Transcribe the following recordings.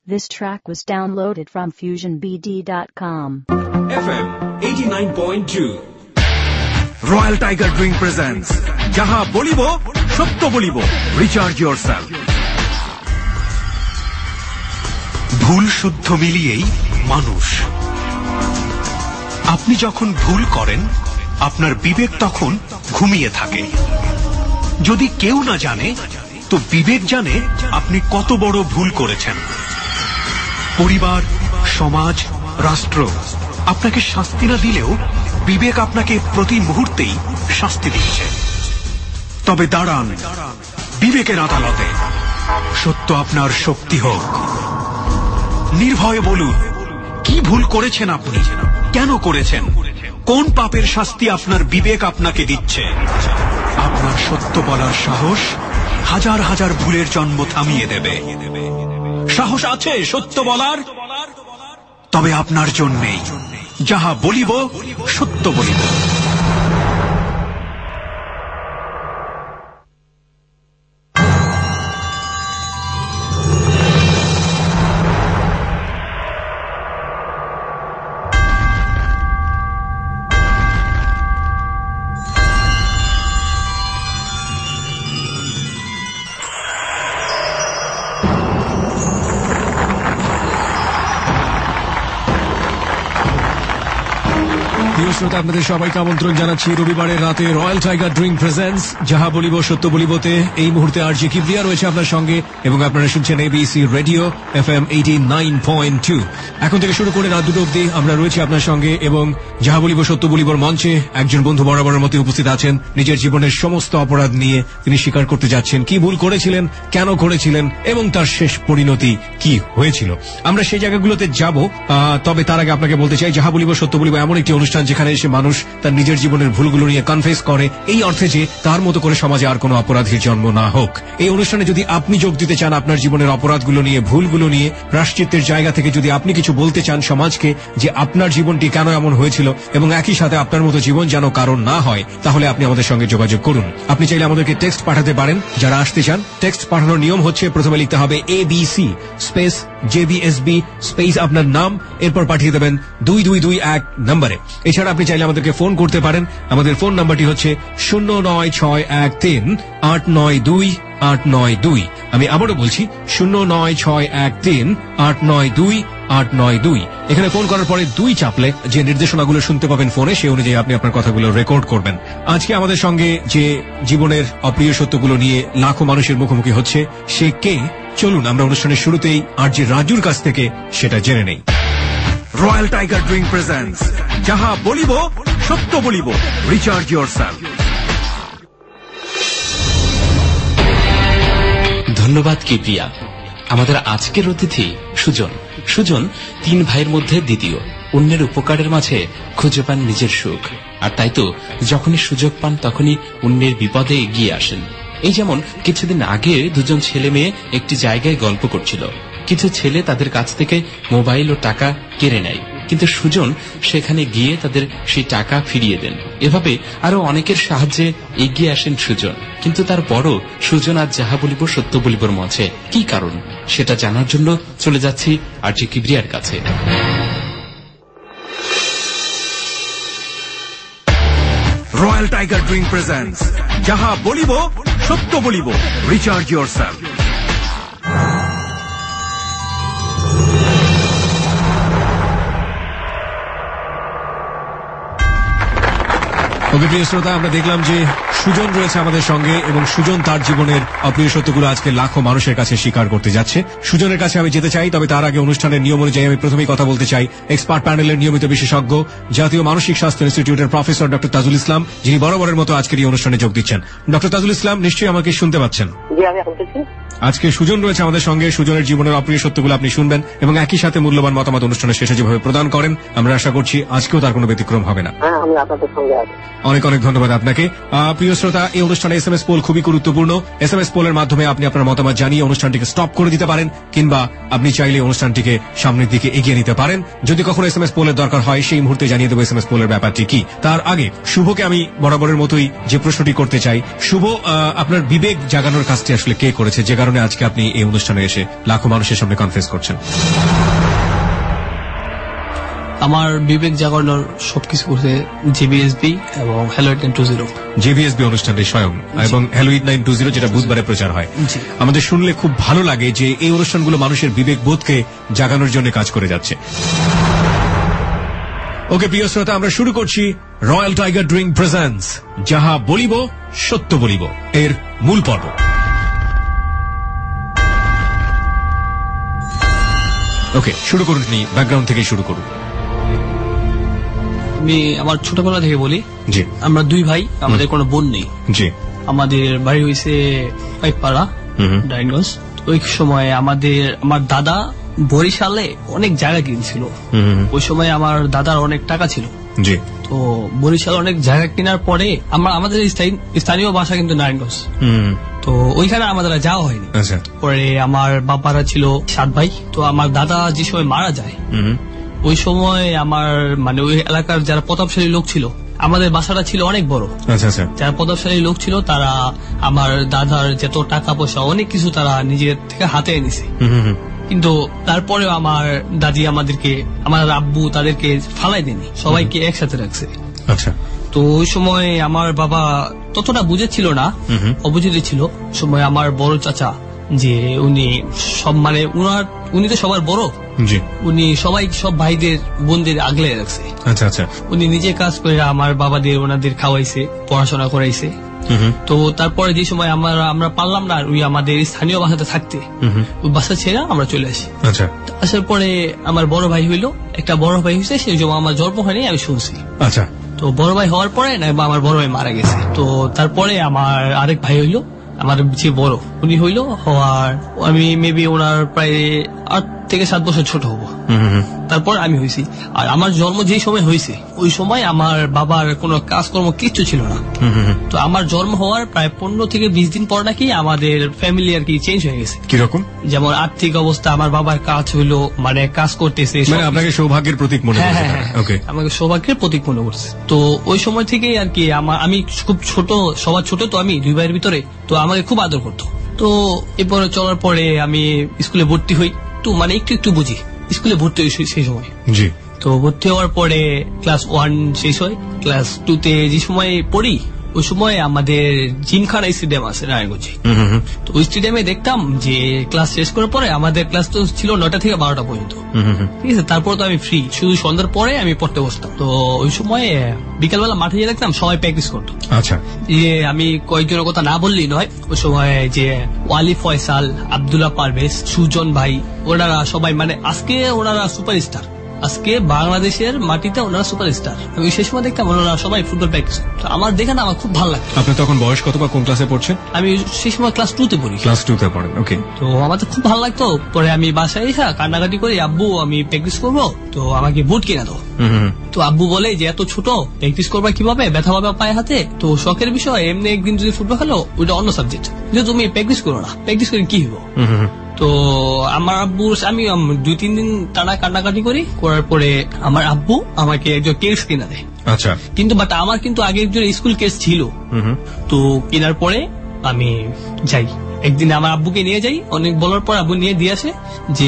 This track was downloaded from FusionBD.com. FM 89.2 Royal Tiger Drink presents Jaha Bolibo Sotto Bolibo. Recharge yourself. ভুল শুদ্ধ মিলিয়েই মানুষ। আপনি যখন ভুল করেন আপনার বিবেক তখন ঘুমিয়ে থাকে। যদি কেউ না জানে তো বিবেক জানে আপনি কত বড় ভুল করেছেন। পরিবার, সমাজ, রাষ্ট্র আপনাকে শাস্তি না দিলেও বিবেক আপনাকে প্রতি মুহূর্তেই শাস্তি দিচ্ছে। তবে দাঁড়ান বিবেকের আদালতে, সত্য আপনার শক্তি হোক। নির্ভয়ে বলুন কি ভুল করেছেন আপনি, কেন করেছেন, কোন পাপের শাস্তি আপনার বিবেক আপনাকে দিচ্ছে। আপনার সত্য বলার সাহস হাজার হাজার ভুলের জন্ম থামিয়ে দেবে। সাহস আছে সত্য বলার? তবে আপনার জন্যেই যাহা বলিব সত্য বলিব। শ্রোতা, আপনাদের সবাইকে আমন্ত্রণ জানাচ্ছি রবিবারের রাতে রয়্যাল টাইগার ড্রিঙ্ক প্রেজেন্টস যাহা বলিব সত্য বলিবতে। এই মুহূর্তে আরজি কিবরিয়া রয়েছে আপনার সঙ্গে এবং আপনারা শুনছেন এবিসি রেডিও FM 89.2। এখন থেকে শুরু করে রাত 2 অবধি আমরা রয়েছি আপনার সঙ্গে এবং যাহা বলিব সত্য বলিবর মঞ্চে একজন বন্ধু বরাবরের মতো উপস্থিত আছেন। নিজের জীবনের সমস্ত অপরাধ নিয়ে তিনি স্বীকার করতে যাচ্ছেন কি ভুল করেছিলেন, কেন করেছিলেন এবং তার শেষ পরিণতি কি হয়েছিল। আমরা সেই জায়গাগুলোতে যাব, তবে তার আগে আপনাকে বলতে চাই যাহা বলিব সত্য বলিব এমন একটি অনুষ্ঠান যেখানে এসে মানুষ তার নিজের জীবনের ভুলগুলো নিয়ে কনফেস করে, এই অর্থে যে তার মতো করে সমাজে আর কোনো অপরাধীর জন্ম না হোক। এই অনুষ্ঠানে যদি আপনি যোগ দিতে চান আপনার জীবনের অপরাধগুলো নিয়ে, ভুলগুলো নিয়ে, প্রায়শ্চিত্তের জায়গা থেকে যদি আপনি কিছু বলতে চান সমাজকে যে আপনার জীবনটি কেন এমন হয়েছিল এবং একই সাথে আপনার মতো জীবন যেন কারণ না হয়, তাহলে আপনি আমাদের সঙ্গে যোগাযোগ করুন। আপনি চাইলে আমাদেরকে টেক্সট পাঠাতে পারেন। যারা আসতে চান টেক্সট পাঠানোর নিয়ম হচ্ছে প্রথমে লিখতে হবে ABC স্পেস JBSB স্পেস আপনার নাম, এরপর পাঠিয়ে দেবেন 2221 নম্বরে। এছাড়া আপনি চাইলে আমাদেরকে ফোন করতে পারেন। আমাদের ফোন নাম্বারটি হচ্ছে 09613892892। আমি আবারও বলছি 09613892892। এখানে ফোন করার পরে 2 চাপলে যে নির্দেশনাগুলো শুনতে পাবেন ফোনে, সেই অনুযায়ী আপনি আপনার কথাগুলো রেকর্ড করবেন। আজকে আমাদের সঙ্গে যে জীবনের অপ্রিয় সত্যগুলো নিয়ে লাখো মানুষের মুখোমুখি হচ্ছে সে কে, চলুন আমরা অনুষ্ঠানের শুরুতেই আরজি রাজুর কাছ থেকে সেটা জেনে নেই। রয়্যাল টাইগার ড্রিঙ্ক প্রেজেন্টস যাহা বলিব সত্য বলিব। Recharge yourself. ধন্যবাদ কিবরিয়া। আমাদের আজকের অতিথি সুজন। সুজন 3 ভাইয়ের মধ্যে দ্বিতীয়। অন্যের উপকারের মাঝে খুঁজে পান নিজের সুখ, আর তাই তো যখনই সুযোগ পান তখনই অন্যের বিপদে এগিয়ে আসেন। এই যেমন কিছুদিন আগে 2জন ছেলে মেয়ে একটি জায়গায় গল্প করছিল। কিছু ছেলে তাদের কাছ থেকে মোবাইল ও টাকা কেড়ে নেয়, কিন্তু সুজন সেখানে গিয়ে তাদের সেই টাকা ফিরিয়ে দেন। এভাবে আরো অনেকের সাহায্যে এগিয়ে আসেন সুজন। কিন্তু তার বড় সুজন আজ যাহা বলিব সত্য বলিবর মঞ্চে কি কারণ, সেটা জানার জন্য চলে যাচ্ছি আরজি কিবরিয়ার কাছে। রয়্যাল টাইগার ড্রিঙ্ক প্রেজেন্টস যাহা বলিব সত্য বলিব। Recharge yourself. ওকে প্রিয় শ্রোতা, আমরা দেখলাম যে সুজন রয়েছে আমাদের সঙ্গে এবং সুজন তার জীবনের অপ্রিয় সত্যগুলো আজকে লাখো মানুষের কাছে স্বীকার করতে যাচ্ছে। সুজনের কাছে আমি যেতে চাই, তবে তার আগে অনুষ্ঠানের নিয়ম অনুযায়ী আমি প্রথমেই কথা বলতে চাই এক্সপার্ট প্যানেলের নিয়মিত বিশেষজ্ঞ জাতীয় মানসিক স্বাস্থ্য ইনস্টিটিউটের প্রফেসর ডক্টর তাজুল ইসলাম, যিনি বরাবরের মতো আজকের এই অনুষ্ঠানে যোগ দিচ্ছেন। ডক্টর তাজুল ইসলাম, নিশ্চয়ই আমাকে শুনতে পাচ্ছেন? আজকে সুজন রয়েছে আমাদের সঙ্গে। সুজনের জীবনের অপ্রিয় সত্যগুলো আপনি শুনবেন এবং একই সাথে মূল্যবান মতামত অনুষ্ঠানের শেষে যেভাবে প্রদান করেন আমরা আশা করছি আজকেও তার কোনো ব্যতিক্রম হবে না। আমি আপনাদের সঙ্গে আছি। অনেক অনেক ধন্যবাদ আপনাকে। প্রিয় শ্রোতা, এই অনুষ্ঠানে SMS পোল খুবই গুরুত্বপূর্ণ। SMS পোলের মাধ্যমে আপনি আপনার মতামত জানিয়ে অনুষ্ঠানটিকে স্টপ করে দিতে পারেন, কিংবা আপনি চাইলে অনুষ্ঠানটিকে সামনের দিকে এগিয়ে নিতে পারেন। যদি কখনো SMS পোলের দরকার হয়, সেই মুহূর্তে জানিয়ে দেবো SMS পোলের ব্যাপারটি কি। তার আগে শুভকে আমি বরাবরের মতোই যে প্রশ্নটি করতে চাই, শুভ, আপনার বিবেক জাগানোর কাজটি আসলে কে করেছে, যে কারণে আজকে আপনি এই অনুষ্ঠানে এসে লাখো মানুষের সামনে কনফারেন্স করছেন? আমার বিবেক জাগানোর সবকিছু করছে JBSB এবং হ্যালো 8920। JBSB অনুষ্ঠানটি স্বয়ং এবং হ্যালো 8920 যেটা বুধবারে প্রচার হয়। আমাদের শুনলে খুব ভালো লাগে যে এই অনুষ্ঠানগুলো মানুষের বিবেক বোধকে জাগানোর জন্য কাজ করে যাচ্ছে। ওকে প্রিয় শ্রোতা, আমরা শুরু করছি রয়্যাল টাইগার ড্রিঙ্ক প্রেজেন্টস যাহা বলিব সত্য বলিব এর মূল পর্ব। ওকে, শুরু করুন, ব্যাকগ্রাউন্ড থেকে শুরু করুন। আমি আমার ছোটবেলা থেকে বলি, জি, আমরা দুই ভাই, আমাদের কোনো বোন নেই। জি, আমাদের বাড়ি হয়েছে পাইকপাড়া, ডাইনগঞ্জ। ওই সময় আমার দাদা বরিশালে অনেক জায়গা কিনছিল। ওই সময় আমার দাদার অনেক টাকা ছিল। জি, তো বরিশালে অনেক জায়গা কেনার পরে আমাদের স্থানীয় বাসা কিন্তু নারায়ণগঞ্জ। তো ওইখানে আমাদের যাওয়া হয়নি। পরে আমার বাবারা ছিল 7 ভাই। তো আমার দাদা যে সময় মারা যায়, ওই সময় আমার মানে ওই এলাকার যারা প্রতাপশালী লোক ছিল, আমাদের বাসাটা ছিল অনেক বড়। যারা প্রতাপশালী লোক ছিল তারা আমার দাদার যত টাকা পয়সা অনেক কিছু তারা নিজের থেকে হাতে এনেছে। কিন্তু তারপরেও আমার দাদি আমাদেরকে, আমার আব্বু তাদেরকে ফালাই দেয়নি, সবাইকে একসাথে রাখছে। আচ্ছা। তো ওই সময় আমার বাবা ততটা বুঝেছিল না, অবুঝিত ছিল। সময় আমার বড় চাচা, যে উনি সব মানে উনি তো সবার বড়, উনি সব ভাইদের বোনদের আগলে রাখছে। আচ্ছা আচ্ছা। উনি নিজে কাজ করে আমার বাবাদের ওনাদের খাওয়াইছে, পড়াশোনা করাইছে। তো তারপরে যে সময় আমরা পারলাম না ওই আমাদের স্থানীয় বাসাতে থাকতে, ওই বাসা ছেড়ে আমরা চলে আসি। আচ্ছা। আসার পরে আমার বড় ভাই হইলো, একটা বড় ভাই হয়েছে, সেই জন্য আমার জন্ম হয়নি আমি শুনছি। আচ্ছা। তো বড় ভাই হওয়ার পরে আমার বড় ভাই মারা গেছে। তো তারপরে আমার আরেক ভাই হইলো, আমার যে বড় উনি হইলো হওয়ার, আমি মেবি ওনার প্রায় 8 থেকে 7 বছর ছোট হবো। তারপর আমি হয়েছি। আর আমার জন্ম যেই সময় হয়েছে ওই সময় আমার বাবার কোনো কাজকর্ম কিচ্ছু ছিল না। তো আমার জন্ম হওয়ার প্রায় 15 থেকে 20 দিন পর নাকি আমাদের ফ্যামিলি আর কি চেঞ্জ হয়ে গেছে। কিরকম? যেমন আর্থিক অবস্থা, আমার বাবার কাজ হইলো, মানে কাজ করতেছে, আপনাকে সৌভাগ্যের প্রতীক মনে করছে। আমাকে সৌভাগ্যের প্রতীক মনে করছে। তো ওই সময় থেকে আর কি আমি খুব ছোট, সবার ছোট তো আমি 2 ভাইয়ের ভিতরে, তো আমাকে খুব আদর করতো। তো এরপরে চলার পরে আমি স্কুলে ভর্তি হই, তো মানে একটু বুঝি, স্কুলে ভর্তি হই সেই সময়। জি। তো ভর্তি হওয়ার পরে ক্লাস 1 শেষ হয়, ক্লাস 2তে যে সময় পড়ি ওই সময় আমাদের জিমখানা স্টেডিয়াম আছে নারায়ণগঞ্জে। তো ওই স্টেডিয়ামে দেখতাম যে ক্লাস শেষ করার পরে আমাদের ক্লাস তো ছিল 9টা থেকে 12টা পর্যন্ত, ঠিক আছে। তারপর তো আমি ফ্রি, শুধু সন্ধ্যার পরে আমি পড়তে বসতাম। তো ওই সময় বিকালবেলা মাঠে গিয়ে দেখতাম সবাই প্র্যাকটিস করতো। আচ্ছা। যে আমি কয়েকজনের কথা না বললেই নয়, ওই সময় যে ওয়ালি ফয়সাল, আব্দুল্লাহ পারভেজ, সুজন ভাই, ওনারা সবাই মানে আজকে ওনারা সুপারস্টার, আজকে বাংলাদেশের মাটিতে ওনারা সুপারস্টার। আমি সেই সময় দেখতাম ওনারা সবাই ফুটবল প্র্যাকটিস। আমার দেখে না আমার খুব ভালো লাগতো। আপনি তখন বয়স কত বা কোন ক্লাসে পড়ছেন? আমি সেই সময় ক্লাস 2তে পড়ি। ক্লাস 2তে পড়েন, ওকে। তো আমার তো খুব ভালো লাগতো। পরে আমি বাসায় এসে কান্নাকাটি করি, আব্বু আমি প্র্যাকটিস করবো, তো আমাকে বুট কিনে দাও। তো আব্বু বলে যে এত ছোট প্র্যাকটিস করবা কিভাবে, ব্যথা পাবে পায়ে হাতে, তো শখের বিষয়, এমনি একদিন যদি ফুটবল খেলো ওইটা অন্য সাবজেক্ট, যে তুমি প্র্যাকটিস করো না, প্র্যাকটিস করে কি হবো। তো আমার আব্বু, আমি 2-3 দিন টানা কান্নাকাটি করার পরে আমার আব্বু আমাকে একজন কেস কিনে দেয়। আচ্ছা। কিন্তু বাট আমার কিন্তু আগে একজন স্কুল কেস ছিল। তো কেনার পরে আমি যাই, একদিন আমার আব্বুকে নিয়ে যাই, অনেক বলার পর আব্বু নিয়ে দিয়ে আসে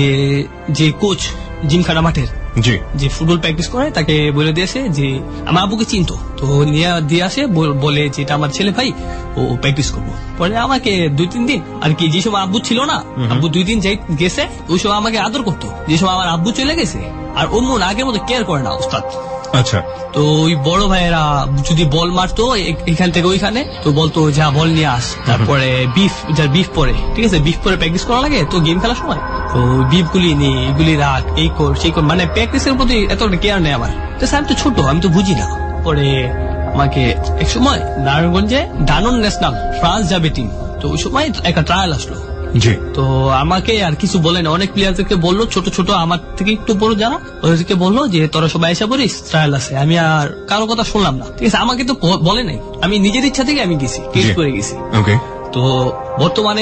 যে কোচ জিমখানা মাঠের যে ফুটবল প্র্যাকটিস করে তাকে বলে দিয়েছে, যে আমার আব্বুকে চিনতো, তো নিয়ে দিয়ে আসে, বলে যে এটা আমার ছেলে ভাই, ও প্র্যাকটিস করবো। পরে আমাকে 2-3 দিন আর কি, যে সময় আব্বু ছিল না, আব্বু 2 দিন গেছে, ওই সময় আমাকে আদর করতো। যে সময় আমার আব্বু চলে গেছে আর ও মন আগের মতো কেয়ার করে না ওস্তাদ। আচ্ছা। তো ওই বড় ভাইয়েরা যদি বল মারতো এখান থেকে ওইখানে, তো বলতো যা বল নিয়ে আস, তারপরে বিফ পরে, ঠিক আছে, বিফ পরে প্র্যাকটিস করা লাগে তো গেম খেলার সময়, তো বিফ গুলি নি, এগুলি রাখ, এই কর সেই কর, মানে প্র্যাকটিসের প্রতি এতটা কেয়ার নেই আমার। আমি তো ছোট, আমি তো বুঝি না। পরে আমাকে এক সময় নারায়ণগঞ্জে ডানন ন্যাশনাল ফ্রান্স যাবে টিম, তো ওই সময় একটা ট্রায়াল আসলো, জি। তো আমাকে আর কিছু বলে না, অনেক প্লেয়ারদেরকে বললো ছোট ছোট আমার থেকে একটু বড় যারা, ওদেরকে বললো যে তোরা সবাই এসে পড়িস, ট্রায়াল আছে। আমি আর কারো কথা শুনলাম না, ঠিক আছে। আমাকে তো বলে নাই, আমি নিজের ইচ্ছা থেকে আমি গেছি, টেস্ট করে গেছি। তো বর্তমানে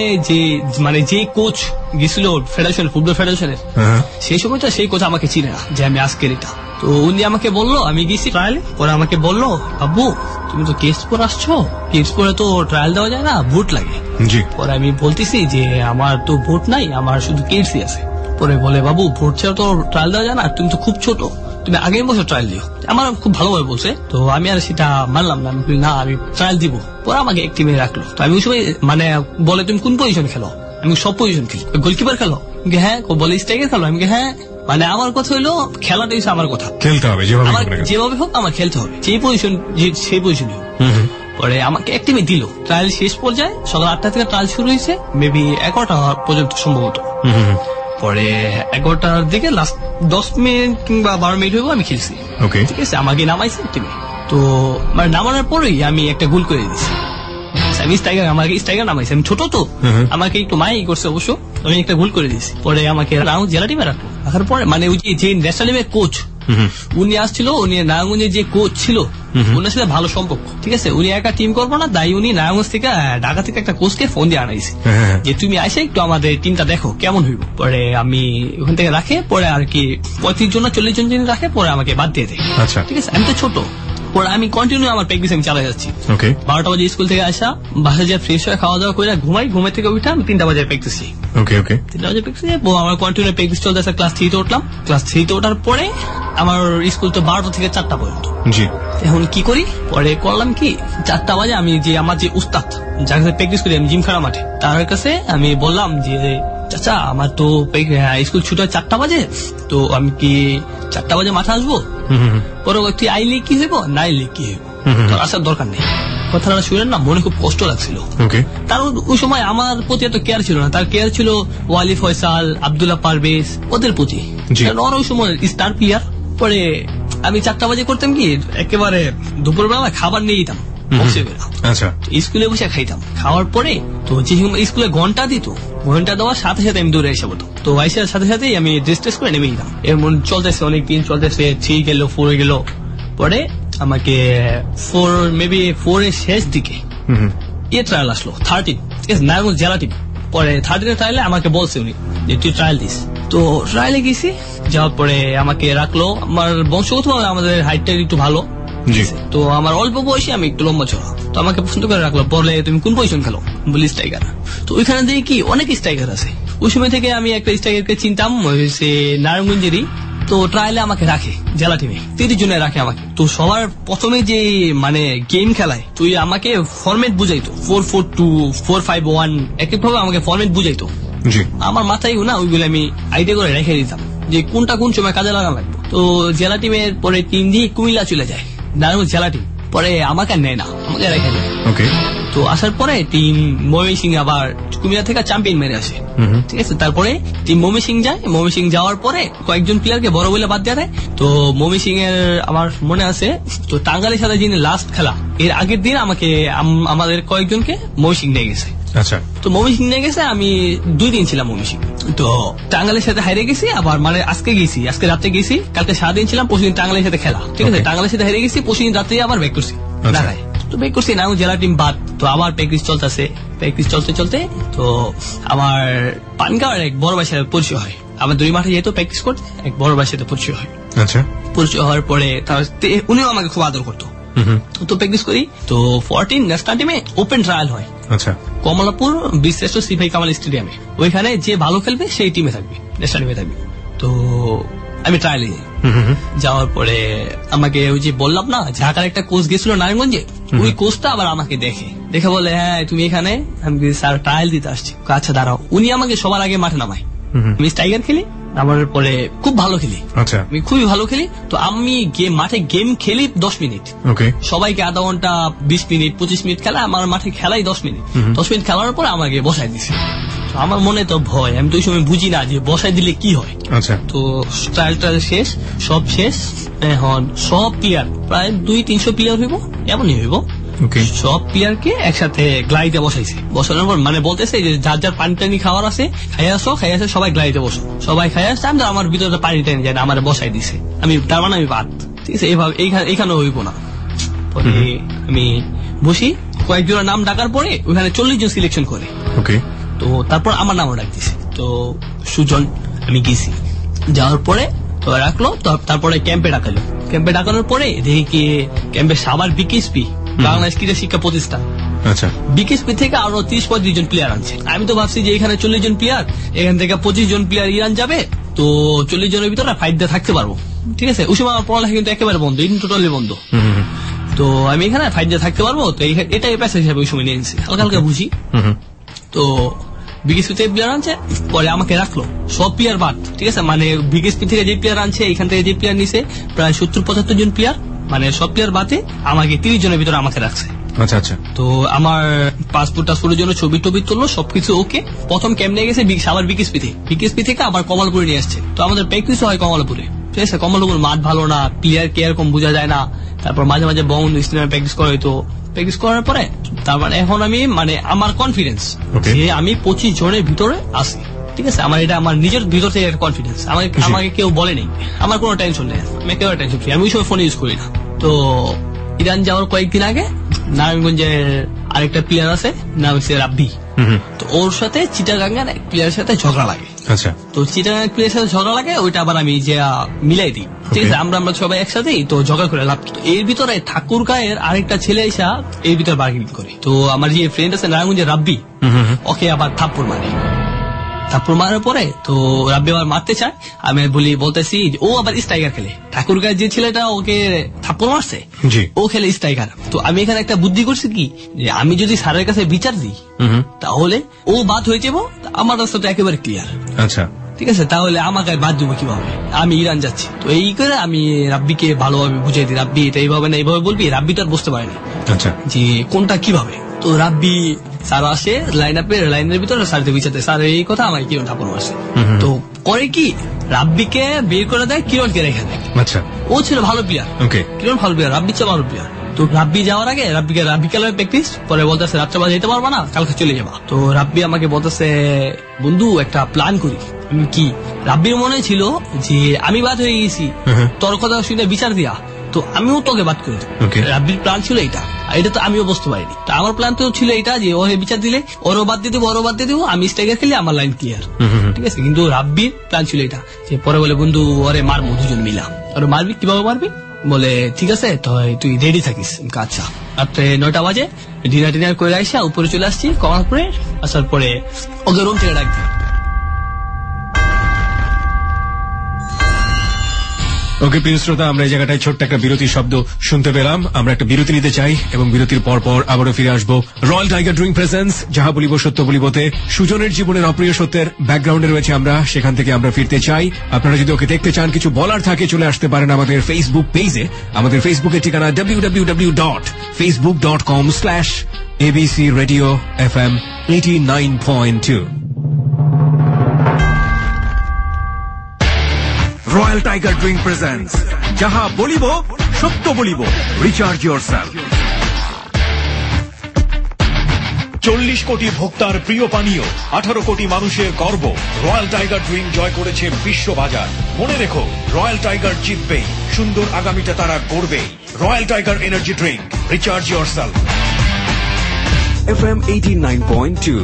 যে কোচ গেছিল ফেডারেশন, ফুটবল ফেডারেশনের, সেই সময়টা সেই কোচ আমাকে চিনে না যে আমি আজকের এটা। তো উনি আমাকে বললো, আমি গেছি ট্রায়ালে, পরে আমাকে বললো আব্বু তুমি তো কেস পরে আসছো, কেস পরে তো ট্রায়াল দেওয়া যায় না, ভোট লাগে। পরে আমি বলতেছি যে আমার তো ভোট নাই, আমার শুধু কেসই আছে। পরে বলে বাবু ভোট ছাড়া তো ট্রায়াল দেওয়া যায় না, তুমি তো খুব ছোট, তুমি আগের বছর ট্রায়াল দিও। আমার খুব ভালোভাবে বলছে, তো আমি আর সেটা মানলাম না, আমি বলি না আমি ট্রায়াল দিব। পরে আমাকে এক টিমে রাখলো। তো আমি ওই সময় বলে তুমি কোন পজিশন খেলো, আমি সব পজিশন খেলি। গোলকিপার খেলো, হ্যাঁ। বলে স্ট্রাইকার খেলো, আমি হ্যাঁ। আমার কথা হইলো খেলাটাই আমার কথা, খেলতে হবে, যেভাবে হোক আমার খেলতে হবে, সেই পজিশন সেই পজিশন হোক। পরে আমাকে এক টিমে দিল। ট্রায়াল শেষ পর্যায়ে সকাল 8টা থেকে ট্রায়াল শুরু হয়েছে, মেবি 11টা পর্যন্ত সম্ভবত। পরে 11টার দিকে লাস্ট 10 মিনিট কিংবা 12 মিনিট হইব আমি খেলছি, ঠিক আছে। আমাকে নামাইছে টিমে। তো নামানোর পরেই আমি একটা গোল করে দিয়েছি। আমি আমাকে স্ট্রাইকার নামাইছে, আমি ছোট তো আমাকে একটু মাই করছে অবশ্য, আমি একটা গোল করে দিয়েছি। পরে আমাকে নারায়ণগঞ্জ জেলা টিমে রাখলো। রাখার পরে ওই যে ন্যাশনাল টিমের কোচ উনি আসছিল, উনি নারায়ণগঞ্জের যে কোচ ছিল ওনার সাথে ভালো সম্পর্ক, ঠিক আছে। উনি একা টিম করবো না, তাই উনি নারায়ণগঞ্জ থেকে ঢাকা থেকে একটা কোচকে ফোন দিয়ে আনাইছে যে তুমি আইসে একটু আমাদের টিমটা দেখো কেমন হইব। পরে আমি ওখান থেকে রাখে, পরে আর কি 35 জন 40 জন রাখে, পরে আমাকে বাদ দিয়ে দেয়, ঠিক আছে। আমি তো ছোট, পরে আমি কন্টিনিউ আমার প্র্যাকটিস আমি চালাই যাচ্ছি। 12টা বাজে স্কুল থেকে আসা, বাসায় যা ফ্রেশ হয়ে খাওয়া দাওয়া করে ঘুমাই, ঘুমের থেকে উঠে আমি 3টা বাজে প্র্যাকটিস যাই। 3টা বাজে প্র্যাকটিস যাই, আমার কন্টিনিউ প্র্যাকটিস চলতেছে। ক্লাস 3-তে উঠলাম। ক্লাস 3-তে ওঠার পরে আমার স্কুল তো 12টা থেকে 4টা পর্যন্ত। এখন কি করি, পরে করলাম কি 4টা বাজে আমি আমার যে উস্তাদ যার কাছে প্র্যাকটিস করি আমি জিমখানা মাঠে, তার কাছে আমি বললাম যে চাচা আমার তো স্কুল ছুটি হয় 4টা বাজে, তো আমি কি 4টা বাজে মাঠে আসবো? পরে তুই আইলে কি হইব, না আইলে কি হইব, তোর আসার দরকার নেই। কথাটা শুনেন না, মনে খুব কষ্ট লাগছিল। কারণ ওই সময় আমার প্রতি এত কেয়ার ছিল না, তার কেয়ার ছিল ওয়ালি ফয়সাল, আব্দুল্লাহ পারভেজ, ওদের প্রতি। ওরা ওই সময় স্টার প্লেয়ার। পরে আমি 4টা বাজে করতাম কি, একেবারে দুপুরবেলা খাবার নিয়ে যেতাম স্কুলে বসে খাইতাম। খাওয়ার পরে তো যে স্কুলে ঘন্টা দিত, ঘন্টা দেওয়ার সাথে সাথে আমি দৌড়ে এসে পড়তাম। তো আইসার সাথে সাথেই আমি ড্রেস টেস্ট করে নেমে যেতাম। এর মন চলতেছে, অনেকদিন চলতেছে, 3 গেল 4 গেল। পরে আমাকে 4 এর শেষ দিকে ট্রায়াল আসলো 13, ঠিক আছে, নারায়ণগঞ্জ জেলা টিম। পরে 13 ট্রায়ালে আমাকে বলছে উনি যে তুই ট্রায়াল দিস। তো ট্রায়ালে গেছি, যাওয়ার পরে আমাকে রাখলো। আমার বংশগতভাবে আমাদের হাইটটা একটু ভালো, তো আমার অল্প বয়সে আমি একটু লম্বা চড়া, তো আমাকে পছন্দ করে রাখলো। বলে তুমি কোন পজিশন খেলো, বলি স্ট্রাইকার। তো ওইখানে দেখি কি অনেক স্ট্রাইকার আছে। ওই সময় থেকে আমি একটা স্ট্রাইকারকে চিনতাম, সে নারায়ণগঞ্জেরই। তো ট্রায়ালে আমাকে রাখে জেলা টিমে, 30 জনে রাখে আমাকে। তো সবার প্রথমে যে গেম খেলায় তুই আমাকে ফরম্যাট বুঝাইতো, 4-4-2, 4-5-1, এক ভাবে আমাকে ফরম্যাট বুঝাইতো। আমার মাথায় না ওইগুলো আমি আইডিয়া করে রেখে দিতাম যে কোনটা কোন সময় কাজে লাগানো লাগবে। তো জেলা টিমের পরে টিম দিয়ে কুমিল্লা চলে যায়, নারায়ণগঞ্জ জেলা টিম। পরে আমাকে নেয় না, আমাকে রেখে দেয়। তো আসার পরে টিম ময়মনসিং আবার কুমিল্লা থেকে চ্যাম্পিয়ন মেরে আসে, ঠিক আছে। তারপরে টিম ময়মনসিং যায়, ময়মনসিং যাওয়ার পরে কয়েকজন প্লেয়ারকে বড় বলে বাদ দেওয়া দেয়। তো ময়মনসিং এর আমার মনে আছে, তো টাঙ্গাইলের সাথে যিনি লাস্ট খেলা এর আগের দিন আমাদের কয়েকজনকে ময়মনসিং নিয়ে গেছে। তো ময়মনসিং নিয়ে গেছে, আমি 2 দিন ছিলাম ময়মনসিং। তো টাঙ্গাইলের সাথে হারিয়ে গেছি, আবার আজকে গেছি, আজকে রাতে গেছি, কালকে সারাদিন ছিলাম, পরশুদিন টাঙ্গাইলের সাথে খেলা, ঠিক আছে। টাঙ্গাইলের সাথে হারিয়ে গেছি, পরশুদিন রাতে আবার ব্যাক করছি ঢাকায়। তো ব্যাক করছি নারায়ণগঞ্জ জেলা টিম বাদ। তো আবার প্র্যাকটিস চলতেছে, প্র্যাকটিস চলতে চলতে তো আমার পানগাঁওয়ের এক বড় ভাইয়ের সাথে পরিচয় হয়। আমার 2 মাঠে যেহেতু প্র্যাকটিস করতে এক বড় ভাইয়ের সাথে পরিচয় হয়। পরিচয় হওয়ার পরে উনিও আমাকে খুব আদর করতো। তো প্র্যাকটিস করি। তো 14 ন্যাশনাল টিমে ওপেন ট্রায়াল হয় কমলাপুর বীরশ্রেষ্ঠ সিপাহী কামাল স্টেডিয়ামে। ওইখানে যে ভালো খেলবে সেই টিমে থাকবে, ন্যাশনাল টিমে থাকবে। তো আমি ট্রায়ালে যাই। যাওয়ার পরে আমাকে ওই যে বললাম না ঢাকার একটা কোচ গেছিল নারায়ণগঞ্জে, ওই কোচটা আবার আমাকে দেখে বলে হ্যাঁ তুমি এখানে। আমি স্যার ট্রায়াল দিতে আসছি। আচ্ছা দাঁড়াও। উনি আমাকে সবার আগে মাঠে নামায়। আমি স্ট্রাইকার খেলি, আমার পরে খুব ভালো খেলি, আমি খুবই ভালো খেলি। তো আমি মাঠে গেম খেলি 10 মিনিট, সবাইকে আধা ঘন্টা 20 মিনিট 25 মিনিট খেলা, আমার মাঠে খেলাই 10 মিনিট। 10 মিনিট খেলার পর আমাকে বসাই দিছে। আমার মনে তো ভয়, আমি তো ওই সময় বুঝি না যে বসাই দিলে কি হয়। তো ট্রায়ালটা শেষ, সব শেষ। এখন সব প্লেয়ার প্রায় 200-300 প্লেয়ার হইব, এমনই হইব। সব প্লেয়ারকে একসাথে গ্লাইডে বসানোর পর মানে বলতেছে যে যার যার পানি টানি খাওয়ার আছে খাইয়ে আসো সবাই গ্লাইডে বসো, সবাই খাইয়ে আসছে। আমি আমার ভিতরে পানি টানি যায় না, আমার বসাই দিছে, আমি তার মানে আমি বাদ, ঠিক আছে। এইভাবে এইখানে হইব না। পরে আমি বসি, কয়েকজনের নাম ডাকার পরে ওইখানে 40 জন সিলেকশন করে, তো তারপর আমার নামও ডাক দিছে। তো সুজন আমি গেছি, যাওয়ার পরে তো রাখলো, তারপরে ক্যাম্পে ডাকালো। ক্যাম্পে ডাকানোর পরে দেখি কি ক্যাম্পে সাবার বিকেএসপি বাংলাদেশ ক্রীড়া শিক্ষা প্রতিষ্ঠান, আচ্ছা, বিকেএসপি থেকে আরো 30-35 জন প্লেয়ার আনছে। আমি তো ভাবছি যে এখানে 40 জন প্লেয়ার, এখান থেকে 25 জন প্লেয়ার ইরান যাবে, তো 40 জনের ভিতরে ফাইট দিয়ে থাকতে পারবো, ঠিক আছে। ওই সময় আমার পড়ালেখা কিন্তু একেবারে বন্ধ, টোটালি বন্ধ। তো আমি এখানে ফাইট দিয়ে থাকতে পারবো, তো এটাই পেশা হিসাবে ওই সময় নিয়েছি, হালকা হালকা বুঝি। তো বিকেএসপি থেকে প্লেয়ার আনছে, পরে আমাকে রাখলো সব প্লেয়ার বাদ, ঠিক আছে। মানে বিকেএসপি থেকে যে প্লেয়ার আনছে, এখান থেকে যে প্লেয়ার নিছে প্রায় 70-75 জন প্লেয়ার, মানে সব প্লেয়ার বাদে আমাকে 30 জনের ভিতরে আমাকে রাখছে। আচ্ছা আচ্ছা। তো আমার পাসপোর্টের জন্য ছবি টবি তুললো, সবকিছু ওকে। প্রথম ক্যাম্প নিয়ে গেছে সাবার বিকেএসপি থেকে আবার কমলপুরে নিয়ে আসছে। তো আমাদের প্র্যাকটিস হয় কমলপুরে, ঠিক আছে। কমলপুর মাঠ ভালো না, প্লেয়ার কে এরকম বোঝা যায় না। তারপর মাঝে মাঝে বঙ্গ স্টেডিয়ামে প্র্যাকটিস করা হইতো। প্র্যাকটিস করার পরে তারপর এখন আমি মানে আমার কনফিডেন্স যে আমি 25 জনের ভিতরে আছি, ঠিক আছে। আমার এটা আমার নিজের ভিতর থেকে একটা কনফিডেন্স, আমাকে কেউ বলে নেই, আমার কোনো টেনশন নেই, আমি একেবারে টেনশন ফ্রি। আমি ওই সময় ফোন ইউজ করি না। তো ইরান যাওয়ার কয়েকদিন আগে নারায়ণগঞ্জের আরেকটা প্লেয়ার আছে, নাম হচ্ছে রাব্বি। তো ওর সাথে চিটাগাঙ্গের এক প্লেয়ারের সাথে ঝগড়া লাগে। আচ্ছা। তো চিটাগাঙ্গের প্লেয়ারের সাথে ঝগড়া লাগে, ওইটা আবার আমি যে মিলাই দিই, ঠিক আছে। আমরা সবাই একসাথেই তো ঝগড়া করে লাভ। এর ভিতরে ঠাকুরগাঁয়ের আরেকটা ছেলে এসা এর ভিতরে বার্গেনিং করে। তো আমার যে ফ্রেন্ড আছে নারায়ণগঞ্জের রাব্বি, ওকে আবার থাপ্পড় মারার পরে তো রাব্বি আবার মারতে চায়। আমি বলতেছি ও আবার স্ট্রাইকার খেলে, ঠাকুরগাঁয়ের যে ছেলেটা ওকে থাপ্পড় মারছে ও খেলে স্ট্রাইকার। তো আমি এখানে একটা বুদ্ধি করছি কি, যে আমি যদি স্যারের কাছে বিচার দিই তাহলে ও বাদ হয়ে যাবো, আমার রাস্তা তো একেবারে ক্লিয়ার। আচ্ছা, ঠিক আছে। তাহলে আমাকে বাদ দেবো কিভাবে, আমি ইরান যাচ্ছি। তো এই করে আমি রাব্বিকে ভালোভাবে বুঝাই দিই, রাব্বি এটা এইভাবে না এইভাবে বলবি। রাব্বি তো আর বুঝতে পারেনি যে কোনটা কিভাবে। তো রাব্বি স্যার আসে লাইনের ভিতরে, স্যারদের বিচারতে স্যার এই কথা আমাকে কিরণ ঠাকুর মারছে। তো করে কি রাব্বিকে বের করে দেয় কিরণকে রেখে দেয়। আচ্ছা, ও ছিল ভালো প্লেয়ার, কিরণ ভালো প্লেয়ার, রাব্বি ছিল ভালো প্লেয়ার। তো রাব্বি যাওয়ার আগে বিকালে প্র্যাকটিস, পরে বলতেছে রাত্রেবেলা যেতে পারবা না, কালকে চলে যাবা। তো রাব্বি আমাকে বলতেছে বন্ধু একটা প্ল্যান করি। কি রাব্বির মনে ছিল যে আমি বাদ হয়ে গেছি, তোর কথা শুনে বিচার দিয়া, তো আমিও তোকে বাদ করে দেবো। রাব্বির প্ল্যান ছিল এটা, এটা তো আমিও বুঝতে পারিনি। তো আমার প্ল্যান তো ছিল এটা যে ও বিচার দিলে ওরও বাদ দিয়ে দেবো, আমি স্ট্রাইকার খেলে আমার লাইন ক্লিয়ার, ঠিক আছে। কিন্তু রাব্বির প্ল্যান ছিল এটা যে পরে বলে বন্ধু ওরে মারবো দুজন মিলা। ওরে মারবি, কিভাবে মারবি? বলে ঠিক আছে তুই রেডি থাকিস। আচ্ছা। রাত্রে 9টা বাজে ডিনার করে আসা উপরে চলে আসছি কমলপুরে। আসার পরে ওকে রুম থেকে ডাক দিই। ওকে প্রিয় শ্রোতা, আমরা এই জায়গাটায় ছোট্ট একটা বিরতির শব্দ শুনতে পেলাম। আমরা একটা বিরতি নিতে চাই এবং বিরতির পর আবারও ফিরে আসবো। রয়্যাল টাইগার ড্রিঙ্ক প্রেজেন্স যাহা বলিব সত্য বলিবতে সুজনের জীবনের অপ্রিয় সত্যের ব্যাকগ্রাউন্ডে রয়েছে আমরা, সেখান থেকে আমরা ফিরতে চাই। আপনারা যদি ওকে দেখতে চান, কিছু বলার থাকে, চলে আসতে পারেন আমাদের ফেসবুক পেজে। আমাদের ফেসবুকের ঠিকানা www.facebook.com/ABC Radio FM 89.2। Royal tiger drink presents যাহা বলিব সত্য বলিব, রিচার্জ ইয়োরসেলফ। 40 কোটি ভোক্তার প্রিয় পানীয়, 18 কোটি মানুষের গর্ব। রয়্যাল টাইগার ড্রিঙ্ক জয় করেছে বিশ্ববাজার। মনে রেখো, রয়্যাল টাইগার জিতবেই, সুন্দর আগামীটা তারা গড়বেই। Royal tiger energy drink, recharge yourself. FM 89.2।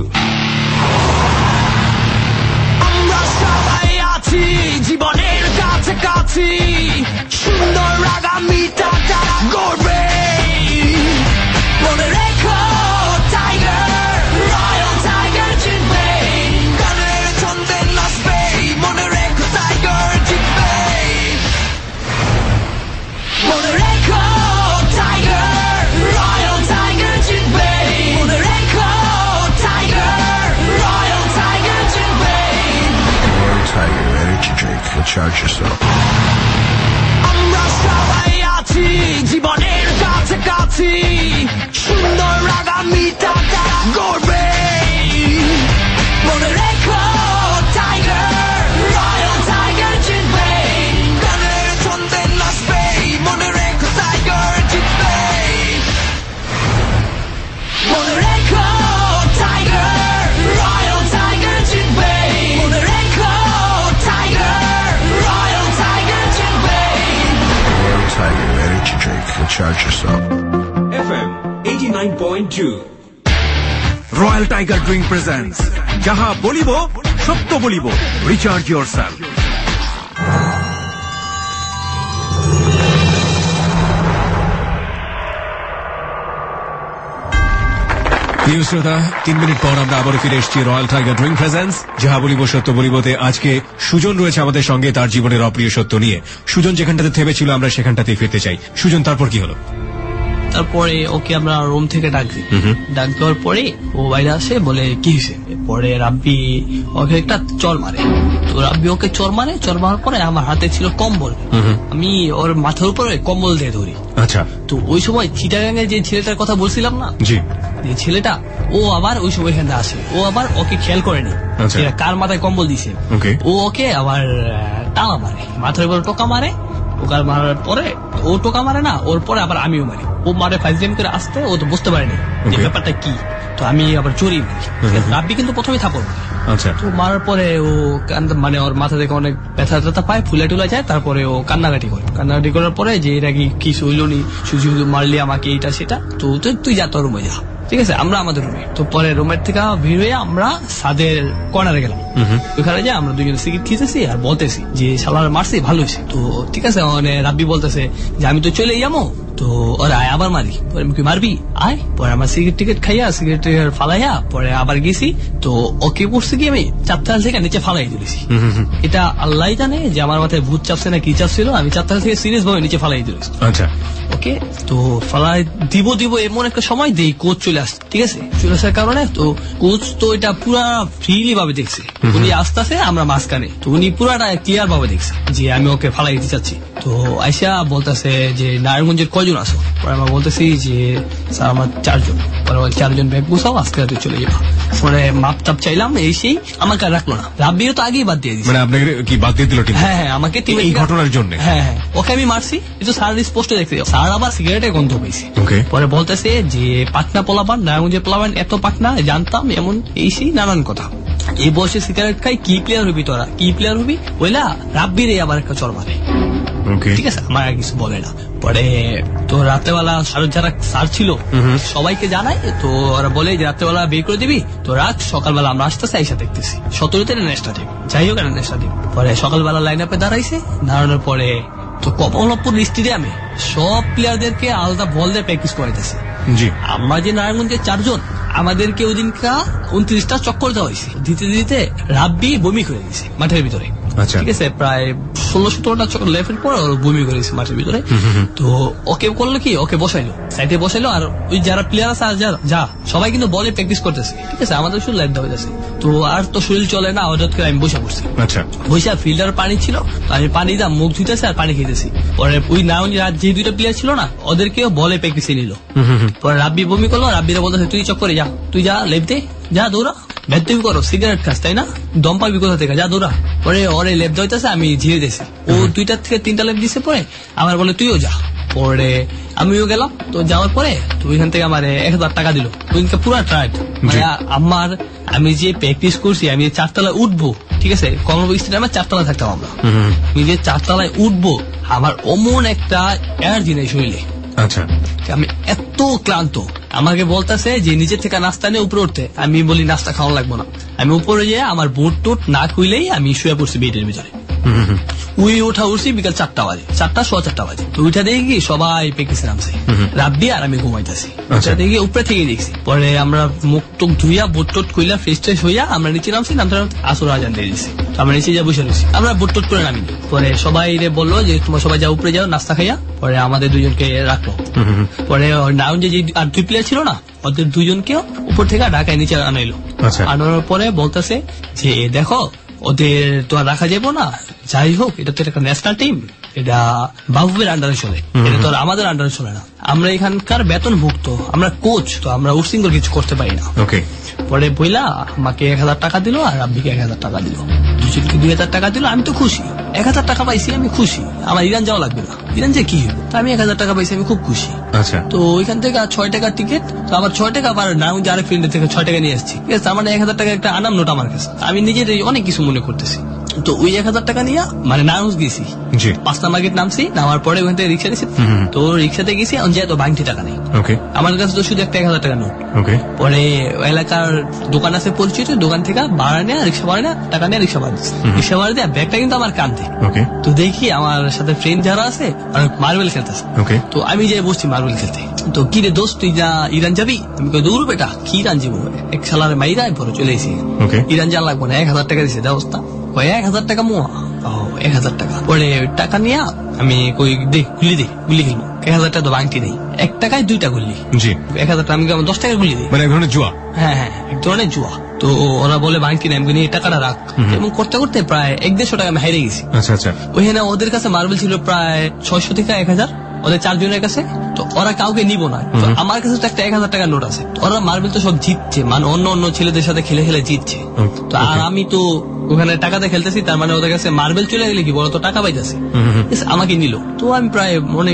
জীবনের কাছাকাছি সুন্দর আগামীটা তারা গড়বে। মনে রেখো টাইগার, রয়্যাল টাইগার জিতবে, গানের ছন্দে নাচবে। মনে রেখো টাইগার জিতবে, মনে রেখো টাইগার, রয়্যাল টাইগার জিতবে। মনে রেখো টাইগার, রয়্যাল টাইগার জিতবে। Royal Tiger Energy Drink, recharge yourself. আমরা সবাই আছি জীবনের কাছাকাছি সুন্দর আগামীটা তারা গড়বে। মনে রেখো টাইগার, রয়্যাল টাইগার জিতবে, গানের ছন্দে নাচবে। মনে রেখো টাইগার জিতবে। recharge yourself. FM 89.2. Royal tiger drink presents যাহা বলিব সত্য বলিব, রিচার্জ ইয়োরসেলফ। প্রিয় শ্রোতা, 3 মিনিট পর আমরা আবারও ফিরে এসেছি রয়্যাল টাইগার ড্রিঙ্ক প্রেজেন্টস যাহা বলিব সত্য বলিবতে। আজকে সুজন রয়েছে আমাদের সঙ্গে তার জীবনের অপ্রিয় সত্য নিয়ে। সুজন যেখানটাতে থেমেছিল আমরা সেখানটাতেই ফিরতে চাই। সুজন, তারপর কি হলো? তারপরে ওকে আমরা রুম থেকে ডাক দিই। ডাক দেওয়ার পরে ও বাইরে আসে, বলে কি হয়েছে। পরে রাব্বি ওকে একটা চর মারে। তো রাব্বি ওকে চর মারার পরে আমার হাতে ছিল কম্বল, আমি ওর মাথার উপরে কম্বল দিয়ে ধরি। আচ্ছা। তো ওই সময় চিটাগাঙে যে ছেলেটার কথা বলছিলাম না, জি, যে ছেলেটা, ও আবার ওই সময় এখানে আসে। ও আবার ওকে খেয়াল করেনি কার মাথায় কম্বল দিছে। ও ওকে আবার টানা মারে, মাথার উপরে টোকা মারে। ওকার মারার পরে ও টোকা মারে না, ওর পরে আবার আমিও মারি। ও মারে ফাইজলামি করে আসতে, ও তো বুঝতে পারেনি যে ব্যাপারটা কি। তো আমি আবার জড়িয়ে মারি। রাব্বি কিন্তু প্রথমে থাপড় মারে। আচ্ছা। তো মারার পরে ও মানে ওর মাথা থেকে অনেক ব্যথা ট্যাথা পায়, ফুলা টুলা যায়। তারপরে ও কান্নাকাটি করার পরে যে এরা কি হইল নি, শুধু মারলি আমাকে, এটা সেটা। তো তুই যা, তোর রুমে যা, ঠিক আছে। আমরা আমাদের রুমে। তো পরে রুমের থেকে ভিড় হয়ে আমরা ছাদের কর্নারে গেলাম। ওখানে যাই আমরা দুজনে সিগারেট খেতেছি আর বলতেছি যে শালার মারছি, ভালো হয়েছে। তো ঠিক আছে, মানে রাব্বি বলতেছে যে আমি তো চলে যাবো, তো ওরা আয় আবার মারি। পরে আমি কি মারবি, আয়। পরে আমার সিগারেট খাইয়া সিগারেট ফালাইয়া পরে আবার গেছি। তো ওকে পড়ছে কি আমি 4 তলা থেকে নিচে ফালাই দিয়েছি। এটা আল্লাহ জানে যে আমার মাথায় ভূত চাপছে না কি চাপছিল। আমি 4 তলা থেকে সিরিয়াস ভাবে নিচে ফালাই দিয়েছি। আচ্ছা। ওকে, তো ফালাই দিব এমন একটা সময় দেই কোচ চলে আসছে। ঠিক আছে, চলে আসার কারণে তো কোচ তো এটা পুরা ফ্রিলি ভাবে দেখছে। উনি আসতেছে, আমরা মাঝখানে। তো উনি পুরাটা ক্লিয়ার ভাবে দেখছে যে আমি ওকে ফালাই দিতে চাচ্ছি। তো আইসা বলতেছে যে নারায়ণগঞ্জের কয়জন আসো। পরে আমরা বলতেছি যে স্যার আমার 4 জন। পরে 4 জন ব্যাগ গুছাও, আজকে রাতে চলে যাবো। পরে মাপ টাপ চাইলাম, এই সেই আমাকে আর রাখলো না। রাব্বিও তো আগেই বাদ দিয়ে দিচ্ছে। মানে আপনাকে কি বাদ দিয়ে দিল? হ্যাঁ, আমাকে এই ঘটনার জন্য। হ্যাঁ, ওকে আমি মারছি। কিন্তু স্যার স্পষ্ট দেখতে, স্যার আবার সিগারেটের গন্ধ পেয়েছে। পরে বলতেছে যে পাটনা পোলাপান, নারায়ণগঞ্জের পোলাপান এত পাটনা জানতাম, এমন এই সেই নানান কথা। এই বয়সে সিগারেট খাই, কি প্লেয়ার হবি তোরা, কি প্লেয়ার হবি ওইলা। রাব্বিরে আবার একটা চর মারে। ঠিক আছে, আমার কিছু বলে না। পরে তো রাত্রেবেলা যারা স্যার ছিল সবাইকে জানাই। তো ওরা বলে যে রাত্রেবেলা বের করে দিবি, তো রাত সকালবেলা আমরা আসতেছি, আইসা দেখতেছি 17তে নেক্সট টিম, যাই হোক নেক্সট টিম। পরে সকালবেলা লাইন আপে দাঁড়াইছে, দাঁড়ানোর পরে তো কমলাপুর স্টেডিয়ামে সব প্লেয়ারদেরকে আলাদা বল দিয়ে প্র্যাকটিস করাইতেছে। আমরা যে নারায়ণগঞ্জের 4 জন, আমাদেরকে ওই দিনকা 29টা চক্কর দেওয়া হয়েছে। দিতে দিতে রাব্বি বমি করে দিয়েছে মাঠের ভিতরে। ঠিক আছে, প্রায় 16-17টা চক্কর লেফের পর বমি করে দিয়েছে মাঠের ভিতরে। তো ওকে করলো কি, ওকে বসাইলো, সাইডে বসাইলো। আর ওই যারা প্লেয়ার আছে যা সবাই কিন্তু বলে প্র্যাকটিস করতেছে। ঠিক আছে, আমাদের শুধু লাইট দেওয়া যাচ্ছে। তো আর তো শরীর চলে না, হঠাৎ করে আমি বসে পড়ছি। বসে ফিল্ডার পানি ছিল, আমি পানি দা মুখ ধুইতেছি আর পানি খেতেছি। পরে ওই নারায়ণগঞ্জের যে 2টা প্লেয়ার ছিল না, ওদেরকেও বলে প্র্যাকটিসে নিল। পরে রাব্বি বমি করলো, রাব্বিরা বলতেছে তুই চক্করে যা, তুই যা লেফট দে, যা দৌড়া, বেদবি করো, সিগারেট খাস তাই না, দম পাবি কোথা থেকে, যা দৌড়া। পরে ওরে লেফট দইতেছে, আমি ঝিরে দিয়েছি। ও 2টা থেকে 3টা লেফট দিছে। পরে আমার বলে তুইও যা। পরে আমিও গেলাম। তো যাওয়ার পরে তো ওইখান থেকে আমার 1000 টাকা দিল। ওইখানকে পুরা ট্রাইড। আমি যে প্র্যাকটিস করছি, আমি 4 তলায় উঠবো। ঠিক আছে, কমলপুর স্টেডিয়ামে 4 তলায় থাকতাম আমরা। আমি যে 4 তলায় উঠবো, আমার অমন একটা এনার্জি নেই শরীরে। আচ্ছা, আমি এত ক্লান্ত। আমাকে বলতেছে যে নিচের থেকে নাস্তা নিয়ে উপরে উঠতে। আমি বলি নাস্তা খাওয়া লাগবো না। আমি উপরে যেয়ে আমার বুট টুট না খুইলেই আমি শুয়ে পড়ছি বেডের ভিতরে। উঠছি বিকাল 4টা বাজে, 4টা বাজে। তো উঠা দেখি কি সবাই প্র্যাকটিসে নামছে, রাব্বি আর আমি ঘুমাইতেছি। দেখি উপরে থেকে দেখছি। পরে আমরা মুখ টুক ধুইয়া বুট টুট খুইলা ফ্রেশ ট্রেশ হইয়া আমরা নিচে নামছি। নামতে আসর আজান দিয়ে দিচ্ছি। আমরা নিচে যা বসে রয়েছি, আমরা বুট টুট করে নামিনি। পরে সবাই বললো যে তোমার সবাই যা উপরে যাও নাস্তা খাইয়া। পরে আমাদের 2জনকে রাখলো। পরে নারায়ণগঞ্জে যে আর 2 প্লেয়ার ছিল না, ওদের 2জনকেও উপর থেকে ঢাকায় নিচে আনাইলো। আনানোর পরে বলতেছে যে দেখো ওদের তো আর রাখা যাবো না, যাই হোক এটা তো একটা ন্যাশনাল টিম, এটা বাবুবের আন্ডারে চলে, এটা তো আর আমাদের আন্ডারে চলে না। আমরা এখানকার বেতনভুক্ত, আমরা কোচ, তো আমরা উৎসৃঙ্খল কিছু করতে পারি না। পরে বইলা আমাকে 1000 টাকা দিল আর রাব্বিকে 1000 টাকা দিল। 2000 টাকা দিল। আমি তো খুশি, 1000 টাকা পাইছি, আমি খুশি। আমার ইরান যাওয়া লাগবে না, ইরান যে কি হইব, আমি 1000 টাকা পাইছি, আমি খুব খুশি। তো ওইখান থেকে 6 টাকার টিকিট, তো আমার 6 টাকা আবার নারায়ণগঞ্জ আরেক ফ্রেন্ডের থেকে 6 টাকা নিয়ে আসছি। ঠিক আছে, আমার 1000 টাকা একটা আনাম নোট আমার কাছে। আমি নিজের অনেক কিছু মনে করতেছি। তো ওই 1000 টাকা নিয়ে মানে নারায়ণগঞ্জ গেছি, 5 নাম্বার গেট নামছি, নামার পরে ওখান থেকে রিক্সা নিয়েছি। তো রিক্সাতে গেছি, যে তো বাংটি টাকা নেই আমার কাছে, তো শুধু একটা 1000 টাকা নোট। পরে এলাকার দোকান আছে পরিচিত, দোকান থেকে ভাড়া নেয়া, রিক্সা ভাড়া নেয়া, টাকা নেয়া, রিক্সা ভাড়া দিচ্ছে। রিক্সা ভাড়া দেয়া ব্যাগটা কিন্তু আমার কাঁধে। তো দেখি আমার সাথে ফ্রেন্ড যারা আছে মার্বেল খেলতেছে। তো আমি যাই বসছি মার্বেল খেলতে। তো কি রে দোস্ত, তুই যা ইরান যাবি? আমি কই দৌড় বেটা, কি ইরান যাবো, এক সালারে মাইরা পরে চলে এসি। ইরান যা লাগবো না, 1000 টাকা দিছে ব্যবস্থা। 1000 টাকা মোয়া, 1000 টাকা। পরে টাকা নিয়ে আমি কই দে গুলি খেলবো। 1000 টাকা তো বাংটি নেই, 1 টাকায় 2টা গুলি। 1000 টাকা আমি 10 টাকা গুলি দিই, মানে এক ধরনের জুয়া। হ্যাঁ, এক ধরনের জুয়া। তো ওরা বলে বাংটি নেই, আমি এই টাকাটা রাখ। এবং করতে করতে প্রায় 150 টাকা আমি হারিয়ে গেছি। ওইখানে ওদের কাছে মার্বেল ছিল প্রায় 600 থেকে 1000, ওদের 4 জনের কাছে। তো ওরা কাউকে নিব না, আমার কাছে তো একটা 1000 টাকার নোট আছে। ওরা মার্বেল তো সব জিতছে, মানে অন্য ছেলেদের সাথে খেলে খেলে জিতছে। তো আর আমি তো ওখানে টাকাতে খেলতেছি, তার মানে ওদের কাছে মার্বেল চলে গেলে কি বড় তো টাকা পাইতেছি, আমাকে নিল। তো আমি প্রায় মনে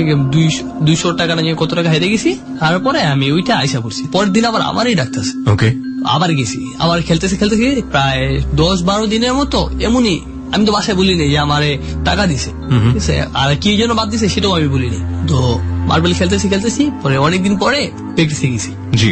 200 টাকা নিয়ে কত টাকা হেরে গেছি। তারপরে আমি ওইটা আইসা পড়ছি। পরের দিন আবার আমারই ডাকতেছে, আবার গেছি, আবার খেলতেছি প্রায় 10-12 দিনের মতো এমনই। আমি তো বাসায় বলিনি যে আমারে টাকা দিছে, ঠিক আছে, আর কি জন্য বাদ দিছে সেটাও আমি বলিনি। তো মার্বেল খেলতেছি, পরে অনেকদিন পরে প্র্যাকটিসে গেছি,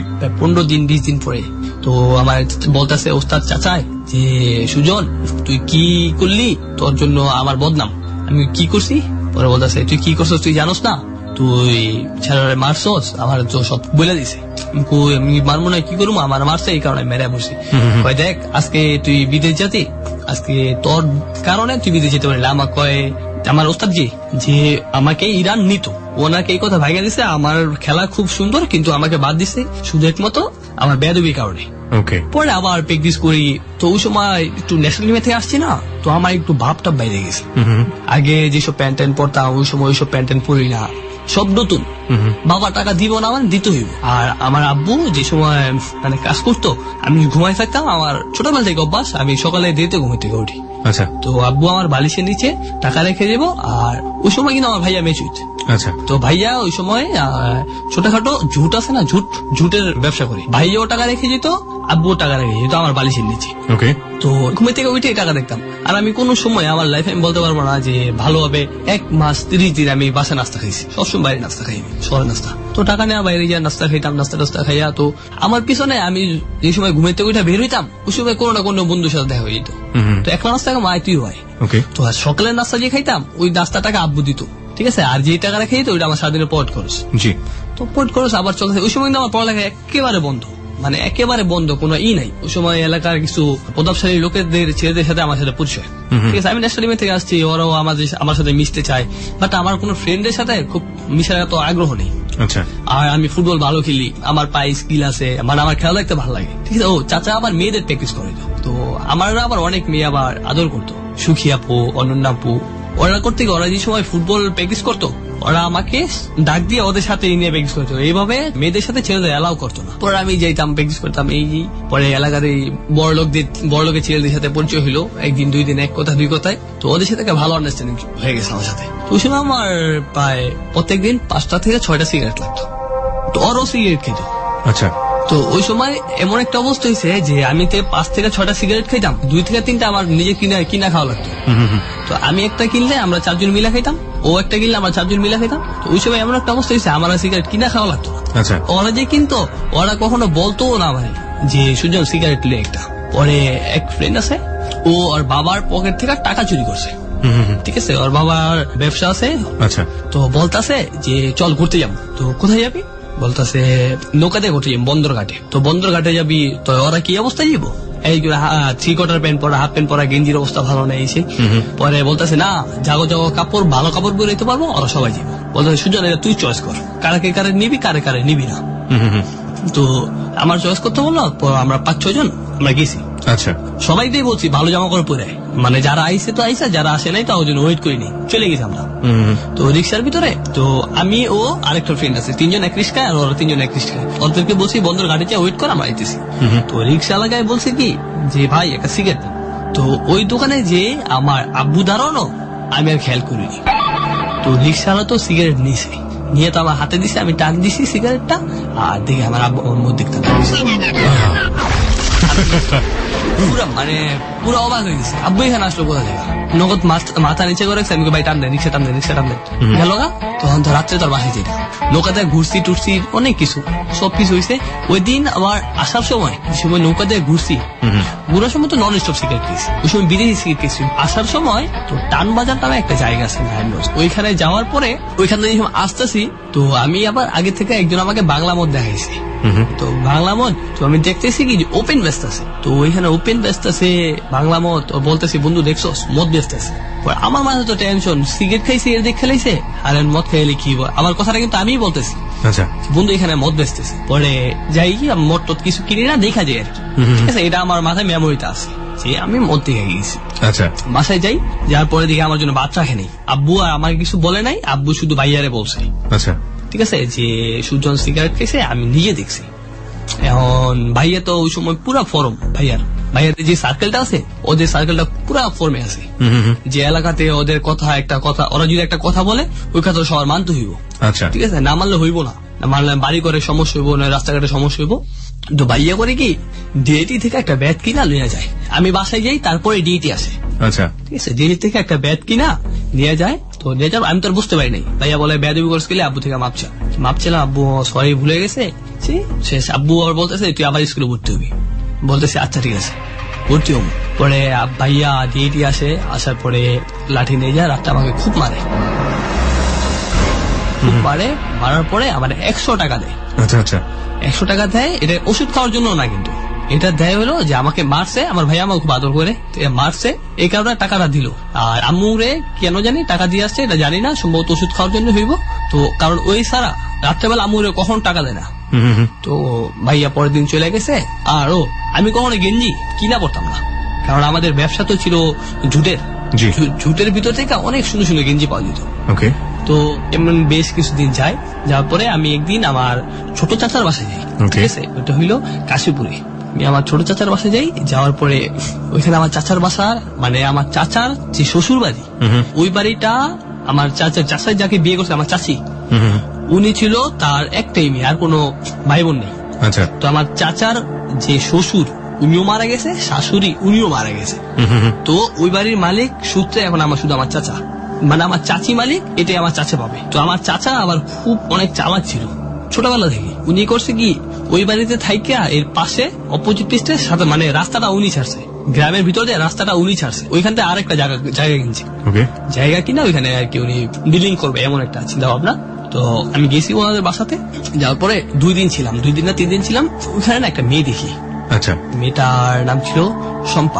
15-20 দিন পরে। তো আমার বলতেছে ওস্তাদ চাচাই যে সুজন তুই কি করলি, তোর জন্য আমার বদনাম। আমি কি করছি? পরে বলতেছে তুই কি করছস তুই জানোস না, তুই ছেলেরা মারছস, আমার তো সব বলে দিছে। আমি মারবো না, কি করবো, আমার মারছে এই কারণে মেরে বসি। কয় দেখ আজকে তুই বিদেশ যাতি, আজকে তোর কারণে তুই বিদেশ যেতে পারলি। আমার কয় আমার ওস্তাদ যে আমাকে ইরান নিত, ওনাকে এই কথা ভাইগা দিছে, আমার খেলা খুব সুন্দর কিন্তু আমাকে বাদ দিছে শুধু একমাত্র আমার বেয়াদবির কারণে। পরে আবার প্র্যাকটিস করি। তো ওই সময় একটু ন্যাশনাল টিমে থেকে আসছি না, তো আমার একটু ভাবটা বাইরে গেছে। আগে যেসব প্যান্ট পরতাম ওই সময় ওইসব প্যান্ট পরি না, সব নতুন। বাবা টাকা দিব না, মানে দিতে হইব। আর আমার আব্বু যে সময় মানে কাজ করতো, আমি ঘুমাই থাকতাম। আমার ছোটবেলা থেকে অভ্যাস, আমি সকালে দেরিতে ঘুমাই থেকে উঠি। তো আব্বু আমার বালিশের নিচে টাকা রেখে দেবো। আর ওই সময় কিন্তু আমার ভাইয়া মেচুইত। তো ভাইয়া ওই সময় ছোটখাটো ঝুট আছে না, ঝুটের ব্যবসা করে। ভাইয়াও টাকা রেখে যেত, আব্বুও টাকা রেখে যেত আমার বালিশের নিচে। তো ঘুমে থেকে উঠে টাকা দেখতাম। আর আমি কোন সময় আমার লাইফে আমি বলতে পারবো না যে ভালোভাবে 1 মাস 30 দিন আমি বাসায় নাস্তা খাইছি। সবসময় বাইরে নাস্তা খাই, শহরে নাস্তা। তো টাকা নেওয়া বাইরে গিয়ে নাস্তা খাইতাম, নাস্তা খাইয়া। তো আমার পিছনে আমি যে সময় ঘুমে থেকে উঠে বের হইতাম, ওই সময় কোনো না কোনো বন্ধুর সাথে দেখা হয়ে যেত। তো একলা নাস্তা মাইতেই হয়। তো সকালের নাস্তা যে খাইতাম, ওই নাস্তা টাকা আব্বু দিত, ঠিক আছে। আর যে টাকা রেখে দিত ওইটা আমার সারাদিনের পয়েন্ট খরচ। তো পয়েন্ট খরচ আবার চলছে। ওই সময় কিন্তু আমার পড়ালেখা একেবারে বন্ধ, মানে একেবারে বন্ধ, কোনো নাই। ওই সময় এলাকার কিছু প্রতাপশালী লোকেদের ছেলেদের সাথে আমার সাথে পরিচয়, ঠিক আছে। আমি ন্যাশনাল টিমে থেকে আসছি, ওরাও আমার সাথে মিশতে চায়, বাট আমার কোনো ফ্রেন্ডের সাথে খুব মিশার এত আগ্রহ নেই। আর আমি ফুটবল ভালো খেলি, আমার পায়ে স্কিল আছে, মানে আমার খেলা দেখতে ভালো লাগে, ঠিক আছে। ও চাচা আবার মেয়েদের প্র্যাকটিস করে, তো আমার আবার অনেক মেয়ে আবার আদর করতো, সুখী আপু, অনন্যা আপু। ওরা করতে গিয়ে ওরা যে সময় ফুটবল প্র্যাকটিস করতো, ওরা আমাকে ডাক দিয়ে ওদের সাথে নিয়ে প্র্যাকটিস করতো। এইভাবে মেয়েদের সাথে ছেলেদের এলাও করতো না। পরে আমি যাইতাম, প্র্যাকটিস করতাম। এই পরে এলাকার এই বড় লোকের ছেলেদের সাথে পরিচয় হলো, 1 দিন 2 দিন, 1 কথা 2 কথায়। তো ওদের সাথে ভালো আন্ডারস্ট্যান্ডিং হয়ে গেছে আমার সাথে। তো ওই সময় আমার প্রায় প্রত্যেকদিন 5টা থেকে 6টা সিগারেট লাগতো। তো ওরও সিগারেট খেত। তো ওই সময় এমন একটা অবস্থা হয়েছে যে আমি 5 থেকে 6টা সিগারেট খাইতাম, 2 থেকে 3টা আমার নিজে কিনা খাওয়া লাগতো। তো আমি একটা কিনলে আমরা 4 জন মিলা খাইতাম, ও একটা কিনলে আমরা 4 জন মিলা খাইতাম। তো ওই সময় এমন একটা অবস্থা হয়েছে আমার সিগারেট কিনা খাওয়া লাগতো। ওরা যে কিনতো, ওরা কখনো বলতো না ভাই যে সুজন সিগারেট লে একটা। পরে এক ফ্রেন্ড আছে, ও ওর বাবার পকেট থেকে টাকা চুরি করছে, ঠিক আছে। ওর বাবার ব্যবসা আছে। তো বলতাছে যে চল ঘুরতে যাবো। তো কোথায় যাবি? বলতেছে নৌকাতে ঘুরতে যাবি, বন্দরঘাটে। তো বন্দরঘাটে যাবি, তো ওরা কি অবস্থায় যাবো, এই 3/4 প্যান্ট পরা, হাফ প্যান্ট পরা, গেঞ্জির অবস্থা ভালো নেই। পরে বলতেছে না, জাগো কাপড়, ভালো কাপড় পরে নিতে পারবো, ওরা সবাই যাবো। বলতেছে সুজন তুই চয়েস কর, কারে নিবি, কারে নিবি না। তো আমার চয়েস করতে বললো। আমরা 5-6 জন আমরা গেছি। সবাই দিয়ে বলছি ভালো জামা কাপড় পরে, মানে যারা আইসে তো আইসা, যারা আসে নাই তাও জন্য ওয়েট করিনি, চলে গেছি আমরা। তো রিক্সার ভিতরে তো আমি ও আরেকটা ফ্রেন্ড আছে, 3 জন এক রিক্সায়, আর ওরা 3 জন এক রিক্সায়। ওদেরকে বলছি বন্দর ঘাটে যা ওয়েট কর, আমরা আইতেছি। তো রিক্সা লাগায় বলছে কি যে ভাই একটা সিগারেট। তো ওই দোকানে যে আমার আব্বু দাঁড়ানো, আমি আর খেয়াল করিনি। তো রিক্সাওয়ালা তো সিগারেট নিয়েছে, নিয়ে তো আমার হাতে দিছে, আমি টান দিছি সিগারেটটা, আর দেখে আমার আব্বু ওর মধ্যে পুরা মানে পুরো অবাক হয়ে গেছে, আব্বু এখানে আসলো কোথা থেকে? নগদ মাথা নিচে করে রাখছে, আমি ভাই টান দেন, রিক্সা টান দেন, রিক্সা টান দেন, গেল গা। তখন তো রাত্রে তোর বাসায় যেটা নৌকাতে ঘুরছি টুরছি অনেক কিছু, সবকিছু হয়েছে। ওই দিন আবার আসার সময় নৌকাতে ঘুরছি, ঘুরার সময় তো নন স্টপ সিগারেট খেয়েছি, ওই সময় বিদেশি সিগারেট খেয়েছি। আসার সময় তো টান বাজার নামে একটা জায়গা আছে নারায়ণগঞ্জ, ওইখানে যাওয়ার পরে ওইখান থেকে আসতেছি, তো আমি আবার আগে থেকে একজন আমাকে বাংলা মদ দেখাইছে। তো বাংলা মদ তো আমি দেখতেছি কি ওপেন ব্যস্ত আছে, তো ওইখানে ওপেন ব্যস্ত আছে বাংলা মদ, ও বলতেছি বন্ধু দেখছো মদ ব্যস্ত আছে। আমার মাঝে তো টেনশন, সিগারেট খাই সিগারেট দেখ খেলাইছে আর মদ খাইলে কি হয়, আমার কথাটা কিন্তু আমি বলতেছি বন্ধু এখানে মদ বেচতেছে। পরে যাই কি মদ টদ কিছু কিনি না, দেখা যায় আর ঠিক আছে, এটা আমার মাথায় মেমোরিতে আছে যে আমি মদ দেখে গেছি। বাসায় যাই, যাওয়ার পরে দেখে আমার জন্য ভাত রাখে নেই, আব্বু আর আমাকে কিছু বলে নাই, আব্বু শুধু ভাইয়ারে বলছে ঠিক আছে যে সুজন সিগারেট খেয়েছে, আমি নিজে দেখছি। এখন ভাইয়া তো ওই সময় পুরা ফরম, ভাইয়ার যে সার্কেলটা আছে ওদের সার্কেলটা পুরা ফর্মে আছে, যে এলাকাতে ওদের কথা একটা কথা, ওরা যদি একটা কথা বলে ওই কথা সবার মানতে হইব, ঠিক আছে, না মানলে হইব না, মানলে বাড়ি করে সমস্যা হইব, না রাস্তাঘাটে সমস্যা হইব। তো ভাইয়া করে কি ডিএটি থেকে একটা ব্যাট কিনা নিয়ে যায়, আমি বাসায় যাই, তারপরে ডিএটি আসে, ঠিক আছে, ডিএটি থেকে একটা ব্যাট কিনা নিয়ে যায়। তো নিয়ে যাবো, আমি তো আর বুঝতে পারিনি, ভাইয়া বলে বেয়াদবি করতে গেলে আব্বু থেকে মাপছিলাম, আব্বু সরি ভুলে গেছে শেষ। আব্বু আবার বলতেছে তুই আবার স্কুলে ভর্তি হবি, বলতেছে আচ্ছা ঠিক আছে ভর্তি হবো। পরে ভাইয়া ডিএটি আসে, আসার পরে লাঠি নিয়ে যায়, রাতটা আমাকে খুব মারে, মারার পরে আমার 100 টাকা দেয়। 100 টাকা দেয়, এটা ওষুধ খাওয়ার জন্য না, কিন্তু এটা দেয় হলো যে আমাকে মারছে, আমার ভাইয়া আমাকে খুব আদর করে মারছে, এই কারণে টাকাটা দিল। আর আম্মুরে কেন জানি টাকা দিয়ে আসছে এটা জানি না, সম্ভবত ওষুধ খাওয়ার জন্য হইব। তো কারণ ওই সারা রাত্রেবেলা আম্মুরে কখন টাকা দেয় না। তো ভাইয়া পরের দিন চলে গেছে। আর আমি কখনো গেঞ্জি কিনা পড়তাম না, কারণ আমাদের ব্যবসা তো ছিল ঝুটের ভিতর থেকে অনেক সুন্দর সুন্দর গেঞ্জি পাওয়া যেত। তো এমন বেশ কিছুদিন যায়, যাওয়ার পরে আমি একদিন আমার ছোট চাচার বাসায় যাই, ঠিক আছে, ওটা হইলো কাশীপুরে। আমি আমার ছোট চাচার বাসায় যাই, যাওয়ার পরে ওইখানে আমার চাচার বাসা, মানে আমার চাচার যে শ্বশুর বাড়ি, ওই বাড়িটা আমার চাচার যাকে বিয়ে করছে আমার চাচি, উনি ছিল তার একটাই মেয়ে, আর কোনো ভাই বোন নেই। তো আমার চাচার যে শ্বশুর উনিও মারা গেছে, শাশুড়ি উনিও মারা গেছে। তো ওই বাড়ির মালিক সূত্রে এখন আমার শুধু আমার চাচা, মানে আমার চাচি মালিক, এটাই আমার চাচা পাবে। তো আমার চাচা আবার খুব অনেক চালাক ছিল ছোটবেলা থেকে। উনি করছে কি ওই বাড়িতে থাইকা এর পাশে অপোজিট পিস্টের সাথে, মানে রাস্তাটা উনি ছাড়ছে, গ্রামের ভিতরে রাস্তাটা উনি ছাড়ছে, ওইখান থেকে আরেকটা জায়গা কিনছে, জায়গা কিনা ওইখানে আর কি উনি বিল্ডিং করবে এমন একটা চিন্তা ভাবনা। তো আমি গেছি ওনাদের বাসাতে, যাওয়ার পরে 2 দিন ছিলাম, 2 দিন না 3 দিন ছিলাম। ওইখানে না একটা মেয়ে দেখি, মেয়েটার নাম ছিল শম্পা।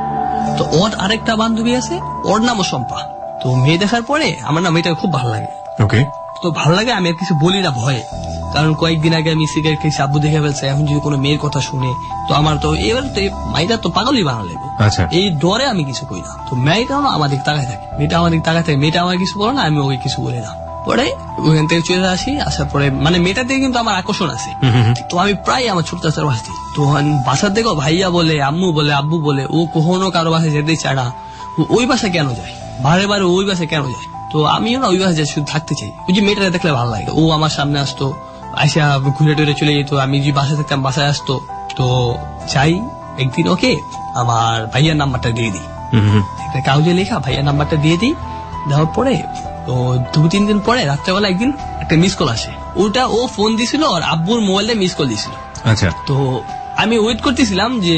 তো ওর আরেকটা বান্ধবী আছে, ওর নামও শম্পা। তো মেয়ে দেখার পরে আমার না মেয়েটা খুব ভালো লাগে। তো ভালো লাগে, আমি আর কিছু বলি না ভয়ে, কারণ কয়েকদিন আগে আমি সিগারেট খেয়েছি, আব্বু দেখে ফেলছে, এখন যদি কোনো মেয়ের কথা শুনে তো আমার তো এবার তো মাইটা তো পাগলই বানালে, এই ডরে আমি কিছু কই না। তো মেয়েটাও না আমার দিক তাকায় থাকে, মেয়েটা আমার দিক তাকায় থাকে, মেয়েটা আমার কিছু বলে না, আমি ওকে কিছু বলি না। পরে ওখান থেকে চলে আসি, আসার পরে মানে মেয়েটার দিকে কিন্তু আমার আকর্ষণ আছে। তো আমি প্রায় আমার ছোট চাচার বাসা দিই, তো বাসার দেখো ভাইয়া বলে, আম্মু বলে, আব্বু বলে, ও কখনো কারো বাসায় যেতেই চায় না, ওই বাসায় কেন যায়, বারে বারে ওই বাসায় কেন যায়। তো আমিও না ওই বাসায় যাই, শুধু থাকতে চাই। ওই যে মেয়েটা দেখলে ভালো লাগে, ও আমার সামনে আসতো, আইসা ঘুরে টুরে চলে যেত, আমি যে বাসায় থাকতাম বাসায় আসতো। তো চাই একদিন ওকে আমার ভাইয়ার নাম্বারটা দিয়ে দিই, একটা কাগজে লেখা ভাইয়ার নাম্বারটা দিয়ে দিই। দেওয়ার পরে তো 2-3 দিন পরে রাত্রেবেলা একদিন একটা মিস কল আসে, ওটা ও ফোন দিছিল আর আব্বুর মোবাইলে মিস কল দিছিল। তো আমি ওয়েট করতেছিলাম যে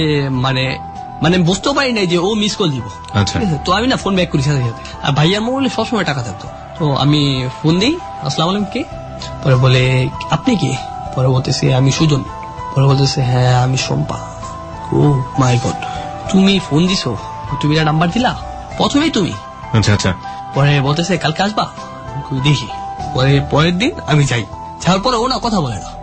মানে বুঝতে পারি নাই যে ও মিস কল দিব। তো আমি না ফোন ব্যাক করি সাথে সাথে, আর ভাইয়ার মোবাইলে সবসময় টাকা থাকতো। তো আমি ফোন দিই, আসসালামু আলাইকুম, কে? পরে বলে আপনি কি? পরে বলতেছে আমি সুজন। পরে বলতেছে হ্যাঁ আমি শম্পা। ও মাই গড, তুমি ফোন দিছো, তুমি না নাম্বার দিলা প্রথমেই তুমি? পরে বলতেছে কালকে আসবা, দেখি। পরের দিন আমি যাই, যাওয়ার পরে ও না কথা বলে না,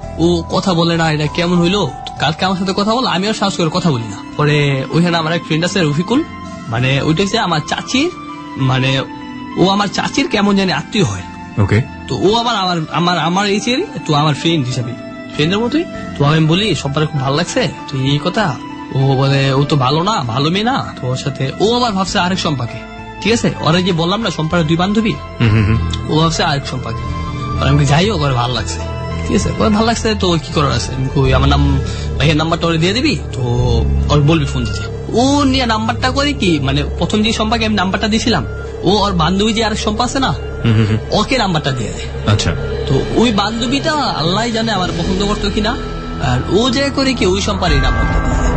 এটা কেমন হইলো, কালকে আমার সাথে কথা বল, আমিও সাহস করে কথা বলি না। পরে ওইখানে আমার এক ফ্রেন্ড আছে রফিকুল, মানে ওইটা হচ্ছে আমার চাচির, মানে ও আমার চাচির কেমন জানি আত্মীয় হয়। তো ও আবার আমার এই চেয়ারই, তো আমার ফ্রেন্ড হিসাবে, ফ্রেন্ডের মতোই। তো আমি বলি সবার খুব ভালো লাগছে, তো এই কথা। ও বলে ও তো ভালো না, ভালো মেয়ে না। তো ওর সাথে ও আবার ভাবছে আরেক সম্পাকে, ঠিক আছে, ওরা যে বললাম না সম্পার 2 বান্ধবী, ও ভাবছে আরেক সম্পাকে। আমি যাই হোক ভালো লাগছে, ঠিক আছে, ভালো লাগছে। তো কি করার আছে, আমার নাম ভাইয়ের নাম্বারটা ওরা দিয়ে দিবি, তো ওর বলবি ফোন দিতে। ও ও নিয়ে নাম্বারটা করে কি মানে প্রথম যে সম্পাকে আমি নাম্বারটা দিয়েছিলাম ও ওর বান্ধবী যে আরেক সম্পা আছে না ওকে নাম্বারটা দিয়ে দেয়। আচ্ছা, তো ওই বান্ধবীটা আল্লাহ জানে আমার পছন্দ করতো কিনা, আর ও যে করে কি ওই সম্পার এই নাম্বারটা দিয়ে দেয়।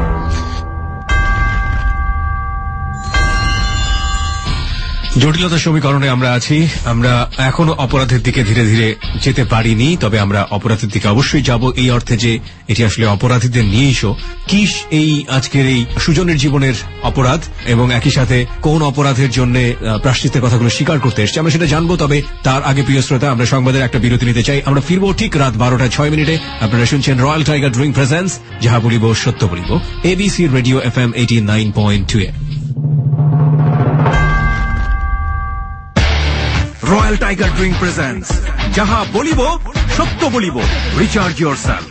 জটিলতার সমীকরণে আমরা আছি। আমরা এখনো অপরাধের দিকে ধীরে ধীরে যেতে পারিনি, তবে আমরা অপরাধের দিকে অবশ্যই যাব, এই অর্থে যে এটি আসলে অপরাধীদের নিয়েই শো। কি এই আজকের এই সুজনের জীবনের অপরাধ এবং একই সাথে কোন অপরাধের জন্য প্রায়শ্চিত্তের কথাগুলো স্বীকার করতে এসছে আমরা সেটা জানবো। তবে তার আগে প্রিয় শ্রোতা, আমরা সংবাদের একটা বিরতি নিতে চাই। আমরা ফিরবো ঠিক রাত 12:06। আপনারা শুনছেন রয়্যাল টাইগার ড্রিঙ্ক প্রেজেন্স যাহা বলিব সত্য বলিব, ABC রেডিও FM 89.2 এ। রয়্যাল টাইগার ড্রিঙ্ক প্রেজেন্স যাহা বলিব সত্য বলিব, রিচার্জ ইয়োরসেলফ।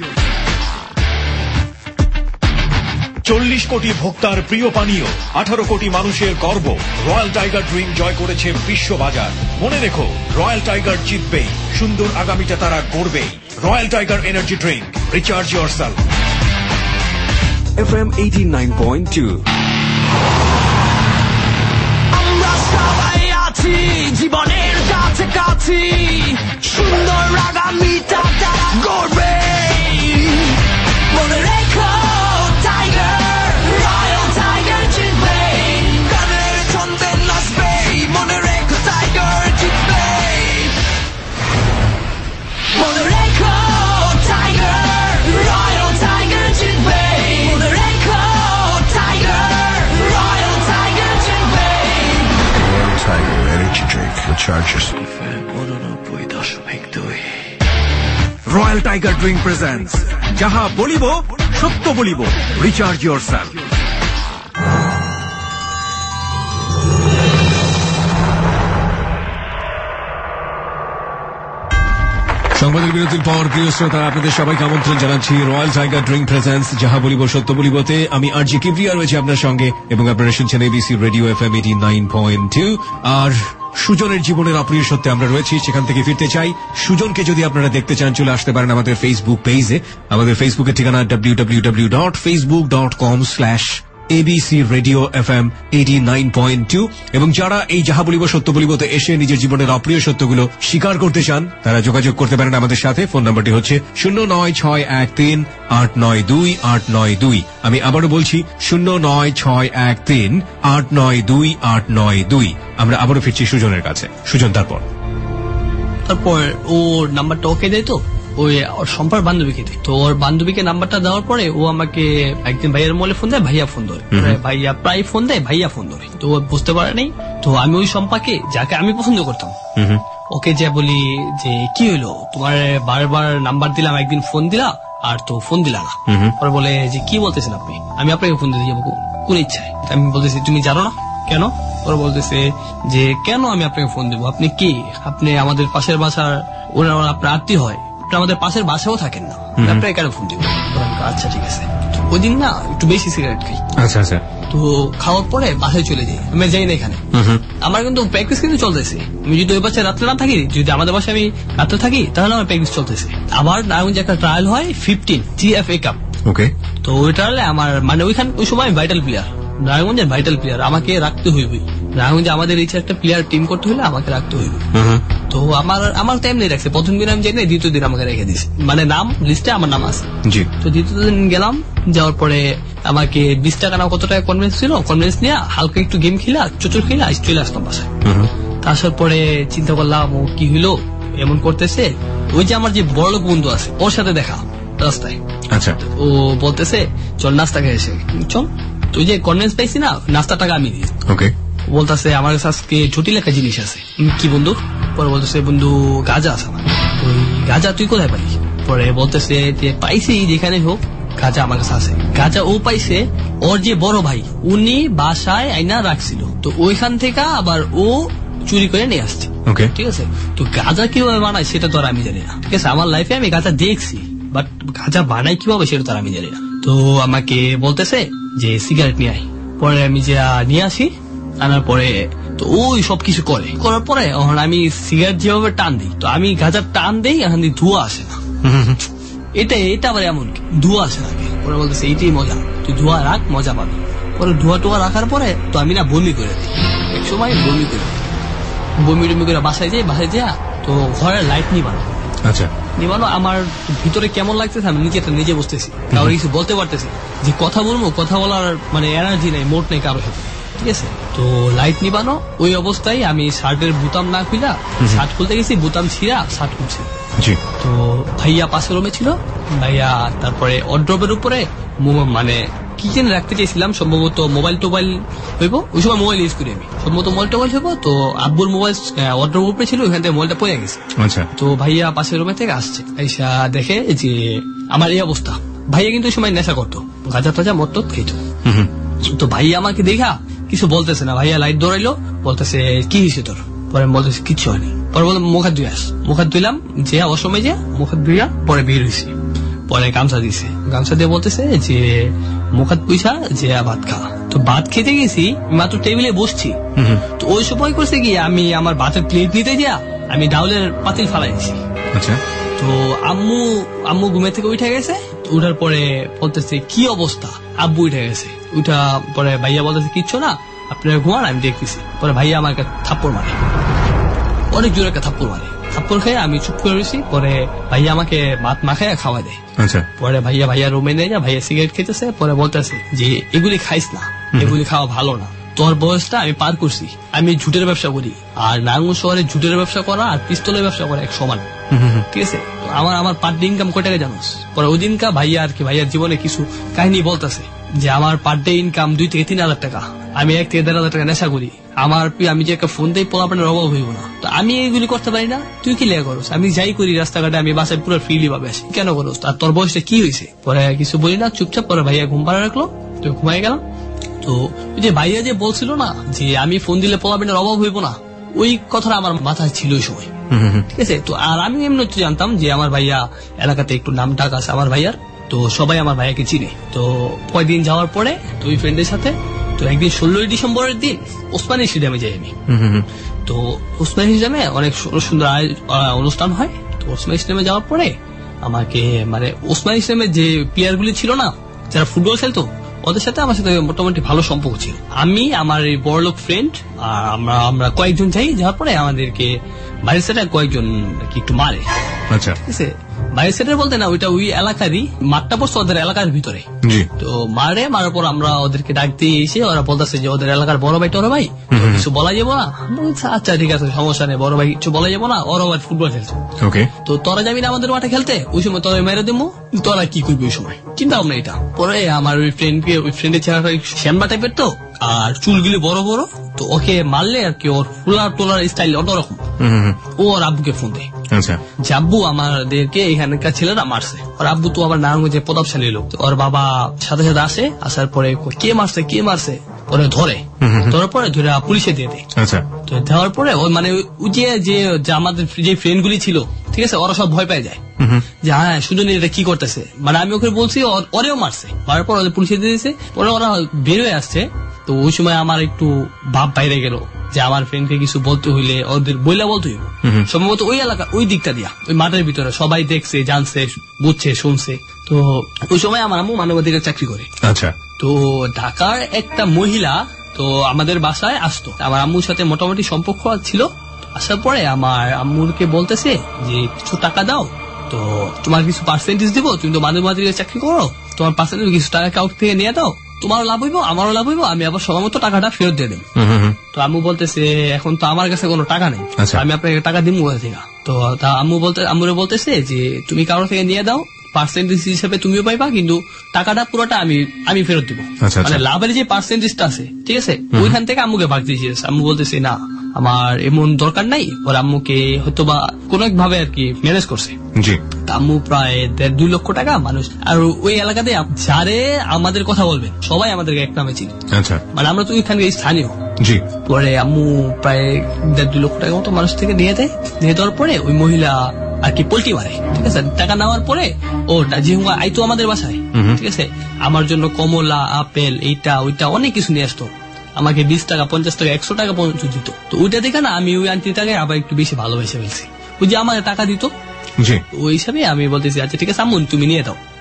40 কোটি ভোক্তার প্রিয় পানীয়, 18 কোটি মানুষের গর্ব, রয়্যাল টাইগার ড্রিঙ্ক জয় করেছে বিশ্ববাজার। মনে রেখো, রয়্যাল টাইগার জিতবেই, সুন্দর আগামীটা তারা গড়বেই। Royal tiger energy drink, recharge yourself. FM 89.2। আমরা সবাই আছি জীবনের কাছাকাছি, সুন্দর আগামীটা তারা গড়বে। মনে রেখো টাইগার, রয়্যাল টাইগার জিতবে, গানের ছন্দে নাচবে। মনে রেখো টাইগার জিতবে, মনে রেখো টাইগার, রয়্যাল টাইগার জিতবে। মনে রেখো টাইগার, রয়্যাল টাইগার জিতবে। Tiger Energy Drink, recharge yourself. Royal tiger drink presents যাহা বলিব সত্য বলিব, রিচার্জ ইয়োরসেলফ। সংবাদের বিরতির পর প্রিয় শ্রোতা, আপনাদের সবাইকে আমন্ত্রণ জানাচ্ছি রয়্যাল টাইগার ড্রিঙ্ক প্রেজেন্স যাহা বলিব সত্য বলিবতে। আমি আরজি কিবরিয়া রয়েছে আপনার সঙ্গে এবং আপনারা শুনছেন ABC রেডিও FM 89.2। আর সুজনের জীবনের অপ্রিয় সত্যে আমরা রয়েছি, সেখান থেকে ফিরতে চাই। সুজনকে যদি আপনারা দেখতে চান চলে আসতে পারেন আমাদের ফেসবুক পেজে। আমাদের ফেসবুকের ঠিকানা www.facebook.com/ABC রেডিও FM 89.2। এবং যারা এই যাহা বলিব সত্য বলিবতে এসে নিজের জীবনের অপ্রিয় সত্যগুলো স্বীকার করতে চান তারা যোগাযোগ করতে পারেন আমাদের সাথে। ফোন নাম্বারটি হচ্ছে 09613892892। আমি আবারও বলছি 09613892892। আমরা আবারও ফিরছি সুজনের কাছে। সুজন, তারপর ওর নাম্বারটা ওকে দেয়, তো ওই ওর সম্পার বান্ধবীকে দেয়। তো ওর বান্ধবীকে নাম্বারটা দেওয়ার পরে ও আমাকে একদিন ভাইয়ার মোবাইলে ফোন দেয়, ভাইয়া ফোন ধরে। ভাইয়া প্রায় ফোন দেয়, ভাইয়া ফোন ধরে। তো ও বুঝতে পারে নাই। তো আমি ওই সম্পাকে, যাকে আমি পছন্দ করতাম, ওকে যে বলি যে কি হইলো, তোমার বারবার নাম্বার দিলাম, একদিন ফোন দিলা আর তো ফোন দিলা না। পরে বলে যে কি বলতেছেন আপনি, আমি আপনাকে ফোন দিতে যাবো কোন ইচ্ছায়? আমি বলতেছি তুমি জানো না কেন? ওরা বলতেছে যে কেন আমি আপনাকে ফোন দেবো, আপনি কি, আপনি আমাদের পাশের বাসার, ওরা আপনার আত্মীয় হয়, আপনি আমাদের পাশের বাসাও থাকেন না, আপনাকে কেন ফোন দিব? আচ্ছা ঠিক আছে। ওই দিন না একটু বেশি সিগারেট খাই। আচ্ছা আচ্ছা। তো খাওয়ার পরে বাসায় চলে যাই, আমি যাই না এখানে। আমার কিন্তু প্র্যাকটিস কিন্তু চলতেছে। আমি যদি ওই বাসায় রাত্রে না থাকি, যদি আমাদের বাসায় আমি রাত্রে থাকি, তাহলে আমার প্র্যাকটিস চলতেছে। আবার নারায়ণগঞ্জে একটা ট্রায়াল হয় 15 GFA কাপ। ওকে। তো ওই ট্রায়ালে আমার মানে ওইখানে ওই সময় ভাইটাল প্লেয়ার, নারায়ণগঞ্জের ভাইটাল প্লেয়ার, আমাকে রাখতে হইবে। নারায়ণগঞ্জে আমাদের এই একটা প্লেয়ার টিম করতে হলে আমাকে রাখতে হইবে। তো আমার টাইম নেই রাখছে। প্রথম দিন আমি যাই না, দ্বিতীয় দিন আমাকে রেখে দিয়েছে, মানে নাম লিস্টে আমার নাম আছে। তো দ্বিতীয় দিন গেলাম, যাওয়ার পরে আমাকে 20 টাকা না কত টাকা কনভেন্স ছিল, কনভেন্স নিয়ে হালকা একটু গেম খেলা, চোচর খেলা চলে আসলাম বাসায়। আসার পরে চিন্তা করলাম ও কি হইলো এমন করতেছে। ওই যে আমার যে বড় লোক বন্ধু আছে, ওর সাথে দেখা রাস্তায়। আচ্ছা। ও বলতেছে চল নাস্তা খেয়ে এসে, চল। তো ওই যে কনভেন্স পাইছি না, নাস্তা টাকা আমি দিই। ওকে। বলতেছে আমার কাছে আজকে জটিল একটা জিনিস আছে। কি বন্ধু? পরে বলতেছে বন্ধু গাঁজা আছে আমার। ওই গাঁজা তুই কোথায় পাইলি? পরে বলতেছে যে পাইছি যেখানে হোক, গাঁজা আমার কাছে আছে। গাঁজা ও পাইছে ওর যে বড় ভাই, উনি বাসায় আইনা রাখছিল, তো ওইখান থেকে আবার ও চুরি করে নিয়ে আসছে। ঠিক আছে। তো গাঁজা কিভাবে বানায় সেটা তো আর আমি জানি না। ঠিক আছে, আমার লাইফে আমি গাঁজা দেখছি, বাট গাঁজা বানাই কিভাবে সেটা তো আর আমি জানি না। তো আমাকে বলতেছে যে সিগারেট নিয়ে আয়। পরে আমি যা নিয়ে আসি, আনার পরে তো ওই সবকিছু করার পরে আমি সিগারেট যেভাবে টান দিই, তো আমি গাঁজার টান দিই, এখন ধোঁয়া আসে না। এটা আবার এমন ধোঁয়া আসে না। ওরা বলতেছে এইটাই মজা, তুই ধোঁয়া রাখ, মজা পাবি। পরে ধোয়া টোয়া রাখার পরে তো আমি না বমি করে দিই, এক সময় বমি টমি করে বাসায় যাই তো ঘরের লাইট নিবানো। আচ্ছা, নিবানো আমার ভিতরে কেমন লাগতেছে আমি নিজে বুঝতেছি, কারো কিছু বলতে পারতেছি যে কথা বলবো, কথা বলার মানে এনার্জি নেই, মোট নেই কারোর সাথে, ঠিক আছে। তো লাইট নিবানো, ওই অবস্থায় আমি শার্টের বুতাম না খুলা শার্ট খুলতে গেছি, বুতাম ছিঁড়া শার্ট খুলছি। তো ভাইয়া পাশের রুমে ছিল, ভাইয়া তারপরে অড্রপের উপরে মানে কি যেন রাখতে চাইছিলাম, সম্ভবত মোবাইল টোবাইল হইব, ওই সময় মোবাইল ইউজ করি আমি, সম্ভবত মোবাইল টোবাইল হইব। তো আব্বুর মোবাইল অড্রপের উপরে ছিল, ওইখান থেকে মোবাইলটা পড়ে গেছে। আচ্ছা, তো ভাইয়া পাশের রুমে থেকে আসছে, আইসা দেখে যে আমার এই অবস্থা। ভাইয়া কিন্তু ওই সময় নেশা করতো, গাঁজা টাজা মদ টদ খেত। তো ভাইয়া আমাকে দেখা কিছু বলতেছে না, ভাইয়া লাইট দৌড়াইলো, বলতেছে কি হয়েছে তোর? পরে বলতেছে কিচ্ছু হয়নি। পরে বললাম মুখ হাত ধুয়ে আস, মুখ হাত ধুইলাম, যে অসময় যে মুখ হাত ধুইয়া পরে বের হয়েছি। পরে গামছা দিছে, গামছা দিয়ে বলতেছে যে মুখ হাত পুইছা যে ভাত খা। তো ভাত খেতে গেছি, মাত্র টেবিলে বসছি, তো ওই সময় করছে কি আমি আমার ভাতের প্লেট নিতে যা আমি ডাউলের পাতিল ফালাইছি। আচ্ছা, তো আম্মু ঘুমে থেকে উঠে গেছে, উঠার পরে বলতেছে কি অবস্থা, আব্বু উঠে গেছে, উঠা পরে ভাইয়া বলতেছে কিচ্ছু না আপনারা ঘুমান আমি দেখতেছি। পরে ভাইয়া আমাকে থাপ্পড় মারে, অনেক জোরে একটা থাপ্পড় মারে, থাপ্পড় খেয়ে আমি চুপ করে রয়েছি। পরে ভাইয়া আমাকে ভাত মাখায় খাওয়া দেয়। আচ্ছা, পরে ভাইয়া রুমে নিয়ে যা, ভাইয়া সিগারেট খেতেছে, পরে বলতেছে যে এগুলি খাইস না, এগুলি খাওয়া ভালো না, তোর বয়সটা আমি পার করছি, আমি ঝুটের ব্যবসা করি, আর নারায়ণগঞ্জ শহরে ঝুটের ব্যবসা করা আর পিস্তলের ব্যবসা করা এক সমান, ঠিক আছে। আমার পার ডে ইনকাম কয় টাকা জানোস? পরে ওই দিনকা ভাইয়া আর কি ভাইয়ার জীবনে কিছু কাহিনী বলতেছে যে আমার পার ডে ইনকাম 2 থেকে 3 হাজার টাকা, আমি 1 থেকে 1.5 হাজার টাকা নেশা করি, আমি যে একটা ফোন দিয়ে পোলাপানের অভাব হইব না, তো আমি এগুলি করতে পারি না, তুই কি লেগে করস? আমি যাই করি রাস্তাঘাটে, আমি বাসায় পুরো ফ্রিলি ভাবে আসি, কেন করস? আর তোর বয়সটা কি হয়েছে? পরে কিছু বলি না, চুপচাপ। পরে ভাইয়া ঘুম পাড়া রাখলো, তো ঘুমাই গেলাম। তো ওই যে ভাইয়া যে বলছিল না যে আমি ফোন দিলে পোলাপানের অভাব হইব না, ওই কথাটা আমার মাথায় ছিল ওই সময়, ঠিক আছে। তো আর আমি এমনি জানতাম যে আমার ভাইয়া এলাকাতে একটু নাম ডাক আছে আমার ভাইয়ার, তো সবাই আমার ভাইয়াকে চিনে। তো কয়েকদিন যাওয়ার পরে তো ওই ফ্রেন্ডের সাথে, তো একদিন 16 ডিসেম্বরের দিন ওসমানী স্টেডিয়ামে যাই আমি। তো ওসমানী স্টেডিয়ামে অনেক সুন্দর অনুষ্ঠান হয়। তো ওসমানী স্টেডিয়ামে যাওয়ার পরে আমাকে মানে ওসমানী স্টেডিয়ামে যে প্লেয়ার গুলি ছিল না, যারা ফুটবল খেলতো, ওদের সাথে আমার সাথে মোটামুটি ভালো সম্পর্ক ছিল। আমি আমার এই বড়লোক ফ্রেন্ড আর আমরা কয়েকজন যাই, যাওয়ার পরে আমাদেরকে বাইরের সাথে কয়েকজন একটু মারে। আচ্ছা, ঠিক আছে, বাইরের সাইডে বলতে না, ওইটা ওই এলাকারই, মাঠটা পড়ছে ওদের এলাকার ভিতরে। তো মারার পর আমরা ওদেরকে ডাক দিয়ে এসে ওরা বলতেছে যে ওদের এলাকার বড় ভাই টর ভাই কিছু বলা যাবো না। আচ্ছা ঠিক আছে, সমস্যা নেই, বড় ভাই কিছু বলা যাবো না, ওরা আবার ফুটবল খেলছে। তো তোরা যাবি না আমাদের মাঠে খেলতে, ওই সময় তোরা মেরে দেবো, তোরা কি করবি ওই সময়, চিন্তা ভাবনা এটা। পরে আমার ওই ফ্রেন্ডের চেহারাটা শ্যামবা টাইপের তো, আর চুলগুলি বড় বড়, তো ওকে মারলে আর কি ওর ফুলার টোলার স্টাইল অন্যরকম। ও ওর আব্বুকে ফোন দেয় যে আব্বু আমাদেরকে এখানকার ছেলেরা মারছে। ওর আব্বু তো আবার নারায়ণগঞ্জে প্রতাপশালী লোক, ওর বাবা সাথে সাথে আসে, আসার পরে কে মারছে পরে ধরার পরে ধরে পুলিশে দিয়ে দেয়। তো দেওয়ার পরে ওই মানে যে আমাদের যে ফ্রেন্ড গুলি ছিল, ঠিক আছে, ওরা সব ভয় পেয়ে যায় যে হ্যাঁ সুজন এটা কি করতেছে, মানে আমি ওকে বলছি ওরেও মারছে, মারার পর ওদের পুলিশে দিয়ে দিয়েছে। পরে ওরা বের হয়ে আসছে। তো ওই সময় আমার একটু ভাব বাইরে গেল যে আমার ফ্রেন্ডকে কিছু বলতে হইলে ওদের বইলা বলতে হইব। সম্ভবত ওই এলাকা ওই দিকটা দিয়া, ওই মাঠের ভিতরে সবাই দেখছে, জানছে, বুঝছে, শুনছে। তো ওই সময় আমার আম্মু মানবাধিকার চাকরি করে। আচ্ছা, তো ঢাকার একটা মহিলা তো আমাদের বাসায় আসতো, আমার আম্মুর সাথে মোটামুটি সম্পর্ক ছিল। আসার পরে আমার আম্মুরকে বলতেছে যে কিছু টাকা দাও, তো তোমার কিছু পার্সেন্টেজ দিব, তুমি তো মানবাধিকার চাকরি করো, তোমার পার্সেন্টেজ কিছু টাকা কাউকে থেকে নিয়ে দাও, তোমারও লাভ হইব আমারও লাভ হইব, আমি আবার সময় মতো টাকাটা ফেরত দিয়ে দেব। তো আম্মু বলতেছে এখন তো আমার কাছে কোনো টাকা নেই, আমি আপনাকে টাকা দিব কোথা থেকে? তো আম্মুরে বলতেছে যে তুমি কারো থেকে নিয়ে দাও, পার্সেন্টেজ হিসেবে তুমিও পাইবা, কিন্তু টাকাটা পুরোটা আমি ফেরত দিব। মানে লাভের যে পার্সেন্টেজটা আছে, ঠিক আছে, ওইখান থেকে আম্মুকে ভাগ দিয়েছে। আম্মু বলতেছে না আমার এমন দরকার নাই, ওর আম্মুকে হয়তো বা কোন এক ভাবে আর কি ম্যানেজ করছে। আম্মু প্রায় 1.5-2 লক্ষ টাকা মানুষ, আর ওই এলাকাতে যারে আমাদের কথা বলবেন সবাই আমাদেরকে এক নামে চিনি, মানে আমরা তো ওইখানে স্থানীয়। পরে আম্মু প্রায় 1.5-2 লক্ষ টাকা মতো মানুষ থেকে নিয়ে দেওয়ার পরে ওই মহিলা আর কি পোল্টি মারে, ঠিক আছে। টাকা নেওয়ার পরে ও যেহেতু আইতো আমাদের বাসায়, ঠিক আছে, আমার জন্য কমলা, আপেল, এইটা ওইটা অনেক কিছু নিয়ে আসতো, আমাকে 20 টাকা, 50 টাকা, 100 টাকা পর্যন্ত দিত। তো ওইটা দেখে না আমি ওই আন্টিটাকে আবার একটু বেশি ভালোবেসে ফেলছি, ওই যে আমাকে টাকা দিত, ওই হিসাবে আমি বলতেছি আচ্ছা ঠিক আছে আম্মু তুমি নিয়ে দাও।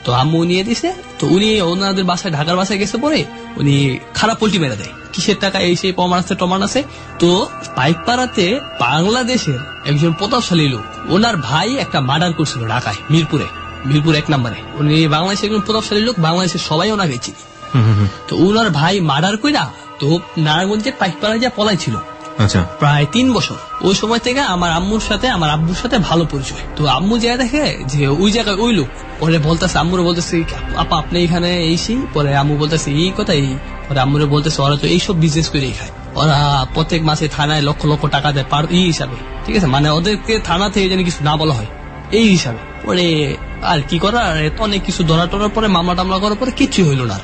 তো আম্মু নিয়ে দিছে। তো উনি ওনাদের বাসায় ঢাকার বাসায় গেছে পরে উনি খারাপ পোল্ট্রি মেরে দেয়, কিসের টাকা এই সেই প্রমাণ আছে। তো পাইকপাড়াতে বাংলাদেশের একজন প্রতাপশালী লোক, ওনার ভাই একটা মার্ডার করছিল ঢাকায় মিরপুর 1 নম্বরে। উনি বাংলাদেশের একজন প্রতাপশালী লোক, বাংলাদেশের সবাই ওনাকে চিনি। তো ওনার ভাই মার্ডার কইরা তো নারায়ণগঞ্জের পাইকপাড়ায় যা পলাই ছিল প্রায় 3 বছর। ওই সময় থেকে আমার আব্বুর সাথে ভালো পরিচয়। তো আম্মু যা দেখে যে ওই জায়গায় ওই লোক, পরে বলতেছে আম্মুরে বলতেছে আপা আপনি এখানে এইসি, পরে আম্মু বলতেছে এই কথা, এই পরে আম্মুরে বলতেছে ওরা তো এইসব বিজনেস করেই খায়, ওরা প্রত্যেক মাসে থানায় লক্ষ লক্ষ টাকা দেয় পার এই হিসাবে, ঠিক আছে, মানে ওদেরকে থানা থেকে যেন কিছু না বলা হয় এই হিসাবে। পরে আর কি করার, অনেক কিছু ধরা টরার পরে মামলা টামলা করার পরে কিচ্ছু হইল না।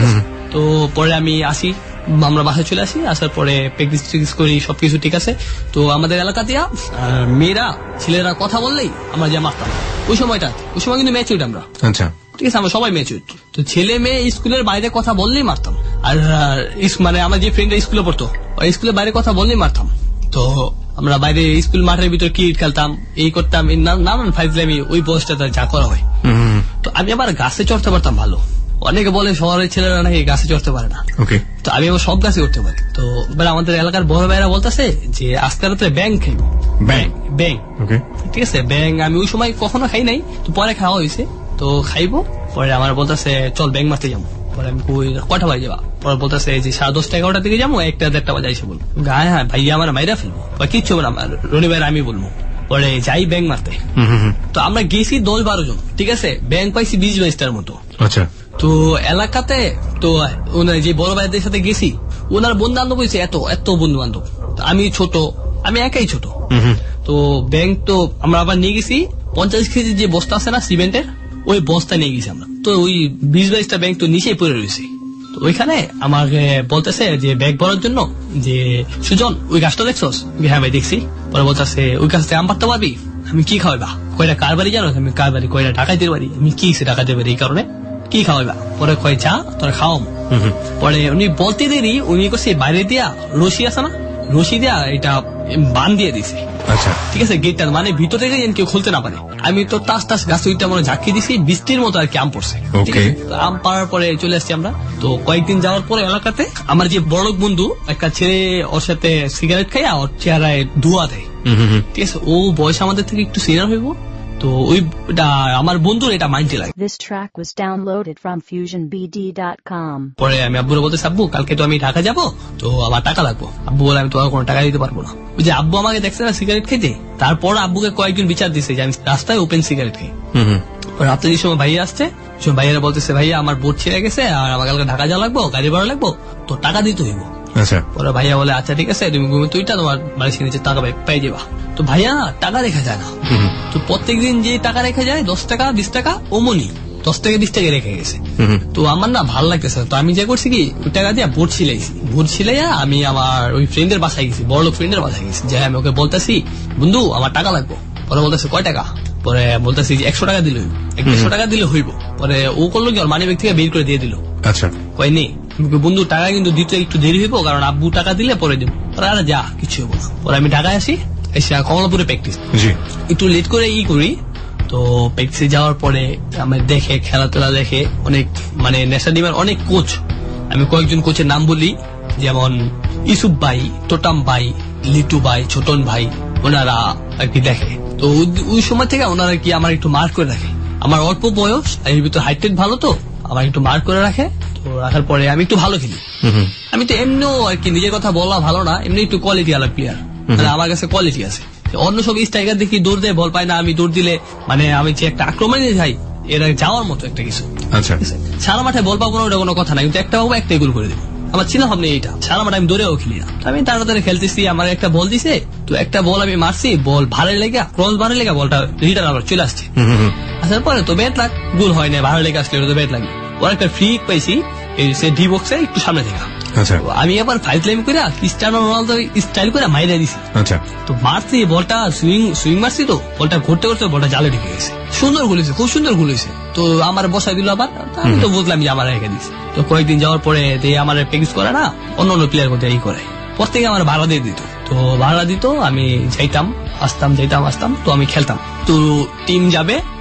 তো পরে আমি আসি, আমরা বাসায় চলে আসি, আসার পরে প্র্যাকটিস করি, সবকিছু ঠিক আছে। তো আমাদের এলাকা দিয়া মেয়েরা ছেলেরা কথা বললেই আমরা যা মারতাম। ওই সময় কিন্তু ম্যাচিউড আমরা, ঠিক আছে, আমরা সবাই ম্যাচিউড। তো ছেলে মেয়ে স্কুলের বাইরে কথা বললেই মারতাম। আর মানে আমার যে ফ্রেন্ডরা স্কুলে পড়তো ওই স্কুলের বাইরে কথা বললেই মারতাম। তো আমরা বাইরে স্কুল মাঠের ভিতরে ক্রিকেট খেলতাম, এই করতাম, নানান ফাইজলামি ওই বয়সটা যা করা হয়। তো আমি আবার গাছে চড়তে পারতাম ভালো। অনেকে বলে শহরের ছেলেরা নাকি গাছে চড়তে পারে না, তো আমি আবার সব গাছে উঠতে পারি। তো এবার আমাদের এলাকার বড় ভাইরা বলতেছে যে আজকে রাতে ব্যাং খাইব, ব্যাং, ঠিক আছে, ব্যাং আমি ওই সময় কখনো খাই নাই, তো পরে খাওয়া হয়েছে, তো খাইবো। পরে আমার বলতেছে চল ব্যাং মারতে যাবো। পরে আমি কটা বাজে যাবা, পরে বলতেছে যে 10:30 11টা দিকে যাবো, 1টা বাজে এসে বলবো। হ্যাঁ ভাইয়া আমার মাইরা ফেলবো বা কিচ্ছু না, রনিবার আমি বলবো। পরে যাই ব্যাং মারতে। তো আমরা গেছি 10-12 জন, ঠিক আছে, ব্যাং পাইছি 20-22টার মতো। আচ্ছা, তো এলাকাতে তো যে বড় ভাইদের সাথে গেছি, ওনার বন্ধু বান্ধব হয়েছে এত বন্ধু বান্ধব, আমি ছোট, আমি একাই ছোট। তো ব্যাংক তো আমরা আবার নিয়ে গেছি 50 কেজি যে বস্তা আছে না সিমেন্টের, ওই বস্তা নিয়ে গেছি আমরা। তো ওই 20-22টা ব্যাংক তো নিচেই পড়ে রয়েছে। তো ওইখানে আমাকে বলতেছে যে ব্যাগ ভরার জন্য যে সুজন ওই গাছটা দেখছোস? হ্যাঁ ভাই দেখছি। পরে বলতেছে ওই গাছ থেকে আম পারতে পারবি? আমি কি খাওয়াইবা? কয়টা কার বাড়ি জানো? আমি কার বাড়ি? কয়টা ডাকাইতের বাড়ি। আমি কি ডাকাইতের বাড়ি, এই কারণে কি খাওয়াইবা? পরে কয় যা তোরা খাওয়াম। পরে উনি বলতে দেরি উনি কইছে বাইরে দিয়া রশি আছে না, রশি দিয়া এটা বান দিয়ে দিছে। আচ্ছা, ঠিক আছে, গেটটা মানে ভিতর থেকে যেন কেউ খুলতে না পারে। আমি তো টাস গাছে ওইটা মনে ঝাঁকি দিছি, বৃষ্টির মতো আর কি আম পড়ছে। আম পাড়ার পরে চলে আসছি আমরা। তো কয়েকদিন যাওয়ার পরে এলাকাতে আমার যে বড় বন্ধু একটা ছেলে, ওর সাথে সিগারেট খাইয়া ওর চেহারায় ধোঁয়া দেয়, ঠিক আছে, ও বয়স আমাদের থেকে একটু সিনিয়র হইব। তো ওইটা আমার বন্ধুর এটা মাইন্ডে লাগে। This track was downloaded from FusionBD.com. পরে আমি আব্বুরে বলতে আব্বু কালকে তো আমি ঢাকা যাবো, তো আমার টাকা লাগবো। আব্বু বলে আমি তোমার কোনো টাকা দিতে পারবো না। ওই যে আব্বু আমাকে দেখছে না সিগারেট খেতে, তারপর আব্বুকে কয়েকজন বিচার দিচ্ছে যে আমি রাস্তায় ওপেন সিগারেট খাই। রাত্রে যে সময় ভাইয়া আসছে, ভাইয়ারা বলতেছে ভাইয়া আমার বোট ছেড়ে গেছে আর আমার কালকে ঢাকা যাওয়া লাগবো, গাড়ি ভাড়া লাগবো, তো টাকা দিতে হইব। পরে ভাইয়া বলে আচ্ছা ঠিক আছে, তুমি ঘুমে তুইটা তোমার বাড়ির নিচে টাকা পাই যাবা। তো ভাইয়া টাকা রেখা যায় না, তো প্রত্যেকদিন যে টাকা রেখে যায় 10 টাকা 20 টাকা অমনি 10 থেকে 20 টাকা রেখে গেছে। তো আমার না ভালো লাগতেছে, তো আমি যা করছি কি ওই টাকা দিয়ে বোট ছিলাইছি। বোট ছিলাইয়া আমি আমার ওই ফ্রেন্ডের বাসায় গেছি, বড় লোক ফ্রেন্ডের বাসায় গেছি, যে আমি ওকে বলতেছি বন্ধু আমার টাকা লাগবো। পরে বলতেছে কয় টাকা? পরে বলতেছি 100 টাকা দিলে হইব, 100 টাকা দিলে হইব। পরে ও করলো কি ওর মানি ব্যাগ থেকে বের করে দিয়ে দিল। আচ্ছা, কয় নেই বন্ধু টাকা কিন্তু দিতে একটু দেরি হইব, কারণ আব্বু টাকা দিলে পরে দিব। আরে যা কিছু হইব না। পরে আমি ঢাকায় আসি, এসে কমলাপুরে প্র্যাকটিস একটু লেট করে করি। তো প্র্যাকটিসে যাওয়ার পরে আমি দেখে খেলাধুলা দেখে অনেক মানে ন্যাশনাল টিমের অনেক কোচ, আমি কয়েকজন কোচের নাম বলি, যেমন ইউসুফ ভাই, টোটাম ভাই, লিটু ভাই, ছোটন ভাই, ওনারা আর কি দেখে। তো ওই সময় থেকে ওনারা কি আমার একটু মার্ক করে রাখে। আমার অল্প বয়স, এর ভিতরে হাইট ভালো, তো আমার একটু মার্ক করে রাখে। তো রাখার পরে আমি একটু ভালো খেলি। আমি তো এমনিও আর কি নিজের কথা বলা ভালো না, এমনি একটু কোয়ালিটি আলা প্লেয়ার, মানে আমার কাছে কোয়ালিটি আছে। অন্য সব স্ট্রাইকার দেখি দৌড় দেয়, বল পায় না, আমি দৌড় দিলে মানে আমি যে একটা আক্রমণে যাই, এরা যাওয়ার মতো একটা কিছু। আচ্ছা, সারা মাঠে বল পাবো না ওটা কোনো কথা নাই, কিন্তু একটা পাবো একটাই গোল করে দেবো। আমার চিন্তা ভাবনা এইটা, সারা মাঠে আমি দৌড়েও খেলি না। আমি তাড়াতাড়ি খেলতেছি, আমার একটা বল দিছে, তো একটা বল আমি মারছি, বল ভারে লেগে ক্রস ভারে লেগে বলটা রিটার্ন আবার চলে আসছে। আসার পরে তো ব্যাট লাগ, গোল হয় না, ভারে লেগে আসলে তো ব্যাট লাগে। ওর একটা ফ্রি পাইছি সে ডি বক্সে একটু সামনে থেকে, আমি আবার ফাইজলামি করে ক্রিস্টিয়ানো রোনালদো স্টাইল করে মাইরে দিছি। তো মারছি বলটা সুইং মারছি, তো বলটা ঘুরতে ঘুরতে বলটা জালে ঢুকে গেছে। সুন্দর গোল হয়েছে, খুব সুন্দর গোল হয়েছে। তো আমার বসাই দিল আবার, আমি তো বুঝলাম যে আমার রেখে দিচ্ছে। তো কয়েকদিন যাওয়ার পরে আমার প্র্যাকটিস করে না, অন্য প্লেয়ার করতে এই করে, প্রত্যেকে আমার ভাড়া দিয়ে দিত। তো ভাড়া দিত, আমি যাইতাম আসতাম, যাইতাম আসতাম, তো আমি খেলতাম। তো টিম যাবে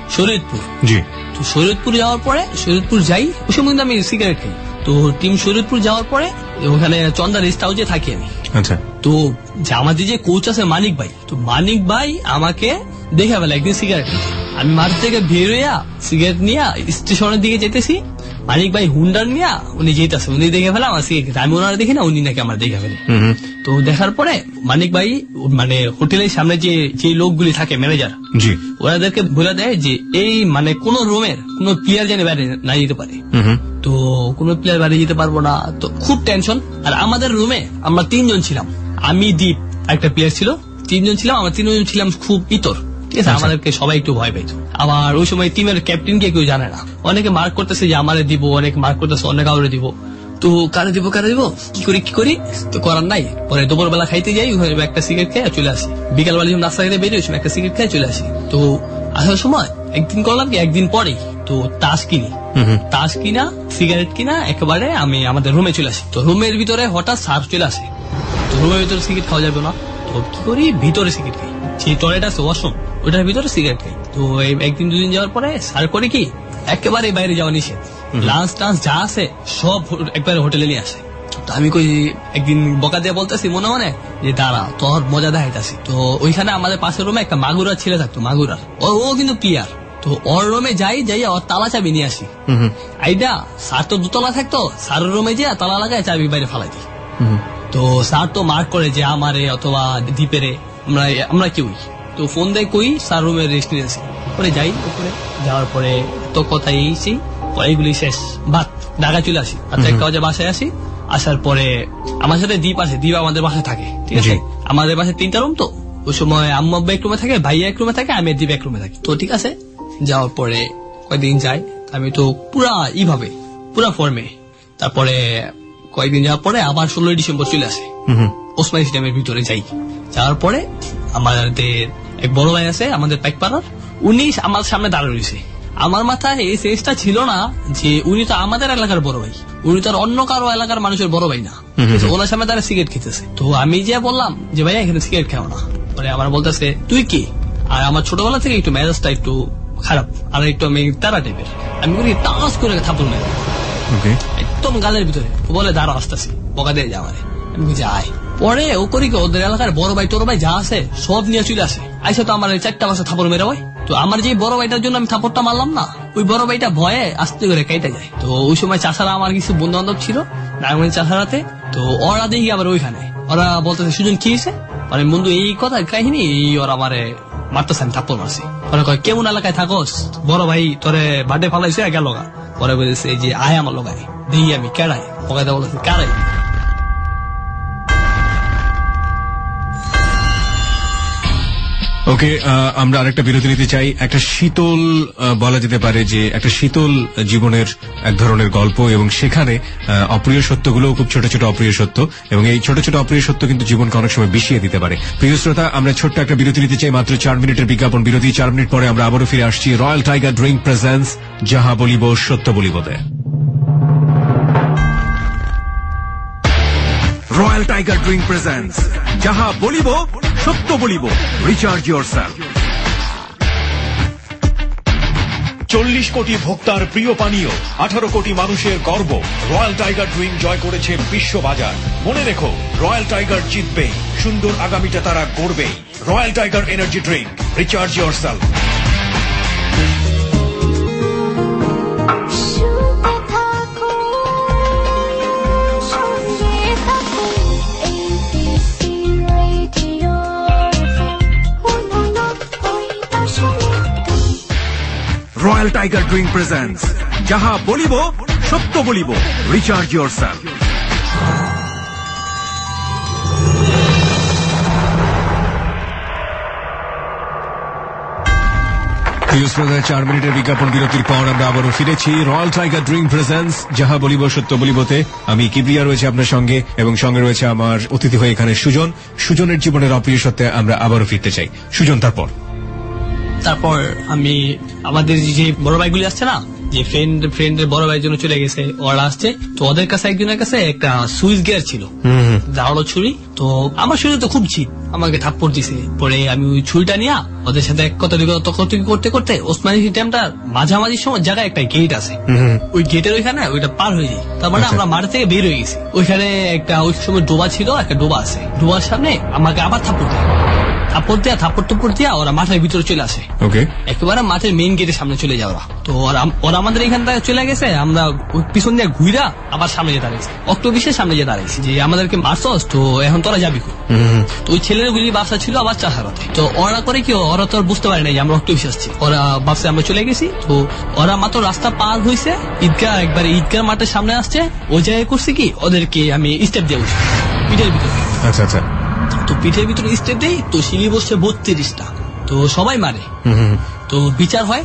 শরীয়তপুর। জি। তো শরীয়তপুর যাওয়ার পরে শরীয়তপুর যাই, ওই সময় কিন্তু আমি সিগারেট খাই। তো টিম শরীয়তপুর যাওয়ার পরে ওখানে চন্দা রেস্ট হাউসে থাকি আমি। আচ্ছা। তো আমাদের যে কোচ আছে মানিক ভাই, তো মানিক ভাই আমাকে দেখে ফেলে একদিন সিগারেট। আমি মাঠ থেকে বের হইয়া সিগারেট নিয়ে স্টেশনের দিকে যেতেছি, মানিক ভাই হুন্ডার নিয়ে উনি যেতেছে, উনি দেখে ফেলে আমার সিগারেট। আমি ওনারা দেখি না, উনি নাকি আমার দেখে ফেলে। তো দেখার পরে মানিক ভাই মানে হোটেলের সামনে যে লোকগুলি থাকে ম্যানেজার, জি, ওনাদেরকে বলে দেয় যে এই মানে কোন রুমের কোন প্লেয়ার যেন বাইরে না যেতে পারে। তো কোন প্লেয়ার বাইরে যেতে পারবো না, তো খুব টেনশন। আর আমাদের রুমে আমরা 3 জন ছিলাম, আমি দীপ একটা প্লেয়ার ছিল, 3 জন ছিলাম। আমরা 3 জন ছিলাম খুব ইতর, ঠিক আছে। আমাদেরকে সবাই একটু ভয় পাইতো। আবার ওই সময় টিমের ক্যাপ্টেনকে কেউ জানে না, অনেকে মার্ক করতেছে যে আমারে দিব, অনেকে মার্ক করতেছে অন্য কাউরে দিব। তো কারে দিব কি করি তো করার নাই। পরে দুপুর বেলা খাইতে যাই, একটা সিগারেট খেয়ে চলে আসি। বিকাল বেলা যখন নাস্তা খেতে বেরিয়ে একটা সিগারেট খেয়ে চলে আসি। তো আসার সময় একদিন করলাম কি, একদিন পরেই তো তাস কিনা সিগারেট কিনা একেবারে আমি আমাদের রুমে চলে আসি। তো রুমের ভিতরে হঠাৎ সার চলে আসে। তো রুমের ভিতরে সিগারেট খাওয়া যাবে না, তো কি করি ভিতরে সিগারেট খাই, সেই টয়লেট আছে ওয়াশরুম, ওটার ভিতরে সিগারেট খাই। তো একদিন দুদিন যাওয়ার পরে সার করে কি একেবারে বাইরে যাওয়া নিষেধ, লাঞ্চ টাঞ্চ যা আছে সব একবারে হোটেলে নিয়ে আসে। তো আমি কই একদিন বকা দিয়ে বলতেছি মনে মনে যে দাঁড়া তোর মজা দেখাইতাছি। তো ওইখানে আমাদের পাশের রুমে একটা মাগুরার ছেলে থাকতো, মাগুরার, ও কিন্তু প্লেয়ার। তো ওর রুমে যাই ওর তালা চাবি নিয়ে আসি। আইডা স্যার তো 2 তলা থাকতো, স্যারের রুমে যে তালা লাগায় চাবি বাইরে ফালাই দিই। তো স্যার তো মার্ক করে যে আমারে অথবা দ্বীপেরে আমরা কেউই। তো ফোন দেয় কই স্যার রুমে রেস্ট নিয়েছি। পরে যাই উপরে, যাওয়ার পরে তো কথাই এইগুলি শেষ, বাদ ঢাকা চলে আসি। আচ্ছা 1 বাজে বাসায় আসি। আসার পরে আমার সাথে দ্বীপ আছে, দ্বীপ আমাদের বাসায় থাকে, ঠিক আছে। আমাদের বাসায় 3টা রুম, তো ওই সময় আম্মু আব্বা এক রুমে থাকে, ভাইয়া এক রুমে থাকে, আমি দ্বীপ এক রুমে থাকি। তো ঠিক আছে, যাওয়ার পরে কয়েকদিন যাই, আমি তো পুরা ফর্মে। তারপরে কয়েকদিন যাওয়ার পরে আবার 16 ডিসেম্বর চলে আসে, ওসমানী স্টেডিয়ামের ভিতরে যাই। যাওয়ার পরে আমাদের এক বড় ভাই আছে আমাদের পাইকপাড়ার, উনি আমার সামনে দাঁড়িয়ে রয়েছে। আমার মাথায় এই সেন্সটা ছিল না যে উনি তো আমাদের এলাকার বড় ভাই, উনি তো অন্য কারো এলাকার মানুষের বড় ভাই না। ওনার সামনে তারা সিগারেট খেতেছে। তো আমি যে বললাম যে ভাইয়া এখানে সিগারেট খাও না। পরে আমার বলতেছে তুই কি? আর আমার ছোটবেলা থেকে একটু মেজাজটা একটু খারাপ, আর একটু আমি তারা টাইপের। আমি বলি টাস করে থাপড় মেরে একদম গালের ভিতরে। বলে দাঁড়া আসতেছি, বকা দিয়ে যা আমারে। আমি বুঝি আয়। পরে ও করি কি, ওদের এলাকার বড় ভাই তোর ভাই যা আছে সব নিয়ে চলে আসে। আইসা তো আমার 4টা বাসা থাপড় মেরে হয়। তো আমার যে বড় ভাইটার জন্য আমি থাপড়টা মারলাম না, ওই বড় ভাইটা ভয়ে আস্তে করে কেটে যায়। তো ওই সময় চাষারা আমার কিছু বন্ধু বান্ধব ছিল নারায়ণগঞ্জ চাষারাতে। তো ওরা দেখি আবার ওইখানে ওরা বলতেছে সুজন কি হয়েছে, মানে বন্ধু এই কথা কাহিনী, এই ওরা আমারে মারতেছে, আমি থাপ্পড় মারছি। ওরা কয় কেমন এলাকায় থাকোস, বড় ভাই তোরে বাডে ফালাইছে গেল গা। পরে বলেছে যে আয় আমার লোকায়, দেখি আমি কেড়াই, ওকে বলেছে কারাই। ওকে, আমরা আরেকটা বিরতি নিতে চাই। একটা শীতল বলা যেতে পারে যে একটা শীতল জীবনের এক ধরনের গল্প, এবং সেখানে অপ্রিয় সত্যগুলো খুব ছোট ছোট অপ্রিয় সত্য, এবং এই ছোট ছোট অপ্রিয় সত্য কিন্তু জীবনকে অনেক সময় বিষিয়ে দিতে পারে। প্রিয় শ্রোতা, আমরা ছোট্ট একটা বিরতি নিতে চাই, মাত্র 4 মিনিটের বিজ্ঞাপন বিরতি। 4 মিনিট পরে আমরা আবারও ফিরে আসছি রয়্যাল টাইগার ড্রিঙ্ক প্রেজেন্স যাহা বলিব সত্য বলিবতে। রয়্যাল টাইগার ড্রিঙ্ক প্রেজেন্স যাহা বলিব সত্য বলিব, রিচার্জ ইয়োরসেলফ। 40 কোটি ভোক্তার প্রিয় পানীয়, 18 কোটি মানুষের গর্ব। রয়্যাল টাইগার ড্রিঙ্ক জয় করেছে বিশ্ববাজার। মনে রেখো, রয়্যাল টাইগার জিতবে, সুন্দর আগামীটা তারা গড়বে। Royal tiger energy drink, recharge yourself. Royal tiger drink presents যাহা বলিব সত্য বলিব, রিচার্জ ইয়োরসেলফ। প্রিয় শ্রোতা, 4 মিনিটের বিজ্ঞাপন বিরতির পর আমরা আবারও ফিরেছি রয়্যাল টাইগার ড্রিঙ্ক প্রেজেন্স যাহা বলিব সত্য বলিবতে। আমি কিবরিয়া রয়েছে আপনার সঙ্গে, এবং সঙ্গে রয়েছে আমার অতিথি হয়ে এখানে সুজন। সুজনের জীবনের অপ্রিয় সত্যে আমরা আবারও ফিরতে চাই। সুজন, তারপর আমি আমাদের যে বড় ভাইগুলি আসছে না, যে ফ্রেন্ডের বড় ভাইয়ের জন্য চলে গেছে, ওরা আসছে। তো ওদের কাছে একজনের কাছে একটা সুইচ গিয়ার ছিল। ধারালো ছুরি। তো আমার শরীরে তো খুব জিদ, আমাকে থাপ্পড় দিছে। পরে আমি ওই ছুরিটা নিয়ে ওদের সাথে এক কথা করতে করতে ওসমানী স্টেডিয়ামটার মাঝামাঝি সময় জায়গায় একটা গেট আছে, ওই গেটের ওইখানে ওইটা পার হয়ে যাই। তার মানে আমরা মাঠ থেকে বের হয়ে গেছি। ওইখানে একটা ওই সময় ডোবা ছিল, একটা ডোবা আছে, ডোবার সামনে আমাকে আবার থাপ্পড় থাপ্পড় দিয়া ওরা মাঠের ভিতরে চলে আসে। একেবারে মাঠের মেইন গেটের সামনে চলে যাওয়া। তো ওরা আমাদের এখান থেকে চলে গেছে, আমরা পিছন দিয়ে ঘুরা আবার সামনে যেতে দাঁড়িয়েছি, অক্টোবিসের সামনে যেতে দাঁড়িয়েছি যে আমাদেরকে মারছস, তো এখন তোরা যাবি। তো ওই ছেলের গুলি বাসা ছিল আবার চাষারাতে। তো ওরা করে কি, ওরা তো বুঝতে পারে না যে আমরা অক্টোবিস আসছি, ওরা বাসে আমরা চলে গেছি। তো ওরা মাত্র রাস্তা পার হয়েছে, ঈদগাহ মাঠের সামনে আসছে, ওই জায়গায় করছে কি ওদেরকে আমি স্টেপ দিয়ে বসছি পিঠের ভিতরে। আচ্ছা, তো পিঠের ভিতরে স্টেপ দেই, তো সিঁড়ি বসছে 32টা। তো সবাই মারে। তো বিচার হয়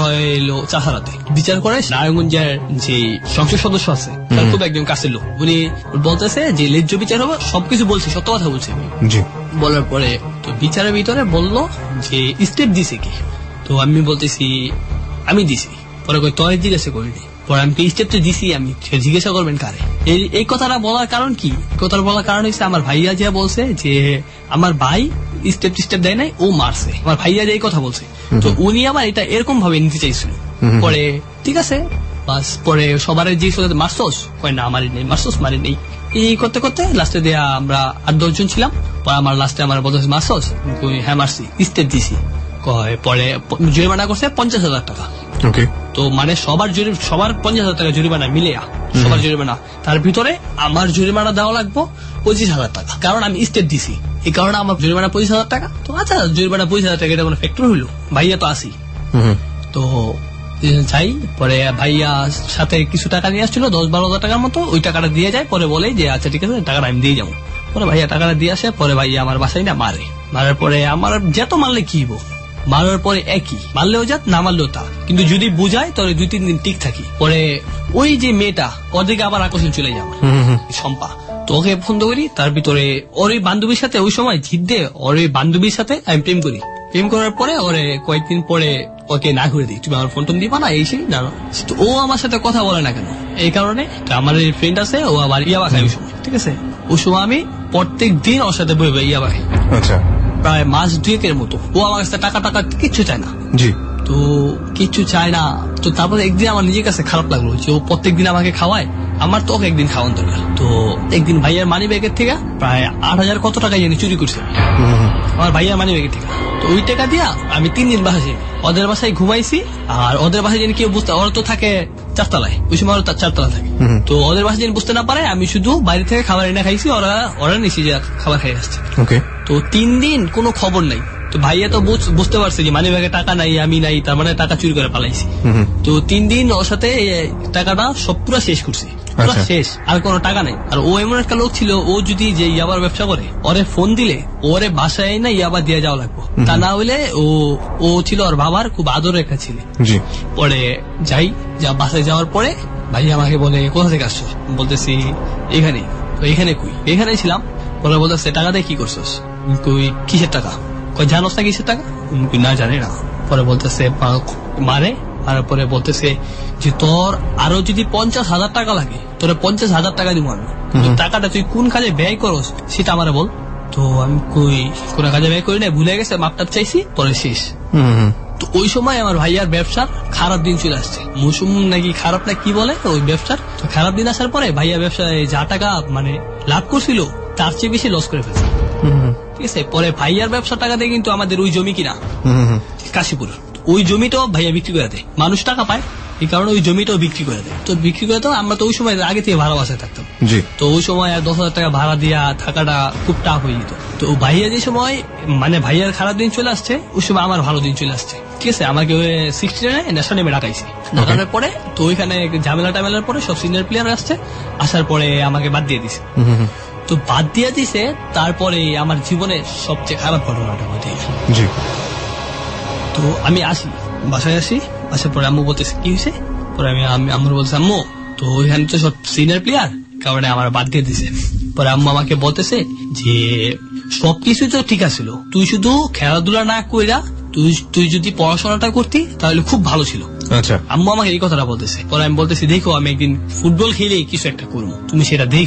এলো চাষারাতে। বিচার করে নারায়ণগঞ্জের যে সংসদ সদস্য আছে তার খুব একদম কাছের লোক, উনি বলতেছে যে ন্যায্য বিচার হবে, সবকিছু বলছে, সত্য কথা বলছে। বলার পরে তো বিচারের ভিতরে বললো যে স্টেপ দিছে কি। তো আমি বলতেছি আমি দিছি। পরে তোর জিজ্ঞাসা করিনি। পরে আমি স্টেপ তো দিছি, আমি জিজ্ঞাসা করবেন কারে। এই কথাটা বলার কারণ কি, কথাটা বলার কারণ হচ্ছে আমার ভাইয়া যা বলছে যে আমার ভাই স্টেপ দেয় নাই, ও মারছে। আমার ভাইয়া যে এই কথা বলছে, তো উনি আমার এটা এরকম ভাবে নিতে চাইছিল। পরে ঠিক আছে বাস, পরে সবার যে মারছস, কয় না মারি নেই, মারছস মারি নেই, এই করতে করতে লাস্টে দেয়া আমরা 8-10 জন ছিলাম। পরে আমার লাস্টে আমার বলতেছে মারছস, হ্যাঁ মারছি, স্টেপ দিছি। পরে জরিমানা করছে 50,000 টাকা। তো মানে সবার 50,000 টাকা জরিমানা মিলে সবার জরিমানা, তার ভিতরে আমার জরিমানা দেওয়া লাগবো 25,000 টাকা, কারণ আমি স্টেপ দিছি। এই কারণে আমার জরিমানা 25,000 টাকা। তো আচ্ছা, জরিমানা 25,000 টাকা, এটা কোনো ফ্যাক্টর হইলো? ভাইয়া তো আসি। তো যাই, পরে ভাইয়া সাথে কিছু টাকা নিয়ে আসছিল 10-12,000 টাকার মতো, ওই টাকাটা দিয়ে যায়। পরে বলে যে আচ্ছা ঠিক আছে, টাকাটা আমি দিয়ে যাবো। পরে ভাইয়া টাকাটা দিয়ে আসে। পরে ভাইয়া আমার বাসায় না মারার পরে আমার যেত মারলে কি হবো, মারার পরে একই, মারলেও যাত না মারলেও তা, কিন্তু যদি বুঝায় তাহলে 2-3 দিন ঠিক থাকি। পরে ওই যে মেয়েটা ওদিকে আবার আকর্ষণ চলে যাবে, শম্পা। তো ওকে পছন্দ করি, তার ভিতরে ওর ওই বান্ধবীর সাথে ওই সময় জিদ দিয়ে ওর ওই বান্ধবীর সাথে আমি প্রেম করি। প্রেম করার পরে ওরে কয়েকদিন পরে ওকে না করে দিই, তুমি আমার ফোন টোন দিবা না, এই সেই না। ও আমার সাথে কথা বলে না কেন, এই কারণে আমার ফ্রেন্ড আছে, ও আবার ইয়াবা খায় ওই সময়। ঠিক আছে, ওই সময় আমি প্রত্যেক দিন ওর সাথে বই ইয়াবা খাই। আচ্ছা, প্রায় মাস 2 মতো। ও আমার কাছে টাকা কিচ্ছু চায় না। তো কিচ্ছু চায় না। তো তারপরে একদিন আমার নিজের কাছে খারাপ লাগলো যে ও প্রত্যেকদিন আমাকে খাওয়ায়, আমার তো ওকে একদিন খাওয়ান দরকার। তো একদিন ভাইয়ার মানি ব্যাগের থেকে প্রায় 8,000 কত টাকা জানি চুরি করছে আমার ভাইয়ার মানি ব্যাগের থেকে। তো ওই টাকা দিয়া আমি 3 দিন বাসায় ওদের বাসায় ঘুমাইছি। আর ওদের বাসায় যেন কেউ বুঝতে, ওরা তো থাকে 4 তলায়, ওই সময় ওরা 4 তলা থাকে। তো ওদের বাসায় যেন বুঝতে না পারে আমি শুধু বাইরে থেকে খাবার এনে খাইছি, ওরা নিচে যে খাবার খাই আসছে। তো 3 দিন কোনো খবর নাই। তো ভাইয়া তো বুঝতে পারছে যে মানি ব্যাগে টাকা নাই, আমি নাই, তার মানে টাকা চুরি করে পালাইছি। তো 3 দিন ওর সাথে টাকাটা সব পুরো শেষ করছি, শেষ, আর কোনো টাকা নাই। আর ও এমন একটা লোক ছিল, ও যদি যে ইয়াবার ব্যবসা করে, ওরে ফোন দিলে ওরে বাসায় না ইয়াবা দিয়ে যাওয়া লাগবো, তা না হইলে ও ছিল ওর বাবার খুব আদরের একটা ছিল। পরে বাসায় যাওয়ার পরে ভাইয়া আমাকে বলে কোথা থেকে আসছো, বলতেছি এখানে। তো এখানে ছিলাম। পরে বলতেছে টাকা দিয়ে কি করছোস, কিসের টাকা, জানোস না কিসের টাকা, না জানি না। পরে বলতেছে মারার পরে বলতেছে যে তোর আরো যদি 50,000 টাকা লাগে, তোর 50,000 টাকা দিব আমি, টাকাটা তুই কোন কাজে ব্যয় করস সেটা আমারে বল। তো আমি কোন কাজে ব্যয় করি না, ভুলে গেছে, মাপটাপ চাইছি, পরে শেষ। তো ওই সময় আমার ভাইয়ার ব্যবসার খারাপ দিন চলে আসছে, মৌসুম নাকি খারাপ না কি বলে ওই ব্যবসার। তো খারাপ দিন আসার পরে ভাইয়া ব্যবসায় যা টাকা মানে লাভ করছিল তার চেয়ে বেশি লস করে ফেলছে। ঠিক আছে, পরে ভাইয়ার ব্যবসার টাকা দিয়ে কিন্তু আমাদের ওই জমি কিনা কাশীপুর, ওই জমিটাও ভাইয়া বিক্রি করে দেয়, মানুষ টাকা পায় এই কারণে ওই জমিটাও বিক্রি করে দেয়। তো বিক্রি করে তো আমরা তো ওই সময় আগে থেকে ভাড়া বাসায় থাকতাম। তো ওই সময় 10,000 টাকা ভাড়া দিয়া থাকাটা খুব টাফ হয়ে যেত। তো ভাইয়া যে সময় মানে ভাইয়ার খারাপ দিন চলে আসছে, ওই সময় আমার ভালো দিন চলে আসছে। ঠিক আছে, আমাকে 69 ন্যাশনাল নেমে ডাকাইছে। ডাকানোর পরে তো ওইখানে ঝামেলার পরে সব সিনিয়র প্লেয়ার আসছে, আসার পরে আমাকে বাদ দিয়ে দিছে। তো বাদ দিয়ে দিছে, তারপরে আমার জীবনে সবচেয়ে খারাপ ঘটনাটা ঘটে। তো আমি বাসায় আসি, আসার পরে আম্মু বলতেছে কি হয়েছে, পরে আমি আম্মুর বলছি আম্মু তো ওইখানে তো সব সিনিয়র প্লেয়ার, কারণে আমার বাদ দিয়ে দিছে। পরে আম্মু আমাকে বলতেছে যে সবকিছু তো ঠিক আছিল, তুই শুধু খেলাধুলা না কইরা তুই যদি পড়াশোনাটা করতি তাহলে খুব ভালো ছিল। আচ্ছা, আম্মু আমাকে এই কথাটা বলতেছে। পরে আমি বলতেছি দেখো আমি একদিন ফুটবল খেলে কিছু একটা করবো, তুমি সেটা দেখো।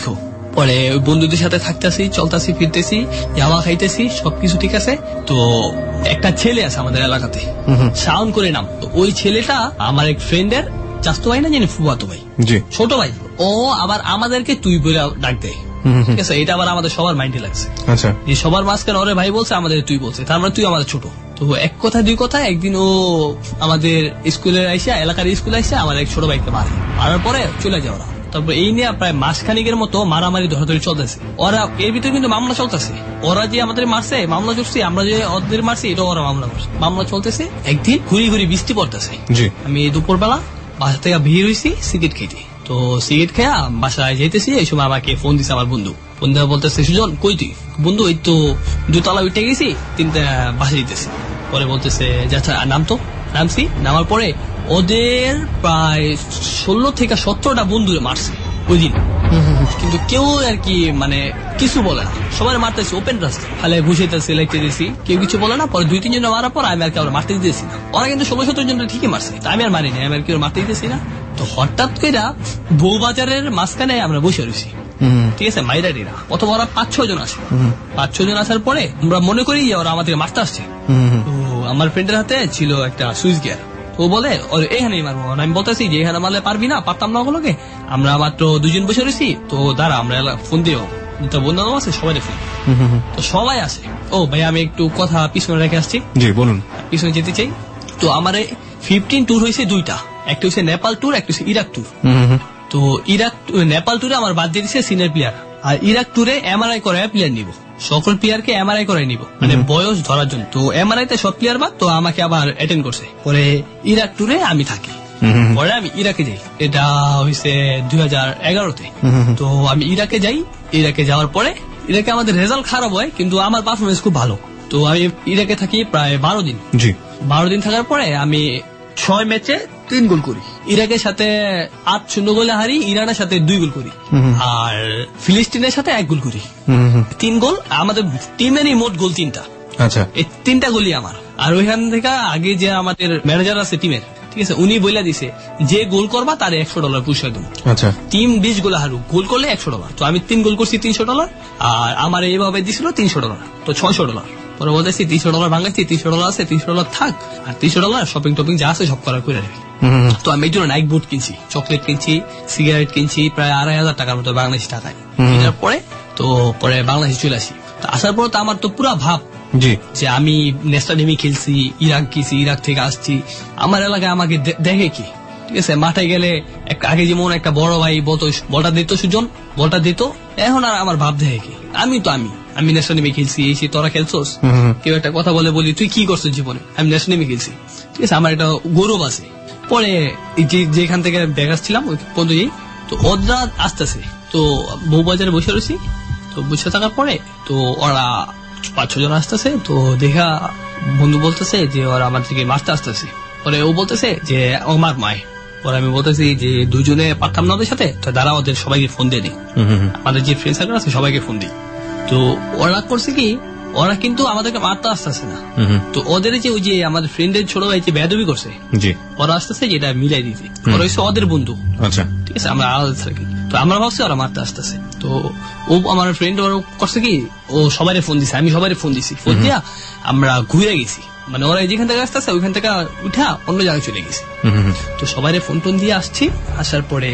পরে ওই বন্ধুদের সাথে থাকতেছি, চলতেছি, ফিরতেছি, যাওয়া খাইতেছি, সবকিছু ঠিক আছে। তো একটা ছেলে আছে আমাদের এলাকাতে, সাউন্ড করে নাম। তো ওই ছেলেটা আমার এক ফ্রেন্ডের চাচতো ভাই না, জানি ফুফাতো ভাই, ছোট ভাই। ও আবার আমাদেরকে তুই বলে ডাক দেয়, ঠিক আছে। এটা আবার আমাদের সবার মাইন্ডে লাগছে, যে সবার মাঝখানে ওরে ভাই বলছে, আমাদের তুই বলছে, তার মানে তুই আমাদের ছোট। তো এক কথা দুই কথা, একদিন ও আমাদের স্কুলে আইসা, এলাকার স্কুলে আইসা আমার এক ছোট ভাইকে মারে, মারার পরে চলে যায় ওরা। তারপর এই নিয়ে প্রায় মাসখানিকের মতো মারামারি ধরাধরি চলতেছে। ওরা এর ভিতরে কিন্তু মামলা চলতেছে, ওরা যে আমাদের মারছে মামলা চলছে, আমরা যে ওদের মারছি এটা ওরা মামলা চলতেছে। একদিন ঘুরি ঘুরি বৃষ্টি পড়তেছে, আমি দুপুরবেলা বাসা থেকে বের হয়েছি সিগারেট খেতে। তো সিগারেট খেয়া বাসায় যেতেছি, এই সময় আমাকে ফোন দিছে আমার বন্ধু। ফোন দেওয়া বলতেছে, সুজন কই তুই? বন্ধু এই তো দুতলা উঠে গেছি, তিনটা বাসা দিতেছি। পরে বলতেছে আচ্ছা নাম তো। নামছি, নামার পরে ওদের প্রায় 16 থেকে 17টা বন্ধুরে মারছে ওই দিন, কিন্তু কেউ আর কি মানে কিছু বলে না, সবাই মারতেছে ওপেন রাস্তা, খালে ঘুষাইতেছে, লাইতে দিয়েছি, কেউ কিছু বলে না। পরে 2-3 জন মারার পর আমি আর কেউ মারতে দিতেছি না। ওরা কিন্তু 16-17 জন ঠিকই মারছে, আমি আর মারিনি, আমি আর কেউ মারতে দিতেছি না। তো হঠাৎ করে বউবাজারের মাঝখানে আমরা বসে রয়েছি, ঠিক আছে, মাইরাটিরা অথবা ওরা 5-6 জন আসে। 5-6 জন আসার পরে আমরা মনে করি যে ওরা আমাদের মারতে আসছে। তো আমার ফ্রেন্ডের হাতে ছিল একটা সুইচ গিয়ার, ও বলে এখানেই মারবো। আমি বলতেছি যে এখানে মারলে পারবি না, পারতাম না ওগুলোকে, আমরা মাত্র 2 জন বসে রয়েছি, তো দাঁড়া আমরা ফোন দিও, বন্ধু আছে সবাই ফোন। তো সবাই আসে। ও ভাই আমি একটু কথা পিছনে রেখে আসছি, বলুন। পিছনে যেতে চাই। তো আমার 15 ট্যুর হয়েছে 2টা, একটা হচ্ছে নেপাল ট্যুর, একটা হচ্ছে ইরাক ট্যুর। তো নেপাল ট্যুরে আমার বাদ দিয়ে দিচ্ছে সিনিয়র প্লেয়ার, আর ইরাক ট্যুরে এমআরআই করায় প্লেয়ার নিব, সকল প্লেয়ারকে এমআরআই করাই নিব, মানে বয়স ধরার জন্য। তো এমআরআই তে সব প্লেয়ার বাদ, তো আমাকে আবার অ্যাটেন্ড করছে। পরে ইরাক ট্যুরে আমি থাকি, পরে আমি ইরাকে যাই, এটা হয়েছে 2011-তে। তো আমি ইরাকে যাই, ইরাকে যাওয়ার পরে ইরাকে আমাদের রেজাল্ট খারাপ হয়, কিন্তু আমার পারফরমেন্স খুব ভালো। তো আমি ইরাকে থাকি প্রায় 12 দিন। 12 দিন থাকার পরে আমি 6 ম্যাচে 3 গোল করি, ইরাকের সাথে 8-0 গোলে হারি, ইরানের সাথে 2 গোল করি, আর ফিলিস্তিনের সাথে 1 গোল করি। 3 গোল আমাদের টিমেরই, মোট গোল 3টা। আচ্ছা, এই 3টা গোলই আমার। আর ওইখান থেকে আগে যে আমাদের ম্যানেজার আছে টিমের, ঠিক আছে, উনি বলে দিছে যে গোল করবা তার $100 পুরস্কার দেবো। আচ্ছা, টিম 20 গোলে হারুক, গোল করলে $100। তো আমি 3 গোল করছি, $300, আর আমার এইভাবে দিছিল $300, তো $600। পরে বলতেছি $300 ভাঙাচ্ছি, $300 আছে, $300 থাক, আর $300 শপিং টপিং যা আছে সব করা করে রাখি। তো আমি এই জন্য নাইট বুট কিনছি, চকলেট কিনছি, সিগারেট কিনছি, প্রায় 2,500 টাকার মতো বাংলাদেশি টাকায়। কেনার পরে তো পরে বাংলাদেশে চলে আসি। তো আসার পর তো আমার তো পুরা ভাব যে আমি ন্যাশনাল টিমে খেলছি, ইরাক গেছি, ইরাক থেকে আসছি, আমার এলাকায় আমাকে দেখে কি, ঠিক আছে। মাঠে গেলে আগে যেমন একটা বড় ভাই বলতো বলটা দিত, সুজন বলটা দিত, এখন আর আমার ভাব দেখে কি, আমি ন্যাশনাল টিমে খেলছি, এই তোরা খেলছোস, কেউ একটা কথা বলি তুই কি করছিস জীবনে, আমি ন্যাশনাল টিমে খেলছি, ঠিক আছে, আমার একটা গৌরব আছে। পরে যেখান থেকে ব্যাগ আসছিলাম ওই পর্যন্ত যাই, তো ওরা আসতেছে, তো বউবাজারে বসে রয়েছি। তো বসে থাকার পরে তো ওরা 5-6 জন আসতেছে, তো দেখা বন্ধু বলতেছে যে ওরা আমাদেরকে মারতে আসতেছে। পরে ও বলতেছে যে আমার মায়। পরে আমি বলতেছি যে 2 জনে পারতাম না ওদের সাথে, তো দাঁড়া ওদের সবাইকে ফোন দিয়ে দিই, আমাদের যে ফ্রেন্ড সার্কেল আছে সবাইকে ফোন দিই। তো ওরা করছে কি, ওরা কিন্তু আমাদেরকে মারতে আসতেছে না, তো ওদের যে ওই যে আমাদের ফ্রেন্ডের ছোট ভাই যে বেয়াদবি করছে, ওরা আসতেছে যেটা মিলাই দিতে, ওরা হচ্ছে ওদের বন্ধু, ঠিক আছে, আমরা আলাদা থাকি। তো আমরা ভাবছি ওরা মারতে আসতেছে। তো ও আমার ফ্রেন্ড ওরা করছে কি, ও সবাই ফোন দিছে, আমি সবাই ফোন দিছি, ফোন দিয়া আমরা ঘুরে গেছি, মানে ওরা যেখান থেকে আসতেছে ওইখান থেকে উঠা অন্য জায়গায় চলে গেছি। তো সবাই ফোন টোন দিয়ে আসছি, আসার পরে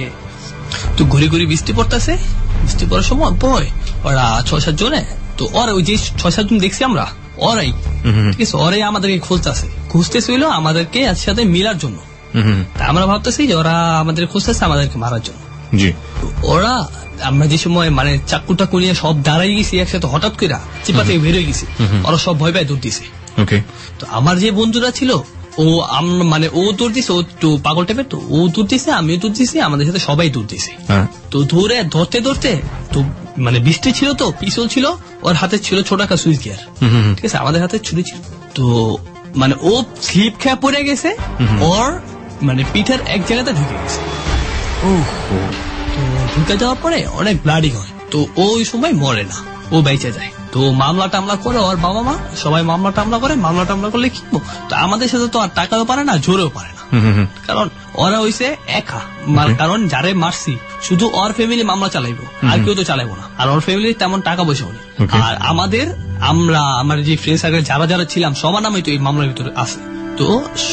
তো ঘুরে ঘুরে বৃষ্টি পড়তেছে, বৃষ্টি পড়ার সময় ওরা 6-7 জনে, তো ওরা ওই যে 6-7 জন দেখছি আমরা, ওরাই, ঠিক আছে, ওরাই আমাদেরকে খুঁজতেছে হইলো আমাদেরকে একসাথে মিলার জন্য। আমরা ভাবতেছি যে ওরা আমাদের খুঁজতেছে আমাদেরকে মারার জন্য। ওরা আমরা যে সময় মানে চাকুটা কুনিয়ে সব দাঁড়াই গেছি একসাথে, হঠাৎ করে চিপা থেকে বের হয়ে গেছি, ওরা সব ভয় পায় দৌড় দিছে। তো আমার যে বন্ধুরা ছিল ও মানে ও দৌড় দিছে, ও একটু পাগল টাইপের, তো ও দৌড় দিছে, আমিও দৌড় দিছি, আমাদের সাথে সবাই দৌড় দিছে। তো ধরতে তো মানে বৃষ্টি ছিল, তো পিছল ছিল, ওর হাতে ছিল ছোট একটা সুইচ গিয়ার, ঠিক আছে, আমাদের হাতে ছুরি ছিল। তো মানে ও স্লিপ খেয়ে পড়ে গেছে, ওর মানে পিঠের এক জায়গাতে ঢুকে গেছে। তো ঢুকে যাওয়ার পরে অনেক ব্লাডিং হয়, তো ওই সময় মরে না, ও বেঁচে যায়। তো মামলা টামলা করে ওর বাবা মা সবাই মামলা টামলা করলে কি, তো আমাদের সাথে তো আর টাকাও পারে না, জোরেও পারে না, কারণ ওরা হইছে একা, কারণ যারে মারছি শুধু ওর ফ্যামিলি মামলা চালাইবো, আর কেউ তো চালাইবো না, আর ওর ফ্যামিলি তেমন টাকা পয়সা নেই। আর আমার যে ফ্রেন্ড সার্কেল যারা ছিলাম সবার নামই তো এই মামলার ভিতরে আছে। তো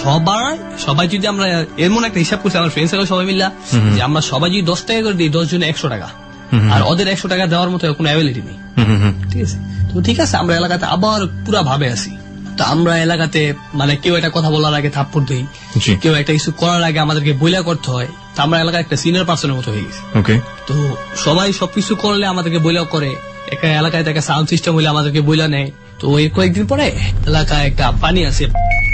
সবাই যদি আমরা এমন একটা হিসাব করছি আমার ফ্রেন্ড সার্কেল সবাই মিলা যে আমরা সবাই যদি 10 টাকা করে দিই, 10 জনে 100 টাকা, আর ওদের 100 টাকা দেওয়ার মতো কোনো অ্যাবিলিটি নেই। ঠিক আছে, তো ঠিক আছে, আমরা এলাকাতে আবার পুরা ভাবে আছি। তো আমরা এলাকাতে মানে কেউ একটা কথা বলার আগে থাপ্পড় দিই, কেউ একটা কিছু করার আগে আমাদেরকে বইলা করতে হয়। তো আমরা এলাকায় একটা সিনিয়র পার্সনের মতো হয়ে গেছি। তো সবাই সবকিছু করলে আমাদেরকে বইলা করে, একটা এলাকায় একটা সাউন্ড সিস্টেম হইলে আমাদেরকে বইলা নেয়। তো এই কয়েকদিন পরে এলাকায় একটা পানি আছে,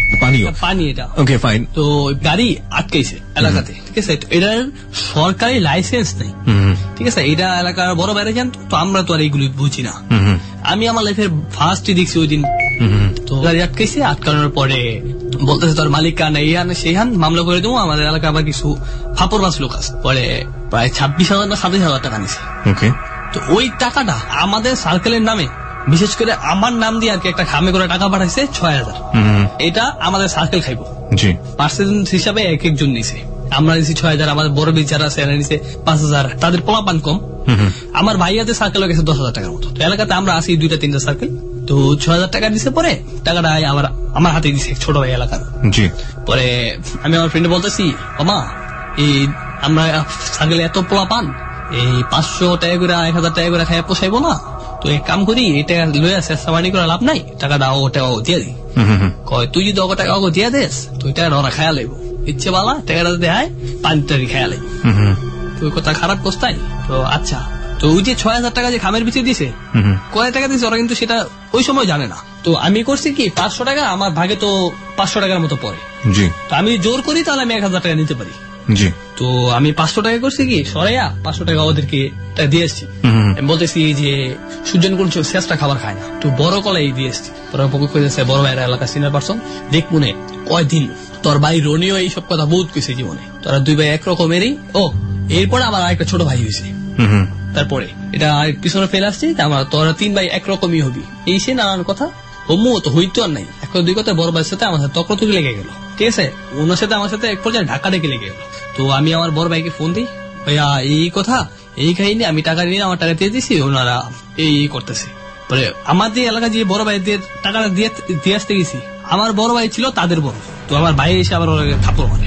পানি এটা ওকে ফাইন। তো গাড়ি আটকাইছে এলাকাতে, ঠিক আছে, এটার সরকারি লাইসেন্স নেই, ঠিক আছে, এটা এলাকার বড় বাইরে জানতো। তো আমরা তো আর এইগুলি বুঝি না। আমি আমার লাইফের ফার্স্টই দেখছি ওই দিন। তো গাড়ি আটকাইছে, আটকানোর পরে বলতেছে তোর মালিক কান এই হান সেই হান, মামলা করে দেবো। আমাদের এলাকা আবার কিছু ফাপড়বাজ লোক আছে, পরে প্রায় 26,000 না 27,000 টাকা নিছে। তো ওই টাকাটা আমাদের সার্কেলের নামে, বিশেষ করে আমার নাম দিয়ে আর কি একটা খামে করে টাকা পাঠাইছে 6,000। এটা আমাদের সার্কেল খাইবো, পার্সেন্ট হিসাবে এক একজন নিছে। আমরা নিছি 6,000, আমাদের বড় বীর যারা আছে এরা নিছে 5,000, তাদের পোলাপান কম। আমার ভাইয়াদের সার্কেল গেছে 10,000 টাকার মতো। তো এলাকাতে আমরা আছি 2-3টা সার্কেল। তো 6,000 টাকা দিছে, পরে টাকাটা আবার আমার হাতে দিছে ছোট ভাই এলাকার। পরে আমি আমার ফ্রেন্ডে বলতেছি, মামা এই আমরা সার্কেলে এত পোলাপান, এই 500 টাকা করে 1,000 টাকা করে খাইয়া পোষাইবো না। তো এক কাম করি, এটা লইয়া চেষ্টা বাড়ি করে লাভ নাই, টাকাটা ওটা দিয়ে দিই। কয় তুই যদি ওকে টাকা ওকে দিয়ে দেস, তুই টাকাটা ওরা খায়া লাইব, ইচ্ছে বালা টাকাটা দেয় পানি টাড়ি খায়া লাইব। তুই কথা খারাপ কোস্তাই। তো আচ্ছা, তো ওই যে 6,000 টাকা যে খামের ভিতরে দিছে, কয় টাকা দিছে ওরা কিন্তু সেটা ওই সময় জানে না। তো আমি করছি কি 500 টাকা আমার ভাগে তো 500 টাকার মতো পড়ে। তো আমি জোর করি তাহলে আমি 1,000 টাকা নিতে পারি। তো আমি 500 টাকা করছি কি সরাইয়া 500 টাকা ওদেরকে দিয়ে এসছি। আমি বলতেছি যে সুজন কোন শেষটা খাবার খায় না, তো বড় কলাই দিয়ে এসছি। তোরা পক্ষ করেছে বড় ভাইয়ের এলাকা সিনিয়র পার্সন, দেখ মনে কয়দিন তোর ভাই রনিও এইসব কথা বহুত কিছু জীবনে, তোরা দুই ভাই একরকমেরই। ও এরপরে আমার আরেকটা ছোট ভাই হয়েছে, তারপরে এটা পিছনে ফেলে আসছি, তোরা 3 ভাই একরকমই হবি, এই সে নানান কথা। হোমো তো হইতো আর নাই, এক দুই কথা বড় ভাইয়ের সাথে আমার সাথে তর্ক লেগে গেল, ঠিক আছে, ওনার সাথে আমার সাথে এক পর্যায়ে ঢাকা ডেকে লেগে গেল। তো আমি আমার বড় ভাইকে ফোন দিই, ভাইয়া এই কথা এই কাহিনী, আমি টাকা নিয়ে আমার টাকা দিয়ে দিছি, ওনারা এই করতেছে। পরে আমার যে এলাকা যে বড় ভাইদের টাকাটা দিয়ে আসতে গেছি, আমার বড় ভাই ছিল তাদের বড়। তো আমার ভাই এসে আবার ওরা থাপ্পড় মারে,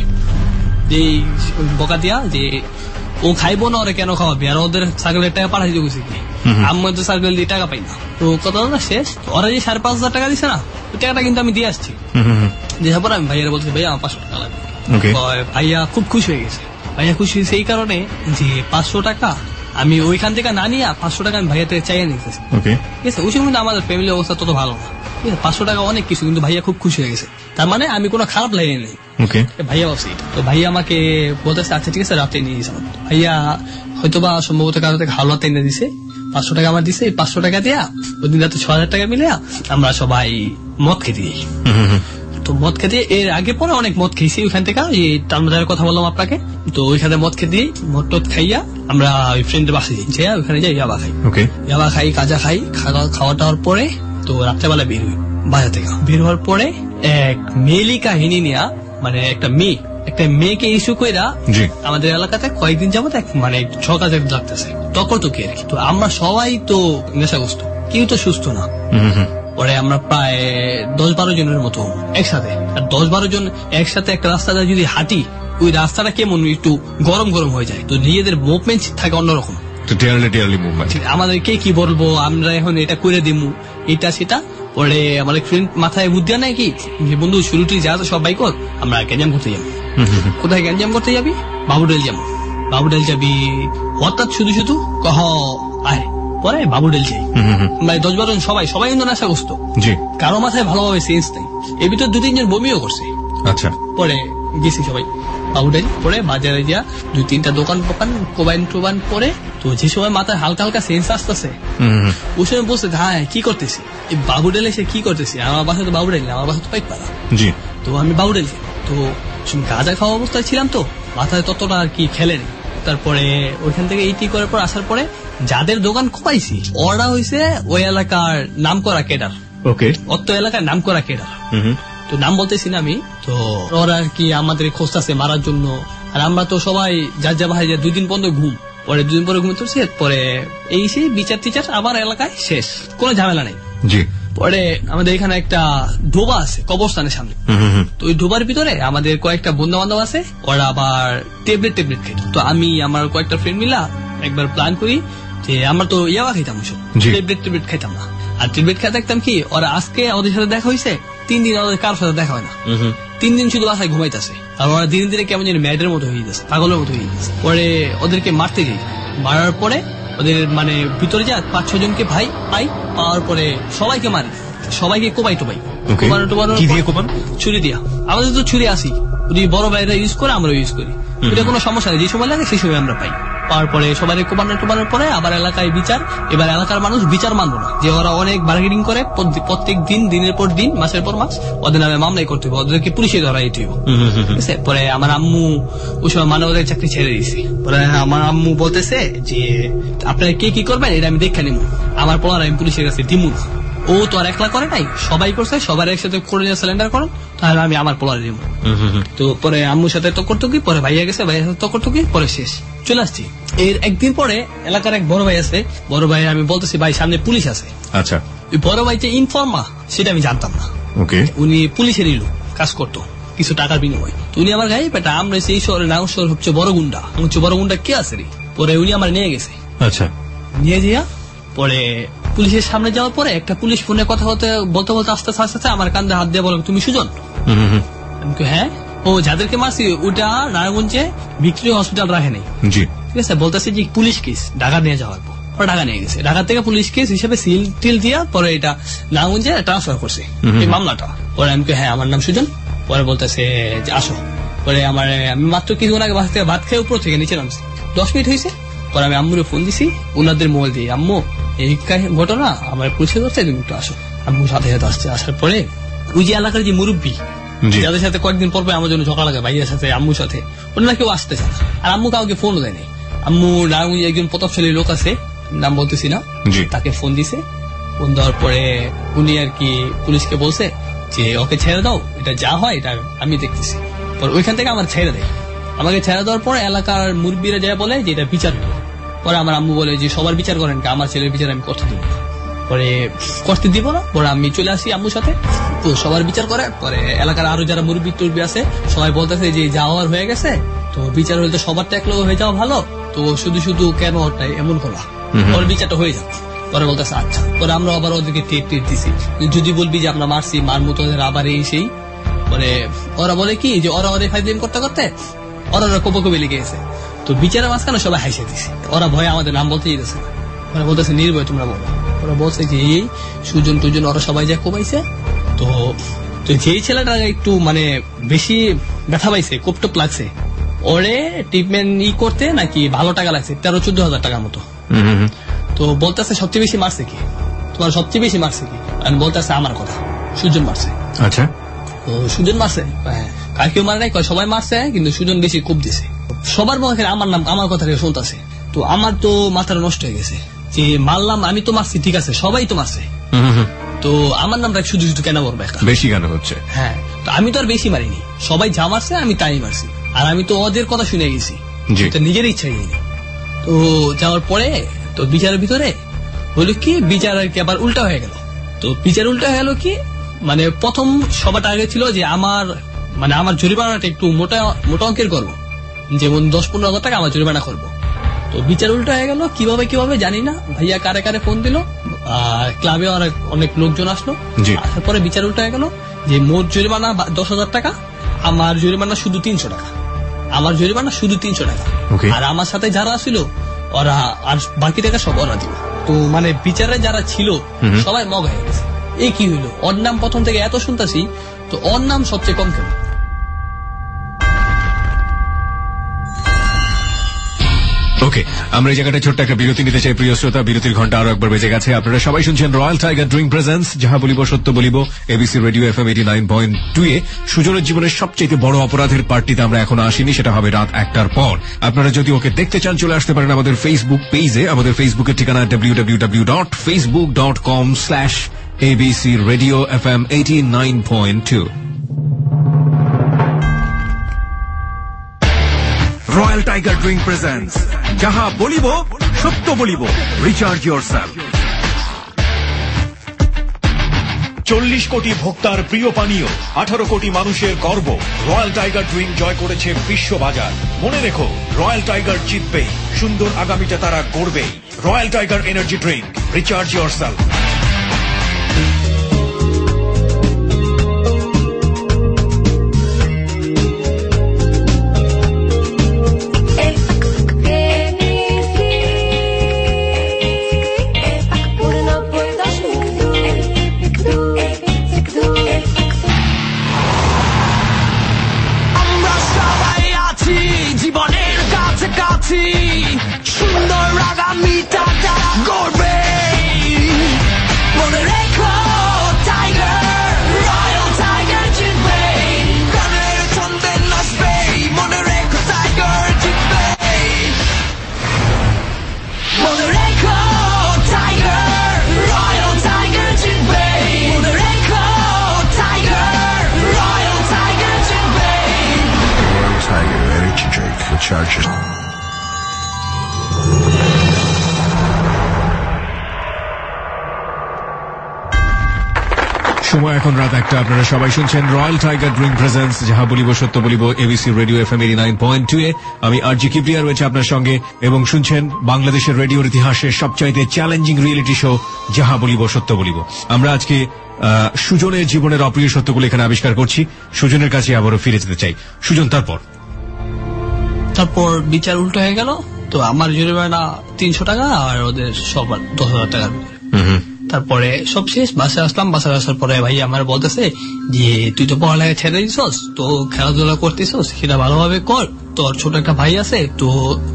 যে বকা দিয়া যে ও খাইবো না, ওরা কেন খাওয়াবে, আর ওদের সার্কেলের টাকা পাঠাই দিয়ে গেছে কি, আমি তো সার্কেল দিয়ে টাকা পাই না। তো কথা না শেষ, ওরা যে 5,500 টাকা দিছে না, ওই টাকাটা কিন্তু আমি দিয়ে আসছি। দেওয়ার পর আমি ভাইয়ারা বলছি, ভাইয়া আমার 500 টাকা লাগবে। ভাইয়া খুব খুশি হয়ে গেছে। ভাইয়া খুশি হয়েছে এই কারণে যে 500 টাকা আমি ওইখান থেকে না নিয়ে 500 টাকা আমি ভাইয়া থেকে চাইয়ে নিতেছি, ঠিক আছে। ওই সময় কিন্তু আমাদের ফ্যামিলির অবস্থা তত ভালো না, ঠিক আছে, 500 টাকা অনেক কিছু, কিন্তু ভাইয়া খুব খুশি হয়ে গেছে, তার মানে আমি কোনো খারাপ লাইনে নেই। ভাইয়া ভাবছি, তো ভাইয়া আমাকে বলতেছে আচ্ছা ঠিক আছে রাতে নিয়ে দিয়েছে। ভাইয়া হয়তো বা সম্ভবত কারো থেকে হালুয়া এনে দিছে, 500 টাকা আমার দিছে। 500 টাকা দিয়া ওই দিন রাতে 6,000 টাকা মিলে আমরা সবাই মদ খেতে যাই। তো মদ খেতে এর আগে পরে অনেক মদ খেয়েছি ওইখান থেকে, তার কথা বললাম আপনাকে। তো ওইখানে মদ খেতে মদ টদ খাইয়া আমরা ওই ফ্রেন্ডের বাসে যাই, ওইখানে যাই ইয়াবা খাই, ইয়াবা খাই, কাজা খাই। খাওয়া টাওয়ার পরে তো রাত্রেবেলা বের হই বাজার থেকে। বের হওয়ার পরে এক মেয়েলি কাহিনী নিয়া, মানে একটা মেয়েকে ইস্যু কইরা আমাদের এলাকাতে কয়েকদিন যাবত মানে ছকাজে লাগতেছে, তর্কি আর কি। তো আমরা সবাই তো নেশাগ্রস্ত, কেউ তো সুস্থ না। পরে আমরা প্রায় 10-12 জনের মতো একসাথে, আর 10-12 জন একসাথে একটা রাস্তাটা যদি হাঁটি, ওই রাস্তাটা কেমন একটু গরম গরম হয়ে যায়। তো নিজেদের মুভমেন্ট থাকে অন্যরকম, আমাদের কে কি বলবো, আমরা এখন এটা করে দিমু এটা সেটা। পরে আমাদের ফ্রেন্ড মাথায় বুদ্ধি নাই কি, বন্ধু শুরুটি যা তো সবাই কর, আমরা গ্যাঞ্জাম করতে যাবো। কোথায় গ্যাঞ্জাম করতে যাবি? বাবুডেল যাবো। বাবুডেল যাবি হঠাৎ শুধু কহ আয়, পরে বাবুডেল যাই। 10-12 জন সবাই কিন্তু নেশাগ্রস্ত, কারো মাথায় ভালোভাবে সেন্স নেই। এর ভিতর 2-3 জন বমিও করছে। আচ্ছা, পরে গেছি সবাই বাবুডেল, পরে বাজারে যা 2-3টা দোকান কোবাইন পরে, তো যে সময় মাথায় হালকা হালকা সেন্স আসতেছে, ওই সময় বলছে হ্যাঁ কি করতেছি, এই বাবুডেল এসে কি করতেছি, আমার বাসা তো বাবুডেল, আমার বাসা তো পাইকপাড়া। তো আমি বাবুডেল যাই, তো গাঁজা খাওয়া অবস্থায় ছিলাম, তো মাথায় ততটা আর কি খেলেনি। তারপরে ওইখান থেকে এইটি করার পর আসার পরে যাদের দোকান খোপাইছি ওরা হয়েছে ওই এলাকার নাম করা কেডার, অত এলাকার নাম করা কেডার। তো তো নাম বলতেছি না আমি। তো ওরা আর কি আমাদের খোঁজতেছে মারার জন্য, আর আমরা তো সবাই যার যা ভাই 2 দিন পর্যন্ত ঘুম, পরে 2 দিন পরে ঘুম তুলছি, পরে এই সেই বিচার টিচার আবার এলাকায় শেষ, কোনো ঝামেলা নেই। জি। পরে আমাদের এখানে একটা ডোবা আছে কবরস্থানের সামনে, তো ওই ডোবার ভিতরে আমাদের কয়েকটা বন্ধু বান্ধব আছে, ওরা আবার ট্যাবলেট খেত। তো আমি আমার কয়েকটা ফ্রেন্ড মিলা একবার প্ল্যান করি যে আমরা তো ইয়াবা খাইতাম, ট্যাবলেট খাইতাম না, আর ট্যাবলেট খেয়ে দেখতাম কি ওরা আজকে ওদের সাথে দেখা হয়েছে, 3 দিন ওদের কারোর সাথে দেখা হয় না, 3 দিন শুধু বাসায় ঘুমাইতেছে, আর ওরা দিনে দিনে কেমন যেন ম্যাডের মতো হয়ে গেছে, পাগলের মতো হয়ে গেছে। পরে ওদেরকে মারতে যাই, মারার পরে ওদের মানে ভিতরে যা 5-6 জনকে ভাই পাওয়ার পরে সবাইকে মারি, সবাইকে কোবাই টোবাই, ছুরি দিয়া। আমাদের তো ছুরি আসি, যদি বড় ভাইরা ইউজ করে আমরা ইউজ করি, এটা কোনো সমস্যা নেই, যে সময় লাগে সেই সময় আমরা পাই। পাওয়ার পরে সবাই কোবানোর পরে আবার এলাকায় বিচার। এবার এলাকার মানুষ বিচার মানবো না, যে ওরা অনেক বার্গেনিং করে প্রত্যেক দিন, দিনের পর দিন, মাসের পর মাস ওদের নামে মামলাই করতে হবে, ওদেরকে পুলিশে ধরাই দিতে হবে। ঠিক আছে। পরে আমার আম্মু ওই সময় মানবতার চাকরি ছেড়ে দিয়েছে। পরে আমার আম্মু বলতেছে যে আপনারা কে কি করবেন এটা আমি দেখে নিব, আমার পড়ার আমি পুলিশের কাছে দিমু। ও তো আর একলা করে নাই, সবাই করছে, সবার একসাথে করে সিলিন্ডার করুন, তাহলে আমি আমার পোলার দিব। তো পরে আম্মুর সাথে তকরতকি, পরে ভাইয়া গেছে, ভাইয়ের সাথে তকরতকি, পরে শেষ। চলে আসছি। এর একদিন পরে এলাকার এক বড় ভাই আছে, বড় ভাই আমি বলতেছি ভাই সামনে পুলিশ আছে। আচ্ছা। ওই বড় ভাই যে ইনফর্মা সেটা আমি জানতাম না। ওকে। উনি পুলিশেরই লোক, কাজ করতো কিছু টাকার বিনিময়। তো উনি আমার গায়ে পেটা, আমরা সেই শহরের নাম শহর হচ্ছে বড় গুন্ডা, বড় গুন্ডা কে আছে রে। পরে উনি আমার নিয়ে গেছে। আচ্ছা। নিয়ে যাইয়া পরে পুলিশের সামনে যাওয়ার পরে একটা পুলিশ ফোনে কথা বলতে আস্তে আস্তে আমার কান্দে হাত দিয়ে বলো তুমি সুজন? আমি হ্যাঁ। ও যাদেরকে মারছি ওটা নারায়ণগঞ্জে ভিক্টোরিয়া হসপিটাল রাখে নাই। জি। ঠিক আছে। বলতেছে যে পুলিশ কেস ঢাকা নিয়ে যাওয়ার পর ঢাকা নিয়ে গেছে, ঢাকা থেকে পুলিশ কেস হিসেবে সিল টিল দিয়া পরে এটা নারায়ণগঞ্জে ট্রান্সফার করছে এই মামলাটা। পরে আমি হ্যাঁ আমার নাম সুজন। পরে বলতেছে যে আসো। পরে আমি মাত্র কিছুক্ষণ আগে বাসা থেকে ভাত খেয়ে উপর থেকে নিচে নামছি, 10 মিনিট হয়েছে। পরে আমি আম্মুরে ফোন দিছি, ওনাদের মোবাইল দিয়ে, আম্মু এই ঘটনা আমার পুলিশে ধরছে, তুমি একটু আসো। আম্মু সাথে আসছে। আসার পরে ওই যে এলাকার যে মুরব্বী যাদের সাথে কয়েকদিন পর আমার জন্য ঝগড়া লাগে ভাইয়ের সাথে আম্মুর সাথে, ওনারা কেউ আসতে চায়, আর আম্মু কাউকে ফোনও দেয়নি। আম্মু নারায়ণগঞ্জে একজন প্রতাপশালী লোক আছে, নাম বলতেছি না, তাকে ফোন দিছে। ফোন দেওয়ার পরে উনি আর কি পুলিশকে বলছে যে ওকে ছেড়ে দাও, এটা যা হয় এটা আমি দেখতেছি। পরে ওইখান থেকে আমার ছেড়ে দেয়। আমাকে ছেড়ে দেওয়ার পরে এলাকার মুরব্বীরা যায় বলে যে এটা বিচার হবে। পরে আমার আম্মু বলে যে সবার বিচার করেন, আমার ছেলের বিচার আমি করতে দিব না। পরে করতে দিব না। পরে আমি চলে আসি আম্মুর সাথে, তো সবার বিচার করে। পরে এলাকার আরো যারা মুরব্বী টুরবি আছে সবাই বলতেছে যে যাওয়ার হয়ে গেছে, তো বিচার হইলে সবারটা এক লোক হয়ে যাওয়া ভালো, তো শুধু কেন ওটাই এমন করা, পরে বিচারটা হয়ে যাবে। পরে বলতেছে আচ্ছা। পরে আমরা আবার ওদেরকে টেট দিছি, যদি বলবি যে আমরা মারছি মার মতো আবার এই সেই। পরে ওরা বলে কি যে ওরা ফাইজলিম করতে করতে ওরা কবে লেগে গেছে, তো বিচারের মাঝখানে সবাই হাসে দিছে। ওরা ভয়ে আমাদের নাম বলতে যেতেছে না, ওরা বলতেছে নির্ভয় তোমরা বলো। ওরা বলছে যে এই সুজন টুজন ওরা সবাই যা কোবাইছে, তো যেই ছেলেটা একটু মানে বেশি ব্যথা পাইছে, কোপটোপ লাগছে, ওরে ট্রিটমেন্ট করতে নাকি ভালো টাকা লাগছে, 13-14 হাজার টাকার মতো। তো বলতেছে সবচেয়ে বেশি মারছে কি, তোমার সবচেয়ে বেশি মারছে কি? আমি বলতেছে আমার কথা, সুজন মারছে। আচ্ছা। তো সুজন মারছে, কার কেউ মারে নাই, সবাই মারছে, কিন্তু সুজন বেশি কোপ দিছে। সবার মুখে আমার কথা শুনতেছে, তো আমার তো মাথাটা নষ্ট হয়ে গেছে যে মারলাম আমি তো মারছি, ঠিক আছে সবাই তো মারছে, তো আমার নামটা শুধু কেন বলবো, বেশি কেন হচ্ছে? হ্যাঁ, তো আমি তো আর বেশি মারিনি, সবাই যা মারছে আমি তাই মারছি, আর আমি তো ওদের কথা শুনে গেছি, নিজের ইচ্ছাই নেই। তো যাওয়ার পরে তো বিচারের ভিতরে হলো কি, বিচার আর কি আবার উল্টা হয়ে গেল। তো বিচার উল্টা হয়ে গেল কি, মানে প্রথম সবার আগে ছিল যে আমার জরিমানাটা একটু মোটা অঙ্কের করবো, যেমন 10-15 হাজার টাকা আমার জরিমানা করবো। তো বিচার উল্টা হয়ে গেল কিভাবে জানি না, ভাইয়া কারে ফোন দিল, ক্লাবে অনেক লোকজন আসলো, আসার পরে বিচার উল্টা হয়ে গেল যে মোট জরিমানা 10,000 টাকা, আমার জরিমানা শুধু 300 টাকা, আমার জরিমানা শুধু 300 টাকা, আর আমার সাথে যারা আসছিল ওরা আর বাকি টাকা সব ওরা দিল। তো মানে বিচারে যারা ছিল সবাই মগ হয়ে গেছে, এই কি হইলো, ওর নাম প্রথম থেকে এত শুনতেছি, তো ওর নাম সবচেয়ে কম কেন? ওকে, আমরা এই জায়গাটা ছোট্ট একটা বিরতি নিতে চাই প্রিয় শ্রোতা। বিরতির ঘন্টা আরো একবার বেজে গেছে। আপনারা সবাই শুনছেন রয়্যাল টাইগার ড্রিঙ্ক প্রেজেন্স, যাহা বলিব সত্য বলিব, এবিসি রেডিও FM 89.2 এ। সুজনের জীবনের সবচেয়ে বড় অপরাধের পার্টিতে আমরা এখন আসিনি, সেটা হবে রাত 1টার পর। আপনারা যদি ওকে দেখতে চান চলে আসতে পারেন আমাদের ফেসবুক পেজে। আমাদের ফেসবুকের ঠিকানা www.facebook.com/ABC Radio FM 89.2। Royal tiger drink presents যাহা বলিব সত্য বলিব, রিচার্জ ইয়োরসেলফ। 40 কোটি ভোক্তার প্রিয় পানীয়, 18 কোটি মানুষের গর্ব, রয়্যাল টাইগার ড্রিঙ্ক জয় করেছে বিশ্ববাজার। মনে রেখো, রয়্যাল টাইগার জিতবেই, সুন্দর আগামীটা তারা গড়বেই। Royal tiger energy drink, recharge yourself. সুন্দর আগামীটা তারা গড়বে। মনে রেখো টাইগার, রয়্যাল টাইগার জিতবে। গানের ছন্দে নাচবে, মনে রেখো টাইগার জিতবে। মনে রেখো টাইগার, রয়্যাল টাইগার জিতবে। মনে রেখো টাইগার, রয়্যাল টাইগার জিতবে। Royal Tiger Energy Drink with charges. সময় এখন রাত 1টা। আপনারা সবাই শুনছেন রয়্যাল টাইগার ড্রিঙ্ক প্রেজেন্স যাহা বলিব সত্য বলিব, এবিসি রেডিও FM 89.2 এ। আমি আরজি কিবরিয়া রয়েছে আপনার সঙ্গে এবং শুনছেন বাংলাদেশের রেডিওর ইতিহাসের সবচাইতে চ্যালেঞ্জিং রিয়েলিটি শো যাহা বলিব সত্য বলিব। আমরা আজকে সুজনের জীবনের অপ্রিয় সত্যগুলো এখানে আবিষ্কার করছি। সুজনের কাছে আবারও ফিরে যেতে চাই। সুজন, তারপর বিচার উল্টো হয়ে গেল। তো আমার জরিমানা 300 টাকা আর ওদের সবার 10,000 টাকা। তারপরে সব শেষ, বাসায় আসলাম। বাসায় আসার পরে ভাই আমার বলতেছে যে তুই তো পড়ালেখা ছেড়ে দিছস, তো খেলাধুলা করতেছস, সেটা ভালোভাবে কর। তোর ছোট একটা ভাই আছে, তো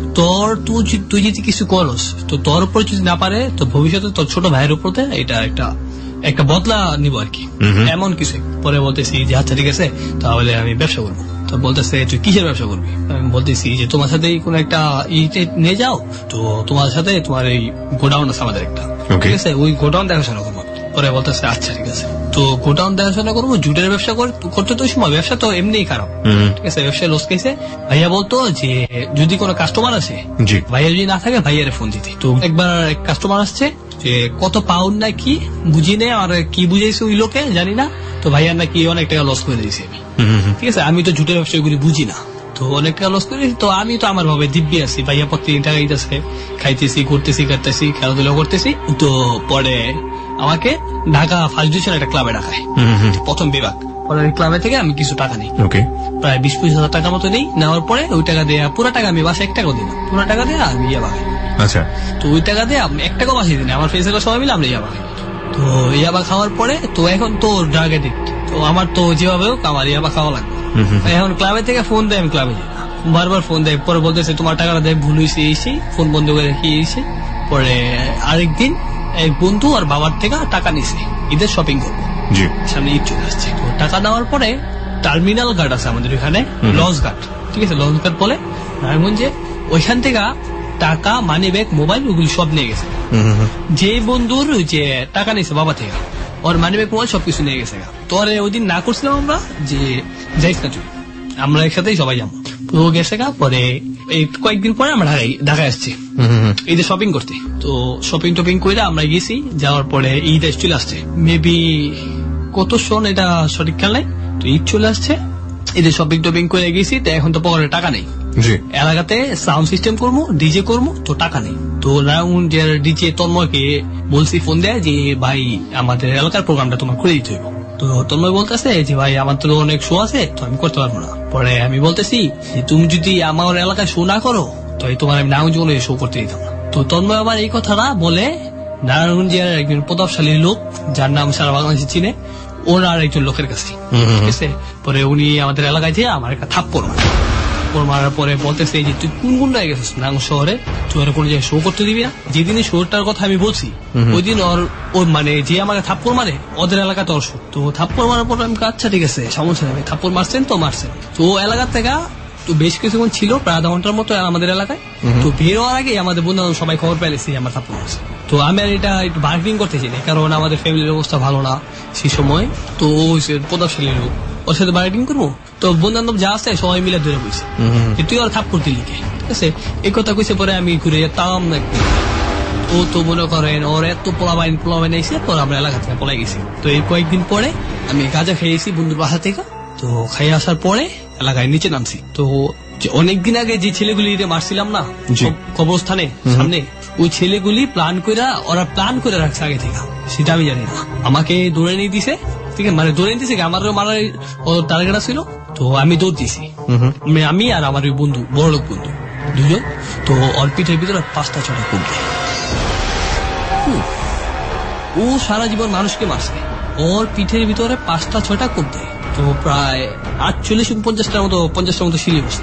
তুই যদি কিছু করস, তো তোর উপর যদি না পারে, তো ভবিষ্যতে তোর ছোট ভাইয়ের উপর এটা একটা বদলা নিব আর কি, এমন কিছু। পরে বলতেছি যে আচ্ছা ঠিক আছে, তাহলে আমি ব্যবসা করবো। তো বলতেছে তুই কিসের ব্যবসা করবি? আমি বলতেছি যে তোমার সাথে কোন একটা নিয়ে যাও, তো তোমার সাথে তোমার এই গোডাউন আছে আমাদের একটা, ঠিক আছে, ওই গোডাউন দেখাশোনা করবো। পরে বলতেছে আচ্ছা ঠিক আছে। তো গোডাউন দেখাশোনা করবো, জুটের ব্যবসা করতে তো সময় ব্যবসা তো এমনিই খারাপ, ঠিক আছে, ব্যবসায় লস খেয়েছে। ভাইয়া বলতো যে যদি কোনো কাস্টমার আসে, ভাইয়া যদি না থাকে ভাইয়ারে ফোন দিতে। তো একবার এক কাস্টমার আসছে, যে কত পাউন্ড না কি বুঝি নেই, আর কি বুঝাইছে ওই লোকে জানি না। তো ভাইয়ার নাকি অনেক টাকা লস করে দিয়েছি আমি, ঠিক আছে। আমি তো জুটের ব্যবসাগুলি বুঝি না, তো অনেক টাকা লস করে। তো আমি তো আমার ভাবে দিব্যি আছি, ভাইয়া প্রতিদিন টাকা দিতেছে, খাইতেছি, ঘুরতেছি, কাটতেছি, খেলাধুলা করতেছি। তো পরে আমাকে ঢাকা ফার্স্ট ডিভিশন একটা ক্লাবে ডাকায়, প্রথম বিভাগ। পরে ওই ক্লাবে থেকে আমি কিছু টাকা নিই, প্রায় 20-25 টাকার মতো নিই। নেওয়ার পরে ওই টাকা দিয়ে পুরো টাকা আমি বাসায় 1 টাকাও দিই না, পুরো টাকা দিয়ে আমি ইয়াবা খাই। আচ্ছা, তো ওই টাকা দিয়ে আমি 1 টাকাও বাসিয়ে দিই না, আমার ফেসের সবাই মিলে আমরা ইয়াবা খাই। তো ইয়াবা খাওয়ার পরে তো এখন তো ড্রাগ এডিক্ট, তো আমার তো যেভাবে হোক আমার ইয়াবা খাওয়া লাগবে। এখন ক্লাবে থেকে ফোন দেয়, আমি ক্লাবে যাই না, বারবার ফোন দেয়। পরে বলতেছে তোমার টাকাটা দেয়, ভুল হয়েছে, এসে ফোন বন্ধ করে রেখে এসে। পরে আরেকদিন এক বন্ধু আর বাবার থেকে টাকা নিছে, ঈদের শপিং করবো, সামনে ঈদ চলে আসছে। তো টাকা নেওয়ার পরে টার্মিনাল গার্ড আছে আমাদের ওখানে, লঞ্চ গার্ড, ঠিক আছে, লঞ্চ গার্ড বলে নারায়ণগঞ্জে। ওইখান থেকে টাকা, মানি ব্যাগ, মোবাইল, ওগুলি সব নিয়ে গেছে। যে বন্ধুর যে টাকা নিয়েছে বাবা থেকে, ওর মানি ব্যাগ, মোবাইল সবকিছু নিয়ে গেছে। তো ওই দিন না করছিলাম আমরা যে যাইস না তুই, আমরা একসাথেই সবাই যাবো। তো গেছে গা। পরে এই কয়েকদিন পরে আমরা ঢাকায় আসছি ঈদে শপিং করতে। তো শপিং টপিং করে আমরা গেছি, যাওয়ার পরে ঈদ চলে আসছে, মেবি কত শোন এটা সঠিক খেয়াল নাই। তো ঈদ চলে আসছে, ঈদে শপিং টপিং করে গেছি। তো এখন তো পকেটে টাকা নেই, এলাকাতে সাউন্ড সিস্টেম করবো, ডিজে করবো, তো টাকা নেই। তো রাউন্ডের ডিজে তন্ময়কে বলছি ফোন দেয় যে ভাই আমাদের এলাকার প্রোগ্রামটা তোমার করে দিতে হইব। তো তন্ময় বলতেছে যে ভাই আমার তো অনেক শো আছে, তো আমি করতে পারবো না। পরে আমি বলতেছি যে তুমি যদি আমার এলাকায় শো না করো, তো তোমার আমি নারায়ণগঞ্জে শো করতে দিতাম না। তো তন্ময় আমার এই কথাটা বলে নারায়ণগঞ্জের একজন প্রতাপশালী লোক, যার নাম সারা বাংলাদেশে চিনে, ওনার একজন লোকের কাছে, ঠিক আছে। পরে উনি আমাদের এলাকায় যেয়ে আমার একটা থাপ্পড় মারার পরে বলতেছে যে তুই কোন কোন জায়গায় গেছিস নারায়ণ শহরে, তুই আর কোনো জায়গায় শো করতে দিবি না। যেদিনই শোটার কথা আমি বলছি, ওই দিন ওর মানে যে আমাকে থাপ্পড় মারে, ওদের এলাকাতে ওর শো। তো থাপ্পড় মারার পর আমি আচ্ছা ঠিক আছে, সমস্যা নেই, থাপ্পড় মারছেন তো মারছেন। তো এলাকা থেকে তো বেশ কিছুক্ষণ ছিল, প্রায় আধা ঘন্টার মতো আমাদের এলাকায়। তো বের হওয়ার আগে আমাদের বন্ধু সবাই খবর পেয়েছি আমার থাপ্পড় মারছে। তো আমি আর এটা একটু বার্গেনিং করতে চাই না, কারণ আমাদের ফ্যামিলির অবস্থা ভালো না সেই সময়। তো প্রতাপশালী লোক, ওর সাথে বার্গেনিং করবো, তো বন্ধু বান্ধব যা আছে সবাই মিলে ধরে বসে তুই আর থাপ্পড় দিলি কে, ঠিক আছে এই কথা কইছে। পরে আমি ঘুরে যেতাম, ও তো মনে করেন ওর এত পোলাবাইন এসে পর আমরা এলাকা থেকে পলাই গেছি। তো এই কয়েকদিন পরে আমি গাঁজা খেয়েছি বন্ধুর বাসা থেকে। তো খাইয়ে আসার পরে এলাকায় নিচে নামছি। তো অনেকদিন আগে যে ছেলেগুলি মারছিলাম না কবরস্থানে সামনে, ওই ছেলেগুলি ওরা প্ল্যান করে রাখছে আগে থেকে, সেটা আমি জানি না। আমাকে দৌড়ে নিয়ে দিছে, ঠিক আছে, মানে দৌড়ে দিছে, আমারও মারার টার্গেট ছিল। তো আমি দৌড় দিছি, আমি আর আমার ওই বন্ধু, বড় লোক বন্ধু দুজন। তো ওর পিঠের ভিতরে 5টা-6টা কোপ দেয়। ও সারা জীবন মানুষকে মারছে, ওর পিঠের ভিতরে 5টা-6টা কোপ দেয়। তো প্রায় 48-50টার মতো সিঁড়ি বসে।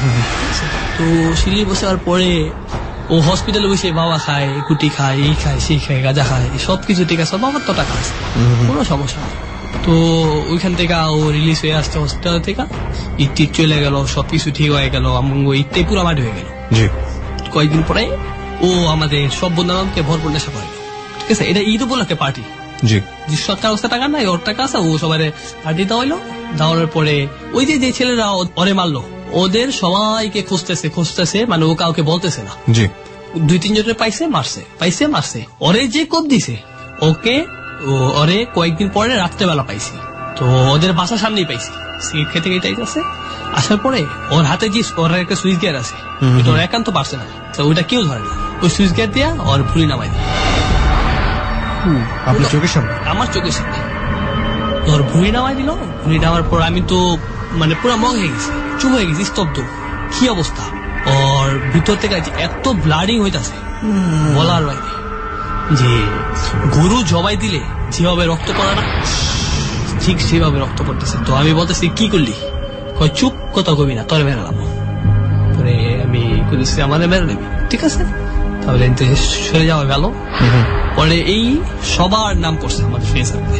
তো সিঁড়ি বসার পরে ও হসপিটালে বসে বাবা খায়, কুটি খায়, এই খায়, সেই খায়, গাঁজা খায়, সবকিছু ঠিক আছে, বাবার তো টাকা আছে, কোনো সমস্যা নেই। তো ওইখান থেকে ও রিলিজ হয়ে আসছে হসপিটাল থেকে, ইট চলে গেল, সবকিছু ঠিক হয়ে গেল, ইটটাই পুরো মাটি হয়ে গেল। কয়েকদিন পরে ও আমাদের সব বন্ধুবান্ধবকে ভরপুর নেশা করে, ঠিক আছে। এটা ঈদ উপলক্ষে পার্টি, সরকার কাছে টাকা নাই, ওর টাকা আছে, ও সবাই পার্টি দেওয়ার পরে ওই যে ছেলেরা ওরে মারলো, ওদের সবাইকে খুঁজতেছে, মানে ও কাউকে বলতেছে না। 2-3 জনের পাইছে, মারছে। ওরে যে কোপ দিছে ওরে কয়েকদিন পরে রাত্রেবেলা পাইছি। তো ওদের বাসার সামনেই পাইছি, সিগারেট খেতে গিয়ে আছে। আসার পরে ওর হাতে যে ওর একটা সুইচ গিয়ার আছে, ওর একান্ত পারছে না, তো ওইটা কেউ ধরে না, ওই সুইচ গিয়ার দিয়া ওর ভুঁড়ি নামাই দেয়। আপনার চোখের সামনে? আমার চোখের সামনে ওর ভুঁড়ি নামাই দিল। ভুঁড়ি নামার পর আমি তো মানে পুরো মগ হয়ে গেছি, চুপ হয়ে গেছি, স্তব্ধ। কি অবস্থা, ওর ভিতর থেকে এত ব্লাডিং হইতাছে বলার বাইরে, যে গরু জবাই দিলে যেভাবে রক্ত পড়ে না, ঠিক সেভাবে রক্ত পড়তেছে। তো আমি বলতেছি কি করলি, কয় চুপ, কথা কবি না, তোর মেরে নাম। পরে আমি বলেছি আমাদের মেরে নেবি, ঠিক আছে, তাহলে সরে যাওয়া গেল। পরে এই সবার নাম পড়ছে আমাদের ফ্রেন্ড সার্কেলে,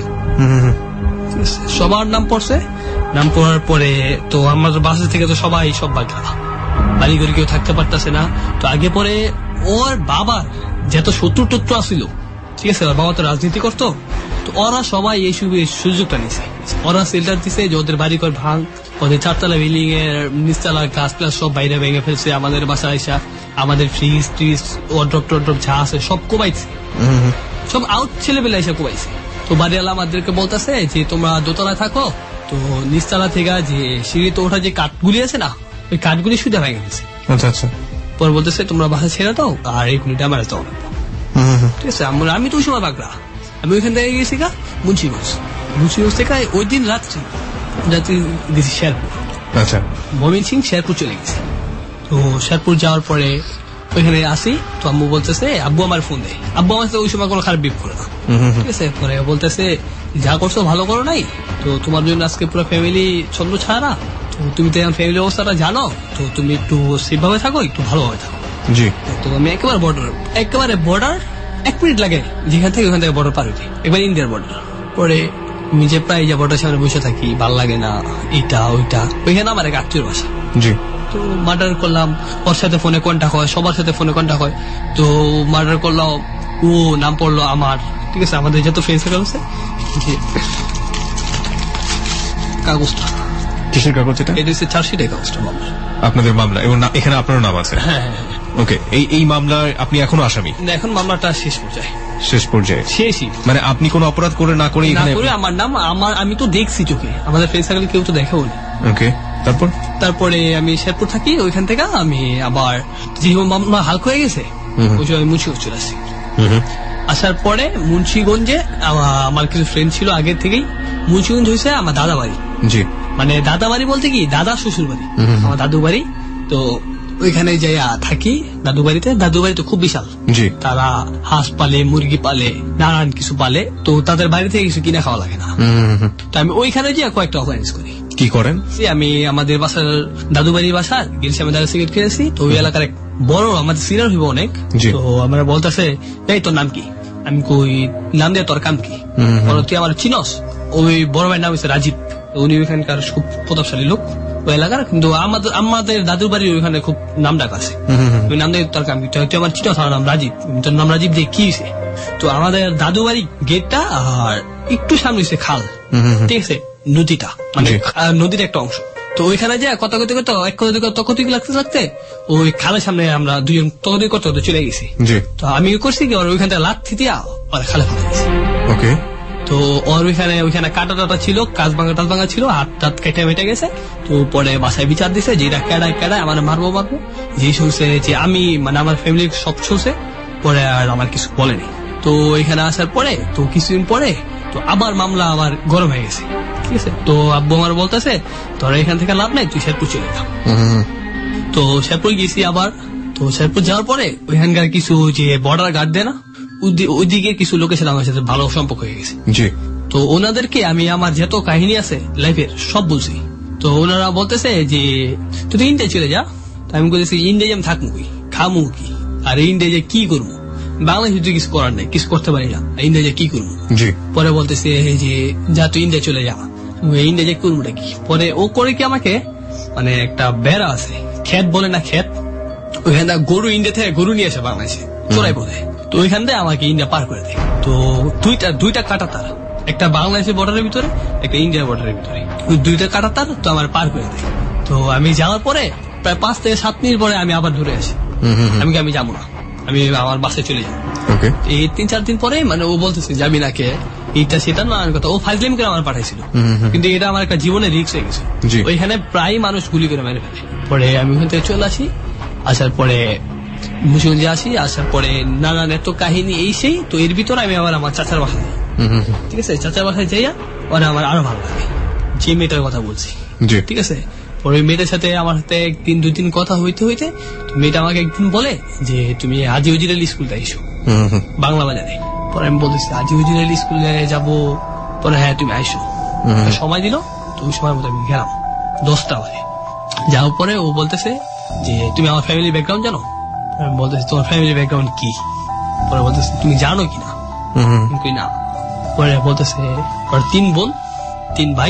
সবার নাম পড়ছে। নাম পড়ার পরে তো আমাদের বাসা থেকে তো সবাই সব বাড়ি করে কেউ থাকতে পারতেছে না। তো আগে পরে ওর বাবার যত শত্রু আসছিল, ঠিক আছে, ওর বাবা তো রাজনীতি করতো, তো ওরা সবাই এই সুযোগটা নিছে, ওরা সেল্টার দিছে যে ওদের বাড়ি ঘর ভাঙ, ওদের 4তলা বিল্ডিং এর নিচতলা গাছ প্লাস সব বাইরে ভেঙে ফেলছে, আমাদের বাসায় আইসা আমাদের ফ্রিজ ট্রিজ ওয়ার্ড্রপ টোয়ার্ড্রপ যা আছে সব কোবাইছে, সব আউট ছেলেবেলা এসে কোবাইছে। তো বাড়িওয়ালা আমাদেরকে বলতেছে যে তোমরা দোতলায় থাকো, তো নিচতলা থেকে যে সিঁড়িতে ওঠা যে কাঠগুলি আছে না, ওই কাঠগুলি সুদা ভেঙে গেছে। আচ্ছা। পরে বলতেছে তোমরা বাসা ছেড়ে দাও, আর এই গুলিটা আমার দাও, ঠিক আছে। আমি তো ওই সময় বাগড়া, আমি ওইখান থেকে গেছি মুন্সিগঞ্জ থেকে ওই দিন রাত্রি গেছি শেরপুর। আচ্ছা, ময়মনসিংহ শেরপুর চলে গেছি। তো শেরপুর যাওয়ার পরে ওইখানে আসি, তো আম্মু বলতেছে, আব্বু আমার ফোন দেয়, আব্বু আমার ওই সময় কোনো খারাপ বিপ করে না, ঠিক আছে। পরে বলতেছে যা করছো ভালো করো নাই, তো তোমার জন্য আজকে পুরো ফ্যামিলি ছন্দ ছাড়া, তো তুমি তো ফ্যামিলি অবস্থাটা জানো, তো তুমি একটু সেফ ভাবে থাকো, একটু ভালোভাবে থাকো। জি। তো আমি একেবারে বর্ডার 1 মিনিট লাগে যেখান থেকে ওখান থেকে বর্ডার পার হইতে, একবার ইন্ডিয়ার বর্ডার। পরে আমি যে প্রায় যে বর্ডার সামনে বসে থাকি, ভাল লাগে না, এইটা ওইটা, ওইখানে আমার এক আত্মীয়র বাসা। জি। তো মার্ডার করলাম, ওর সাথে ফোনে কন্টাক্ট হয়, সবার সাথে ফোনে কন্টাক্ট হয়। তো মার্ডার করলাম, ও নাম পড়লো আমার, ঠিক আছে, আমাদের যত ফ্রেন্ড সার্কেল আছে। কাগজটা কিসের কাগজ? এটা হচ্ছে চার্জশিটের কাগজটা, মামলা, আপনাদের মামলা, এবং এখানে আপনার নাম আছে। হ্যাঁ। ওকে, এই মামলায় আপনি এখনো আসামি? এখন মামলাটা শেষ পর্যায়ে। শেষই মানে আপনি কোনো অপরাধ করে না করে আমার নাম, আমি তো দেখছি চোখে, আমাদের ফ্রেন্ড সার্কেল কেউ তো দেখাও না। ওকে, তারপরে আমি শেরপুর থাকি, ওইখান থেকে আমি আবার যে মামলা হালকা হয়ে গেছে, ওই সময় আমি মুন্সিগঞ্জ চলে আসি। আসার পরে মুন্সিগঞ্জে আমার কিছু ফ্রেন্ড ছিল আগে থেকেই, মুন্সিগঞ্জ হয়েছে আমার দাদা বাড়ি। জি। মানে দাদা বাড়ি বলতে কি দাদা শ্বশুর বাড়ি, আমার দাদু বাড়ি। তো ওইখানে যাই থাকি দাদু বাড়িতে। দাদু বাড়ি তো খুব বিশাল, তারা হাঁস পালে, মুরগি পালে, নানান কিছু পালে, তো তাদের বাড়ি থেকে কিছু কিনে খাওয়া লাগে না। তো আমি ওইখানে যে কয়েকটা অফারেন্স করি। কি করেন? আমি আমাদের বাসার দাদু বাড়ির বাসার গেছি, আমি দাদা সিগারেট খেয়েছি। তো ওই এলাকার এক বড় আমাদের সিনিয়র হইব অনেক, তো আমরা বলতেছে এই তোর নাম কি? আমি কই নাম দিয়ে তোর কাম কি? তুই আমার চিনস? ওই বড় ভাইয়ের নাম হচ্ছে রাজীব, উনি ওইখানকার খুব প্রতাপশালী লোক ওই এলাকার, কিন্তু আমাদের দাদুর বাড়ির ওইখানে খুব নাম ডাক আছে। ওই নাম দিয়ে তোর কাম কি? তুই আমার চিনস? আমার নাম রাজীব। তোর নাম রাজীব দিয়ে কি হয়েছে? তো আমাদের দাদু বাড়ি গেটটা আর একটু সামনে হচ্ছে খাল, ঠিক আছে, নদীটা, মানে নদীর একটা অংশ। তো ওইখানে যে কথা করতে করতে এক কথা লাগতে লাগতে ওই খালের সামনে আমরা দুজন তখন করতে করতে চলে গেছি। তো আমি করছি কি ওর ওইখানটা লাথি দিয়া ওর খালে ফেলে গেছি। ওকে। তো ওর ওইখানে কাটা টাটা ছিল, কাজ ভাঙা ছিল, হাত টাত কেটে মেটে গেছে। তো পরে বাসায় বিচার দিছে যে এটা কেডায় আমার মারবো যে শুনছে যে আমি, মানে আমার ফ্যামিলির সব শুনছে। পরে আর আমার কিছু বলেনি। তো এখানে আসার পরে তো কিছুদিন পরে তো আবার মামলা আবার গরম হয়ে গেছে, ঠিক আছে। তো আব্বু আমার বলতেছে তোরা এখান থেকে লাভ নাই, তুই শেরপুর চলে যা। তো শেরপুর গেছি আবার। তো শেরপুর যাওয়ার পরে ওইখানকার কিছু যে বর্ডার গার্ড দেয় না, ওইদিকে কিছু লোকের সাথে আমার সাথে ভালো সম্পর্ক হয়ে গেছে। তো ওনাদেরকে আমি আমার যত কাহিনী আছে লাইফের সব বলছি। তো ওনারা বলতেছে যে তুই ইন্ডিয়া চলে যা। আমি বলতেছি ইন্ডিয়া আমি থাকবো কি, খামু কি, আর ইন্ডিয়া যে কি করবো, বাংলাদেশে তুই কিছু করার নেই, কিছু করতে পারি না, ইন্ডিয়া যে কি করবো। পরে বলতেছে যে যা তুই ইন্ডিয়া চলে যা। ইন্ডিয়া যে করবো নাকি। পরে ও করে কি আমাকে, মানে একটা বেড়া আছে, ক্ষেত বলে না ক্ষেত, ওইখানে গরু ইন্ডিয়া থেকে গরু নিয়ে আসে বাংলাদেশে চোরাই বলে। তো ওইখান থেকে আমাকে ইন্ডিয়া পার করে দেয়। তো দুইটা কাটা তার, একটা বাংলাদেশের বর্ডারের ভিতরে, একটা ইন্ডিয়ার বর্ডারের ভিতরে, ওই দুইটা কাটা তার। তো আমার পার করে দেয়। তো আমি যাওয়ার পরে প্রায় 5 থেকে 7 মিনিট পরে আমি আবার ধরে আসি। আমি যাবো না, আমি আমার বাসায় চলে যাবো। এই 3-4 দিন পরে মানে ও বলতেছে যাবি না কে, এইটা সেটা না কথা। ও ফাইজলামি করে আমার পাঠাইছিল, কিন্তু এটা আমার একটা জীবনে রিস্ক হয়ে গেছে। ওইখানে প্রায় মানুষ গুলি করে মেরে ফেলে। পরে আমি ওখান থেকে চলে আসি। আসার পরে মুন্সিগঞ্জে আসি। আসার পরে নানান এত কাহিনী এই সেই। তো এর ভিতরে আমি আবার আমার চাচার বাসায় যাই, ঠিক আছে। চাচার বাসায় যাইয়া পরে আমার আরো ভালো লাগে, যে মেয়েটার কথা বলছি, ঠিক আছে। পরে মেয়েটার সাথে আমার সাথে একদিন 2 দিন কথা হইতে হইতে মেয়েটা আমাকে একদিন বলে যে তুমি হাজী উজির স্কুলটা এসো বাংলা বাজারে। পরে আমি বলতেছি হাজী উজির স্কুলে যাবো। পরে হ্যাঁ তুমি আইসো, সময় দিল। তো ওই সময় মতো আমি গেলাম 10টা বাজে। যাওয়ার পরে ও বলতেছে যে তুমি আমার ফ্যামিলি ব্যাকগ্রাউন্ড জানো। আমি বলতেছি তোমার ফ্যামিলি ব্যাকগ্রাউন্ড কি। পরে বলতেছে তুমি জানো কিনা। না। পরে বলতেছে ওর 3 বোন 3 ভাই,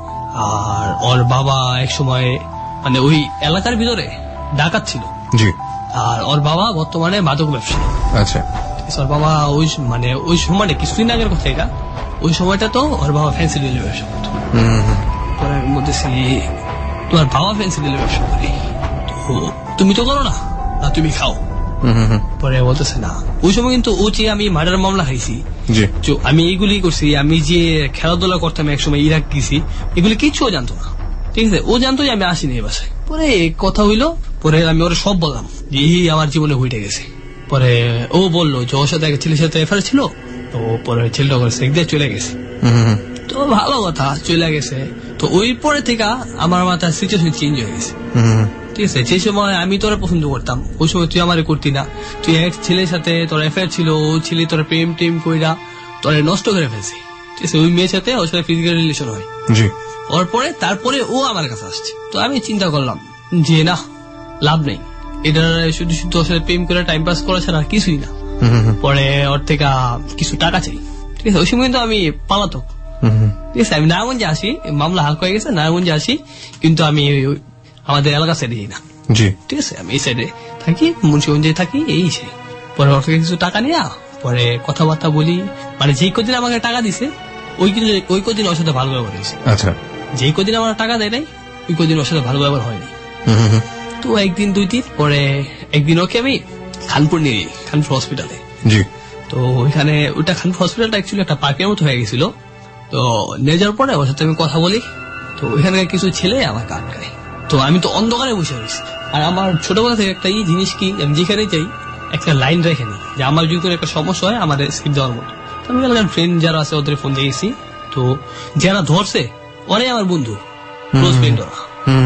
আর ওর বাবা এক সময় মানে ওই এলাকার ভিতরে ডাকাত ছিল। আর ওর বাবা বর্তমানে মাদক ব্যবসায়ী। আচ্ছা। ওর বাবা ওই সময় কিছুদিন আগের কথা এটা, ওই সময়টা তো ওর বাবা ফ্যান্সি ডিলের ব্যবসা করতো। পরে আমি বলতেছি তোমার বাবা ফ্যান্সি ডিলের ব্যবসা করে, তো তুমি তো করো না, তুমি খাও। পরে বলতেছে না, ওই সময় কিন্তু ও যে আমি মার্ডার মামলা খাইছি, আমি এইগুলি করছি, আমি যে খেলাধুলা করতাম একসময় ইরাক গেছি, এগুলি কিছু জানতো না, ঠিক আছে। ও জানতো যে আমি আসিনি এই বাসায়। পরে কথা হইলো, পরে আমি ওরা সব বললাম যে এই আমার জীবনে হইতে গেছে। পরে ও বললো যে ওর সাথে ছেলের সাথে এফআইআর ছিল। তো পরে ছেলেটা করে সেক দিয়ে চলে গেছে। তো ভালো কথা, চলে গেছে। তো ওই পরে থেকে আমার মাথায় সিচুয়েশন চেঞ্জ হয়ে গেছে, ঠিক আছে। যে সময় আমি তোরা পছন্দ করতাম, ওই সময় তুই আমারে করতি না। তুই এক ছেলের সাথে তোর এফআইআর ছিল, ও ছেলে তোরা প্রেম টেম কইরা তোরা নষ্ট করে ফেলছি, ঠিক আছে। ওই মেয়ের সাথে ওর সাথে ফিজিক্যাল রিলেশন হয়। ওর পরে তারপরে ও আমার কাছে আসছে। তো আমি চিন্তা করলাম যে না, লাভ নেই, এটা শুধু শুধু ওর সাথে প্রেম করে টাইম পাস করা ছাড়া কিছুই না। পরে ওর থেকে কিছু টাকা চাই, ঠিক আছে। ওই সময় কিন্তু আমি পালাতক, ঠিক আছে। আমি নারায়ণগঞ্জে আসি, মামলা হালকা হয়ে গেছে, নারায়ণগঞ্জে আসি, কিন্তু আমি আমাদের এলাকা সাইডে যাই না, ঠিক আছে। আমি এই সাইডে থাকি, মুন্সিগঞ্জে থাকি, এই সে। পরে ওর থেকে কিছু টাকা নিয়ে পরে কথাবার্তা বলি, মানে যেই কদিন আমাকে টাকা দিছে ওই কদিন ওর সাথে ভালো ব্যবহার হয়েছে। আচ্ছা। যেই কদিন আমার টাকা দেয় নাই ওই কদিন ওর সাথে ভালো ব্যবহার হয়নি। তো 1 দিন 2 দিন পরে একদিন ওকে আমি খানপুর নিয়ে যাই, খানপুর হসপিটালে। তো ওইখানে ওইটা খানপুর হসপিটালটা অ্যাকচুয়ালি একটা পার্কের মতো হয়ে গেছিল। তো নিয়ে যাওয়ার পরে ওর সাথে আমি কথা বলি। তো ওইখানকার কিছু ছেলে আমাকে আটকায়। তো আমি তো অন্ধকারে বসে রয়েছি। আর আমার ছোটবেলা থেকে একটা জিনিস কি, আমি যেখানে যাই একটা লাইন রেখে নিই যে আমার যদি কোনো একটা সমস্যা হয় আমাদের স্কিপ দেওয়ার মতো। তো আমি ফ্রেন্ড যারা আছে ওদের ফোন দিয়েছি। তো যারা ধরছে ওরাই আমার বন্ধু, ক্লোজ ফ্রেন্ড ওরা।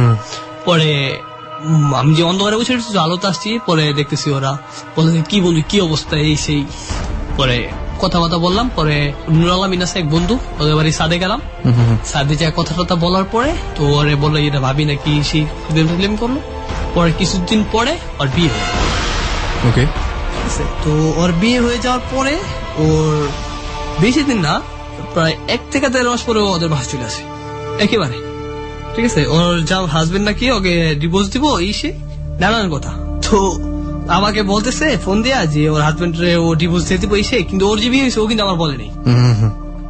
পরে আমি যে অন্ধকারে বসে রয়েছি, আলোতে আসছি, পরে দেখতেছি ওরা বলতেছে কি বন্ধু কি অবস্থা এই সেই। পরে কথাবার্তা বললাম। পরে নুর আলমিন আছে এক বন্ধু, ওদের বাড়ি সাদে গেলাম। সাদে যা কথা টথা বলার পরে তো ওরে বললো এটা ভাবি নাকি সেই ফিল্ম করলো। পরে কিছুদিন পরে ওর বিয়ে হয়ে ওকে, ঠিক আছে। তো ওর বিয়ে হয়ে যাওয়ার পরে ওর বেশি দিন না, প্রায় 1 থেকে 1.5 মাস পরে ওদের বাসা চলে আসে একেবারে, ঠিক আছে। ওর যা হাজবেন্ড নাকি ওকে ডিভোর্স দিব এই সে নানান কথা। তো আমাকে বলতেছে ফোন দিয়া যে ওর হাজবেন্ড ও ডিভোর্স দিয়ে দিব এই সে, কিন্তু ওর যে বিয়ে হয়েছে ও কিন্তু আমার বলেনি।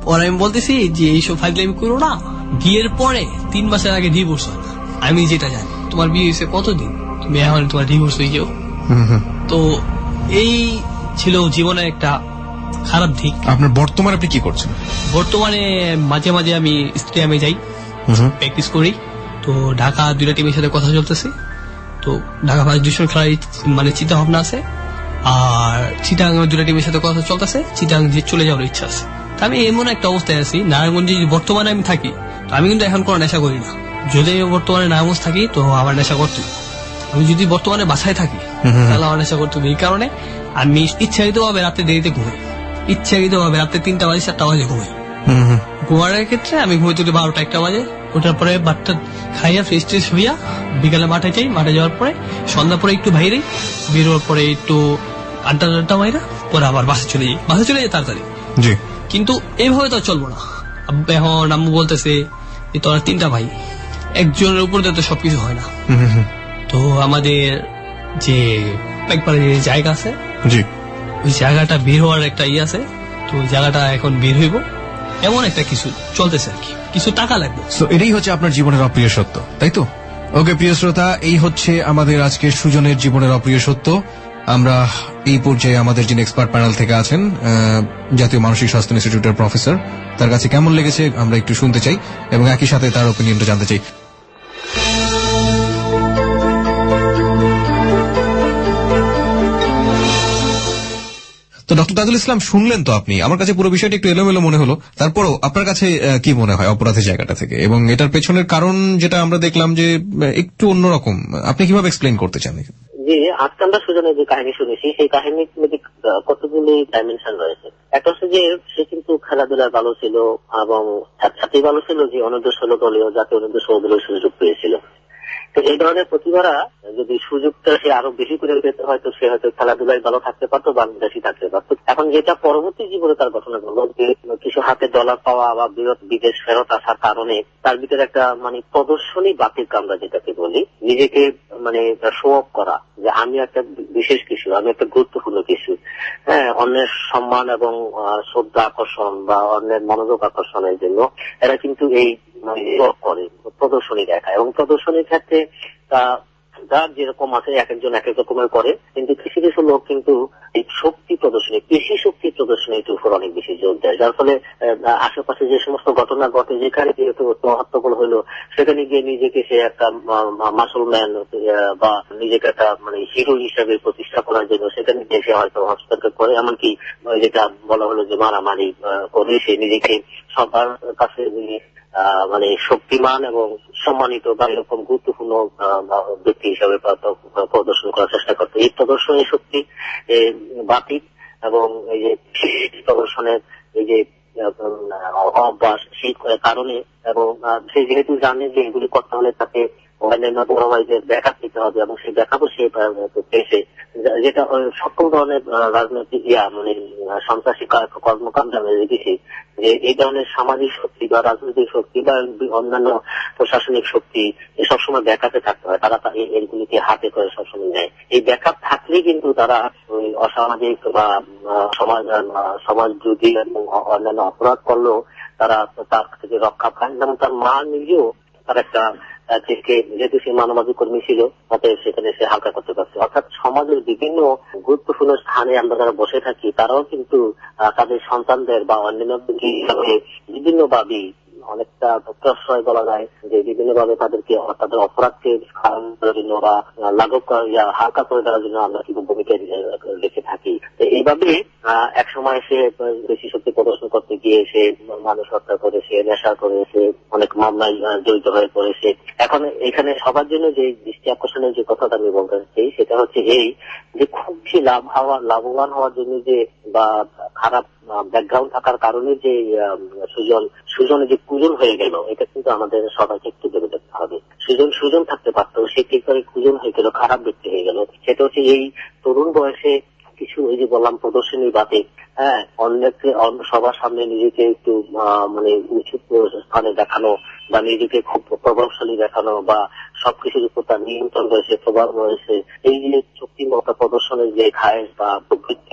পরে আমি বলতেছি যে এইসব ফাইজলামি করো না, বিয়ের পরে 3 মাসের আগে ডিভোর্স হয় না। আমি যেটা জানি, তোমার বিয়ে হয়েছে কতদিন, তুমি এখন তোমার ডিভোর্স হয়ে যাও। তো এই ছিল জীবনে একটা খারাপ দিক। আপনার বর্তমানে আপনি কি করছেন? বর্তমানে মাঝে মাঝে আমি স্টেডিয়ামে যাই, প্র্যাকটিস করি। তো ঢাকা 2টা টিমের সাথে কথা চলতেছে। তো ঢাকা ফার্স্ট ডিভিশন খেলার মানে চিন্তা ভাবনা আছে, আর চিটাং 2টা টিমের সাথে কথা চলতেছে, চিটাং যে চলে যাওয়ার ইচ্ছা আছে। আমি এমন একটা অবস্থায় আছি, নারায়ণগঞ্জে বর্তমানে আমি থাকি, তো আমি কিন্তু এখন কোনো নেশা করি না। যদি আমি বর্তমানে নারায়ণগঞ্জ থাকি তো আমার নেশা করতে, আমি যদি বর্তমানে বাসায় থাকি তাহলে আমার নেশা করতে হবে। এই কারণে আমি ইচ্ছাকৃত ভাবে রাতে দেরিতে ঘুমাই, ইচ্ছাকৃত ভাবে রাতে 3টা বাজে 4টা বাজে ঘুমাই। ঘুমানোর ক্ষেত্রে আমি ঘুমাইতে 12টা-1টা বাজে, ওঠার পরে বাচ্চা খাইয়া ফ্রেশ ট্রেশ হইয়া বিকালে মাঠে যাই। মাঠে যাওয়ার পরে সন্ধ্যা পরে একটু বাইরে বেরোর পরে একটু আড্ডা বাইরে, পরে আবার বাসে চলে যাই তাড়াতাড়ি। কিন্তু এইভাবে তো চলবো না। এখন আম্মু বলতেছে যে তোরা 3টা ভাই, একজনের উপর তো সবকিছু হয় না। তো আমাদের যে একবারে জায়গা আছে, ওই জায়গাটা বের হওয়ার একটা আছে। তো জায়গাটা এখন বের হইব, এমন একটা কিছু চলতেছে আর কি, কিছু টাকা লাগবে। এটাই হচ্ছে আপনার জীবনের অপ্রিয় সত্য, তাই তো? ওকে প্রিয় শ্রোতা, এই হচ্ছে আমাদের আজকে সুজনের জীবনের অপ্রিয় সত্য। আমরা এই পর্যায়ে আমাদের যিনি এক্সপার্ট প্যানেল থেকে আছেন, জাতীয় মানসিক স্বাস্থ্য ইনস্টিটিউটের প্রফেসর, তার কাছে কেমন লেগেছে আমরা একটু শুনতে চাই এবং একই সাথে তার ওপিনিয়নটা জানতে চাই। তো ডক্টর তাজুল ইসলাম, শুনলেন তো আপনি? আমার কাছে পুরো বিষয়টা একটু এলোমেলো মনে হলো, তারপরও আপনার কাছে কি মনে হয় অপরাধের জায়গাটা থেকে, এবং এটার পেছনের কারণ যেটা আমরা দেখলাম যে একটু অন্যরকম, আপনি কিভাবে এক্সপ্লেইন করতে চান? যে আজকে আমরা সুজনের যে কাহিনী শুনেছি, সেই কাহিনীর মধ্যে কতগুলি ডাইমেনশন রয়েছে। একটা হচ্ছে যে সে কিন্তু খেলাধুলায় ভালো ছিল এবং সাথে ভালো ছিল যে অনূর্ধ্ব-16 দলীয়, জাতীয় অনূর্ধ্ব-16 দলীয় সুযোগ পেয়েছিল। তো এই ধরনের প্রতিভারা যদি সুযোগটা সে আরো বেশি করে পেতে, হয়তো সে হয়তো খেলাধুলায় ভালো থাকতে পারতো বা বেশি থাকতে পারতো। এখন যেটা পরবর্তী জীবনে তার ঘটনা ঘটলো, যে কিছু হাতে ডলার পাওয়া বা বিদেশ ফেরত আসার কারণে তার ভিতরে একটা মানে প্রদর্শনী বাতিক, আমরা যেটাকে বলি, নিজেকে মানে শো অফ করা, যে আমি একটা বিশেষ কিছু, আমি একটা গুরুত্বপূর্ণ কিছু, হ্যাঁ, অন্যের সম্মান এবং শ্রদ্ধা আকর্ষণ বা অন্যের মনোযোগ আকর্ষণের জন্য এরা কিন্তু এই করে প্রদর্শনী দেখা। এবং প্রদর্শনীর ক্ষেত্রে যার যেরকম আছে, এক একজন এক এক রকমের করে, কিন্তু কিছু কিছু লোক কিন্তু এই শক্তি প্রদর্শনী, পেশি শক্তি প্রদর্শনীর উপর অনেক বেশি জোর দেয়, যার ফলে আশেপাশে যে সমস্ত ঘটনা ঘটে, যেখানে হট্টগোল হইলো, সেখানে গিয়ে নিজেকে সে একটা মাসলম্যান বা নিজেকে একটা মানে হিরো হিসাবে প্রতিষ্ঠা করার জন্য সেখানে গিয়ে সে হয়তো হস্তক্ষেপ করে, এমনকি যেটা বলা হলো যে মারামারি করে সে নিজেকে সবার কাছে মানে শক্তিমান এবং সম্মানিত বা এরকম গুরুত্বপূর্ণ ব্যক্তি হিসাবে প্রদর্শন করার চেষ্টা করতে। এই প্রদর্শনী শক্তি বাতিক এবং এই যে প্রদর্শনের এই যে অভ্যাস, সেই কারণে, এবং সে যেহেতু জানে যে এগুলি করতে হলে তাকে অন্যান্য বড় ভাইদের ব্যাকআপ দিতে হবে, এবং সেই ব্যাকআপও সে পেয়েছে, যেটা সকল ধরনের রাজনৈতিক মানে সন্ত্রাসী কর্মকাণ্ড আমরা দেখেছি যে এই ধরনের সামাজিক শক্তি বা রাজনৈতিক শক্তি বা অন্যান্য প্রশাসনিক শক্তি সবসময় ব্যাকআপে থাকতে হয়, তারা এইগুলিকে হাতে করে সবসময় নেয়। এই ব্যাকআপ থাকলেই কিন্তু তারা ওই অসামাজিক বা সমাজ বিরোধী এবং অন্যান্য অপরাধ করলেও তারা তার থেকে রক্ষা পায়। যেমন তার মা নিজেও তার একটা থেকে, যেহেতু সে মানবাধিক কর্মী ছিল, তাতে সেখানে সে হালকা করতে পারছে। অর্থাৎ সমাজের বিভিন্ন গুরুত্বপূর্ণ স্থানে আমরা যারা বসে থাকি, তারাও কিন্তু তাদের সন্তানদের বা অন্যান্য বিভিন্নভাবে অনেকটা প্রশ্রয় বলা যায় যে বিভিন্নভাবে তাদেরকে তাদের অপরাধকে করার জন্য বা লাঘব হালকা করে দেওয়ার জন্য আমরা কিন্তু ভূমিকা রেখে থাকি। এইভাবে এক সময় সে বেশি শক্তি প্রদর্শন করতে গিয়ে সে মানুষ হত্যা করে, সে নেশা করে, সে অনেক মামলায় জড়িত হয়ে পড়েছে। এখন এখানে সবার জন্য যে দৃষ্টি আকর্ষণের যে কথাটা আমি বলতে চাচ্ছি, সেটা হচ্ছে এই যে খুব বেশি লাভবান হওয়ার জন্য যে বা খারাপ ব্যাকগ্রাউন্ড থাকার কারণে যে সুজনে যে কুজন হয়ে গেল, এটা কিন্তু আমাদের সবাইকে একটু ভেবে দেখতে হবে। সুজন থাকতে পারতো, সে কি করে কুজন হয়ে গেল, খারাপ ব্যক্তি হয়ে গেল। সেটা হচ্ছে এই তরুণ বয়সে কিছু ওই যে বললাম প্রদর্শনী বাতে, হ্যাঁ, অন্যকে সবার সামনে নিজেকে একটু মানে উঁচু স্থানে দেখানো বা নিজেকে খুব প্রভাবশালী দেখানো বা সবকিছুর উপর তার নিয়ন্ত্রণ রয়েছে, প্রভাব রয়েছে, এই যে শক্তিমত্তা প্রদর্শনের যে খায়েশ বা প্রবৃত্তি,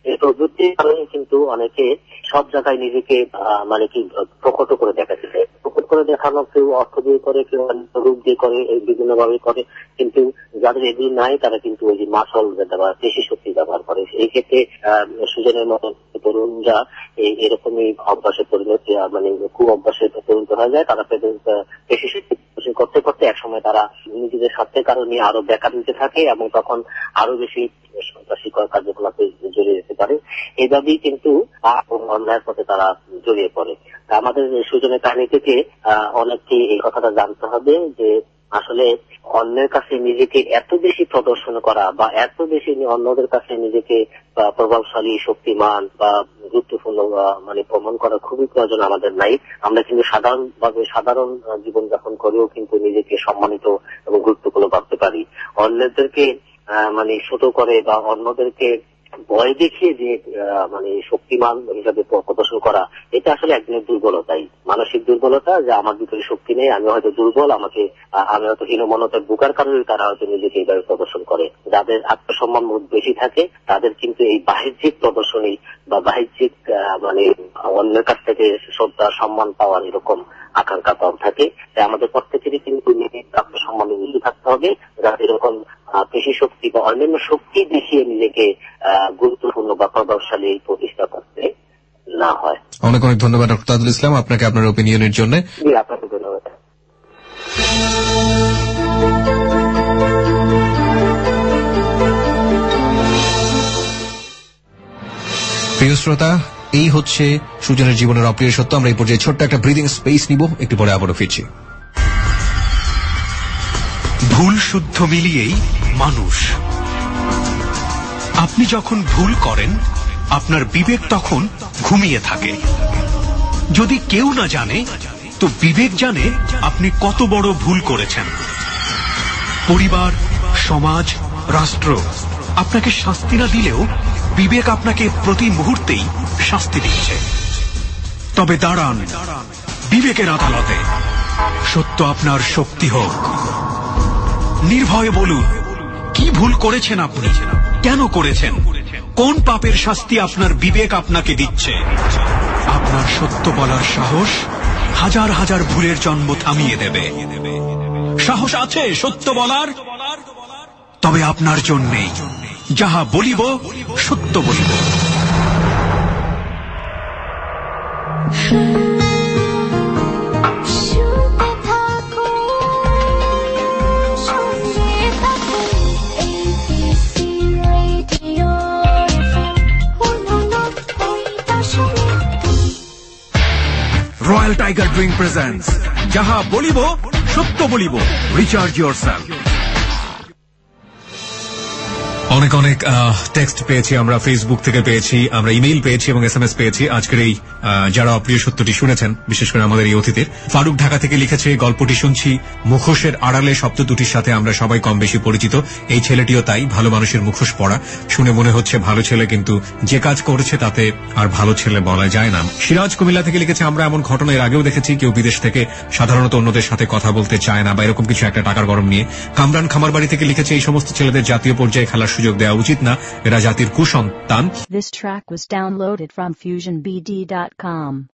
এই প্রবৃত্তির কারণে কিন্তু অনেকে সব জায়গায় নিজেকে মানে কি প্রকট করে দেখাতে চায়। প্রকট করে দেখানো কেউ অর্থ দিয়ে করে, কেউ রূপ দিয়ে করে, বিভিন্ন ভাবে করে, কিন্তু যাদের এগুলি নাই তারা কিন্তু ওই যে মাসল বা পেশি শক্তি ব্যবহার করে। এই ক্ষেত্রে সুজনের মতো তরুণরা এরকমই অভ্যাসে পরিণত মানে খুব অভ্যাসে পরিণত হয়ে যায়। তারা পেশি শক্তি করতে করতে একসময় তারা নিজেদের স্বার্থের কারণে আরো বেকার নিতে থাকে এবং তখন আরো বেশি সন্ত্রাসী কার্যকলাপে জড়িয়ে যেতে পারে। এইভাবেই কিন্তু অন্যায়ের পথে তারা জড়িয়ে পড়ে। আমাদের সুজনের কাহিনী থেকে অনেককে এই কথাটা জানতে হবে যে আসলে অন্যের কাছে নিজেকে এত বেশি প্রদর্শন করা বা এত বেশি অন্যদের কাছে নিজেকে প্রভাবশালী, শক্তিমান বা গুরুত্বপূর্ণ মানে প্রমাণ করা খুবই প্রয়োজন আমাদের নাই। আমরা কিন্তু সাধারণ জীবনযাপন করেও কিন্তু নিজেকে সম্মানিত এবং গুরুত্বপূর্ণ ভাবতে পারি। অন্যদেরকে মানে ছোট করে বা অন্যদেরকে ভয় দেখিয়ে যে মানে শক্তিমান হিসাবে প্রদর্শন করা, এটা আসলে একদিনের দুর্বলতাই, মানসিক দুর্বলতা, যে আমার ভিতরে শক্তি নেই, আমি হয়তো দুর্বল, আমি হয়তো হীনমন্যতার বুকার কারণে তারা হয়তো নিজেকে এইভাবে প্রদর্শন করে। যাদের আত্মসম্মান বেশি থাকে তাদের কিন্তু এই বাহ্যিক প্রদর্শনী বা বাহ্যিক মানে অন্যের কাছ থেকে শ্রদ্ধা সম্মান পাওয়ার এরকম আকাঙ্ক্ষা কম থাকে। তাই আমাদের প্রত্যেকেরই কিন্তু নিজের আত্মসম্মানে বেশি থাকতে হবে, যাতে এরকম পেশি শক্তি বা অন্যান্য শক্তি দেখিয়ে নিজেকে গুরুত্বপূর্ণ বা প্রভাবশালী প্রতিষ্ঠা করতে না হয়। অনেক অনেক ধন্যবাদ ডক্টর তাজুল ইসলাম আপনাকে আপনার ওপিনিয়নের জন্য। আপনাকে ধন্যবাদ। প্রিয় শ্রোতা, এই হচ্ছে সুজনের জীবনের অপ্রিয় সত্য। আমরা এই পর্যায়ে ছোট্ট একটা ব্রিদিং স্পেস নিব, একটু পরে আবারও ফিরছি। ভুল শুদ্ধ মিলিয়েই মানুষ। আপনি যখন ভুল করেন আপনার বিবেক তখন ঘুমিয়ে থাকে। যদি কেউ না জানে তো বিবেক জানে আপনি কত বড় ভুল করেছেন। পরিবার, সমাজ, রাষ্ট্র আপনাকে শাস্তি না দিলেও বিবেক আপনাকে প্রতি মুহূর্তেই শাস্তি দিচ্ছে। তবে দাঁড়ান বিবেকের আদালতে, সত্য আপনার শক্তি হোক। নির্ভয়ে বলুন কি ভুল করেছেন আপনি, কেন করেছেন, কোন পাপের শাস্তি আপনার বিবেক আপনাকে দিচ্ছে। আপনার সত্য বলার সাহস হাজার হাজার ভুলের জন্ম থামিয়ে দেবে। সাহস আছে সত্য বলার? তবে আপনার জন্যেই যাহা বলিব সত্য বলিব। রয়্যাল টাইগার ড্রিঙ্ক প্রেজেন্টস যাহা বলিব সত্য বলিব। Recharge yourself. অনেক অনেক টেক্সট পেয়েছি আমরা, ফেসবুক থেকে পেয়েছি, আমরা ইমেইল পেয়েছি এবং SMS পেয়েছি। আজকের এই যারা অপ্রিয় সত্যটি শুনেছেন, বিশেষ করে আমাদের এই অতিথির ফারুক ঢাকা থেকে লিখেছে, গল্পটি শুনছি মুখোশের আড়ালে শব্দ দুটির সাথে আমরা সবাই কম বেশি পরিচিত। এই ছেলেটিও তাই, ভালো মানুষের মুখোশ পড়া শুনে মনে হচ্ছে ভালো ছেলে, কিন্তু যে কাজ করেছে তাতে আর ভালো ছেলে বলা যায় না। সিরাজ কুমিল্লা থেকে লিখেছে, আমরা এমন ঘটনা এর আগেও দেখেছি, কেউ বিদেশ থেকে সাধারণত অন্যদের সাথে কথা বলতে চায় না বা এরকম কিছু একটা টাকার গরম নিয়ে। কামরান খামারবাড়ি থেকে লিখেছে, এই সমস্ত ছেলেদের জাতীয় পর্যায়ে খেলার সুযোগ দেওয়া উচিত না, এরা জাতির কুসন্তান। This track was downloaded from FusionBD.com.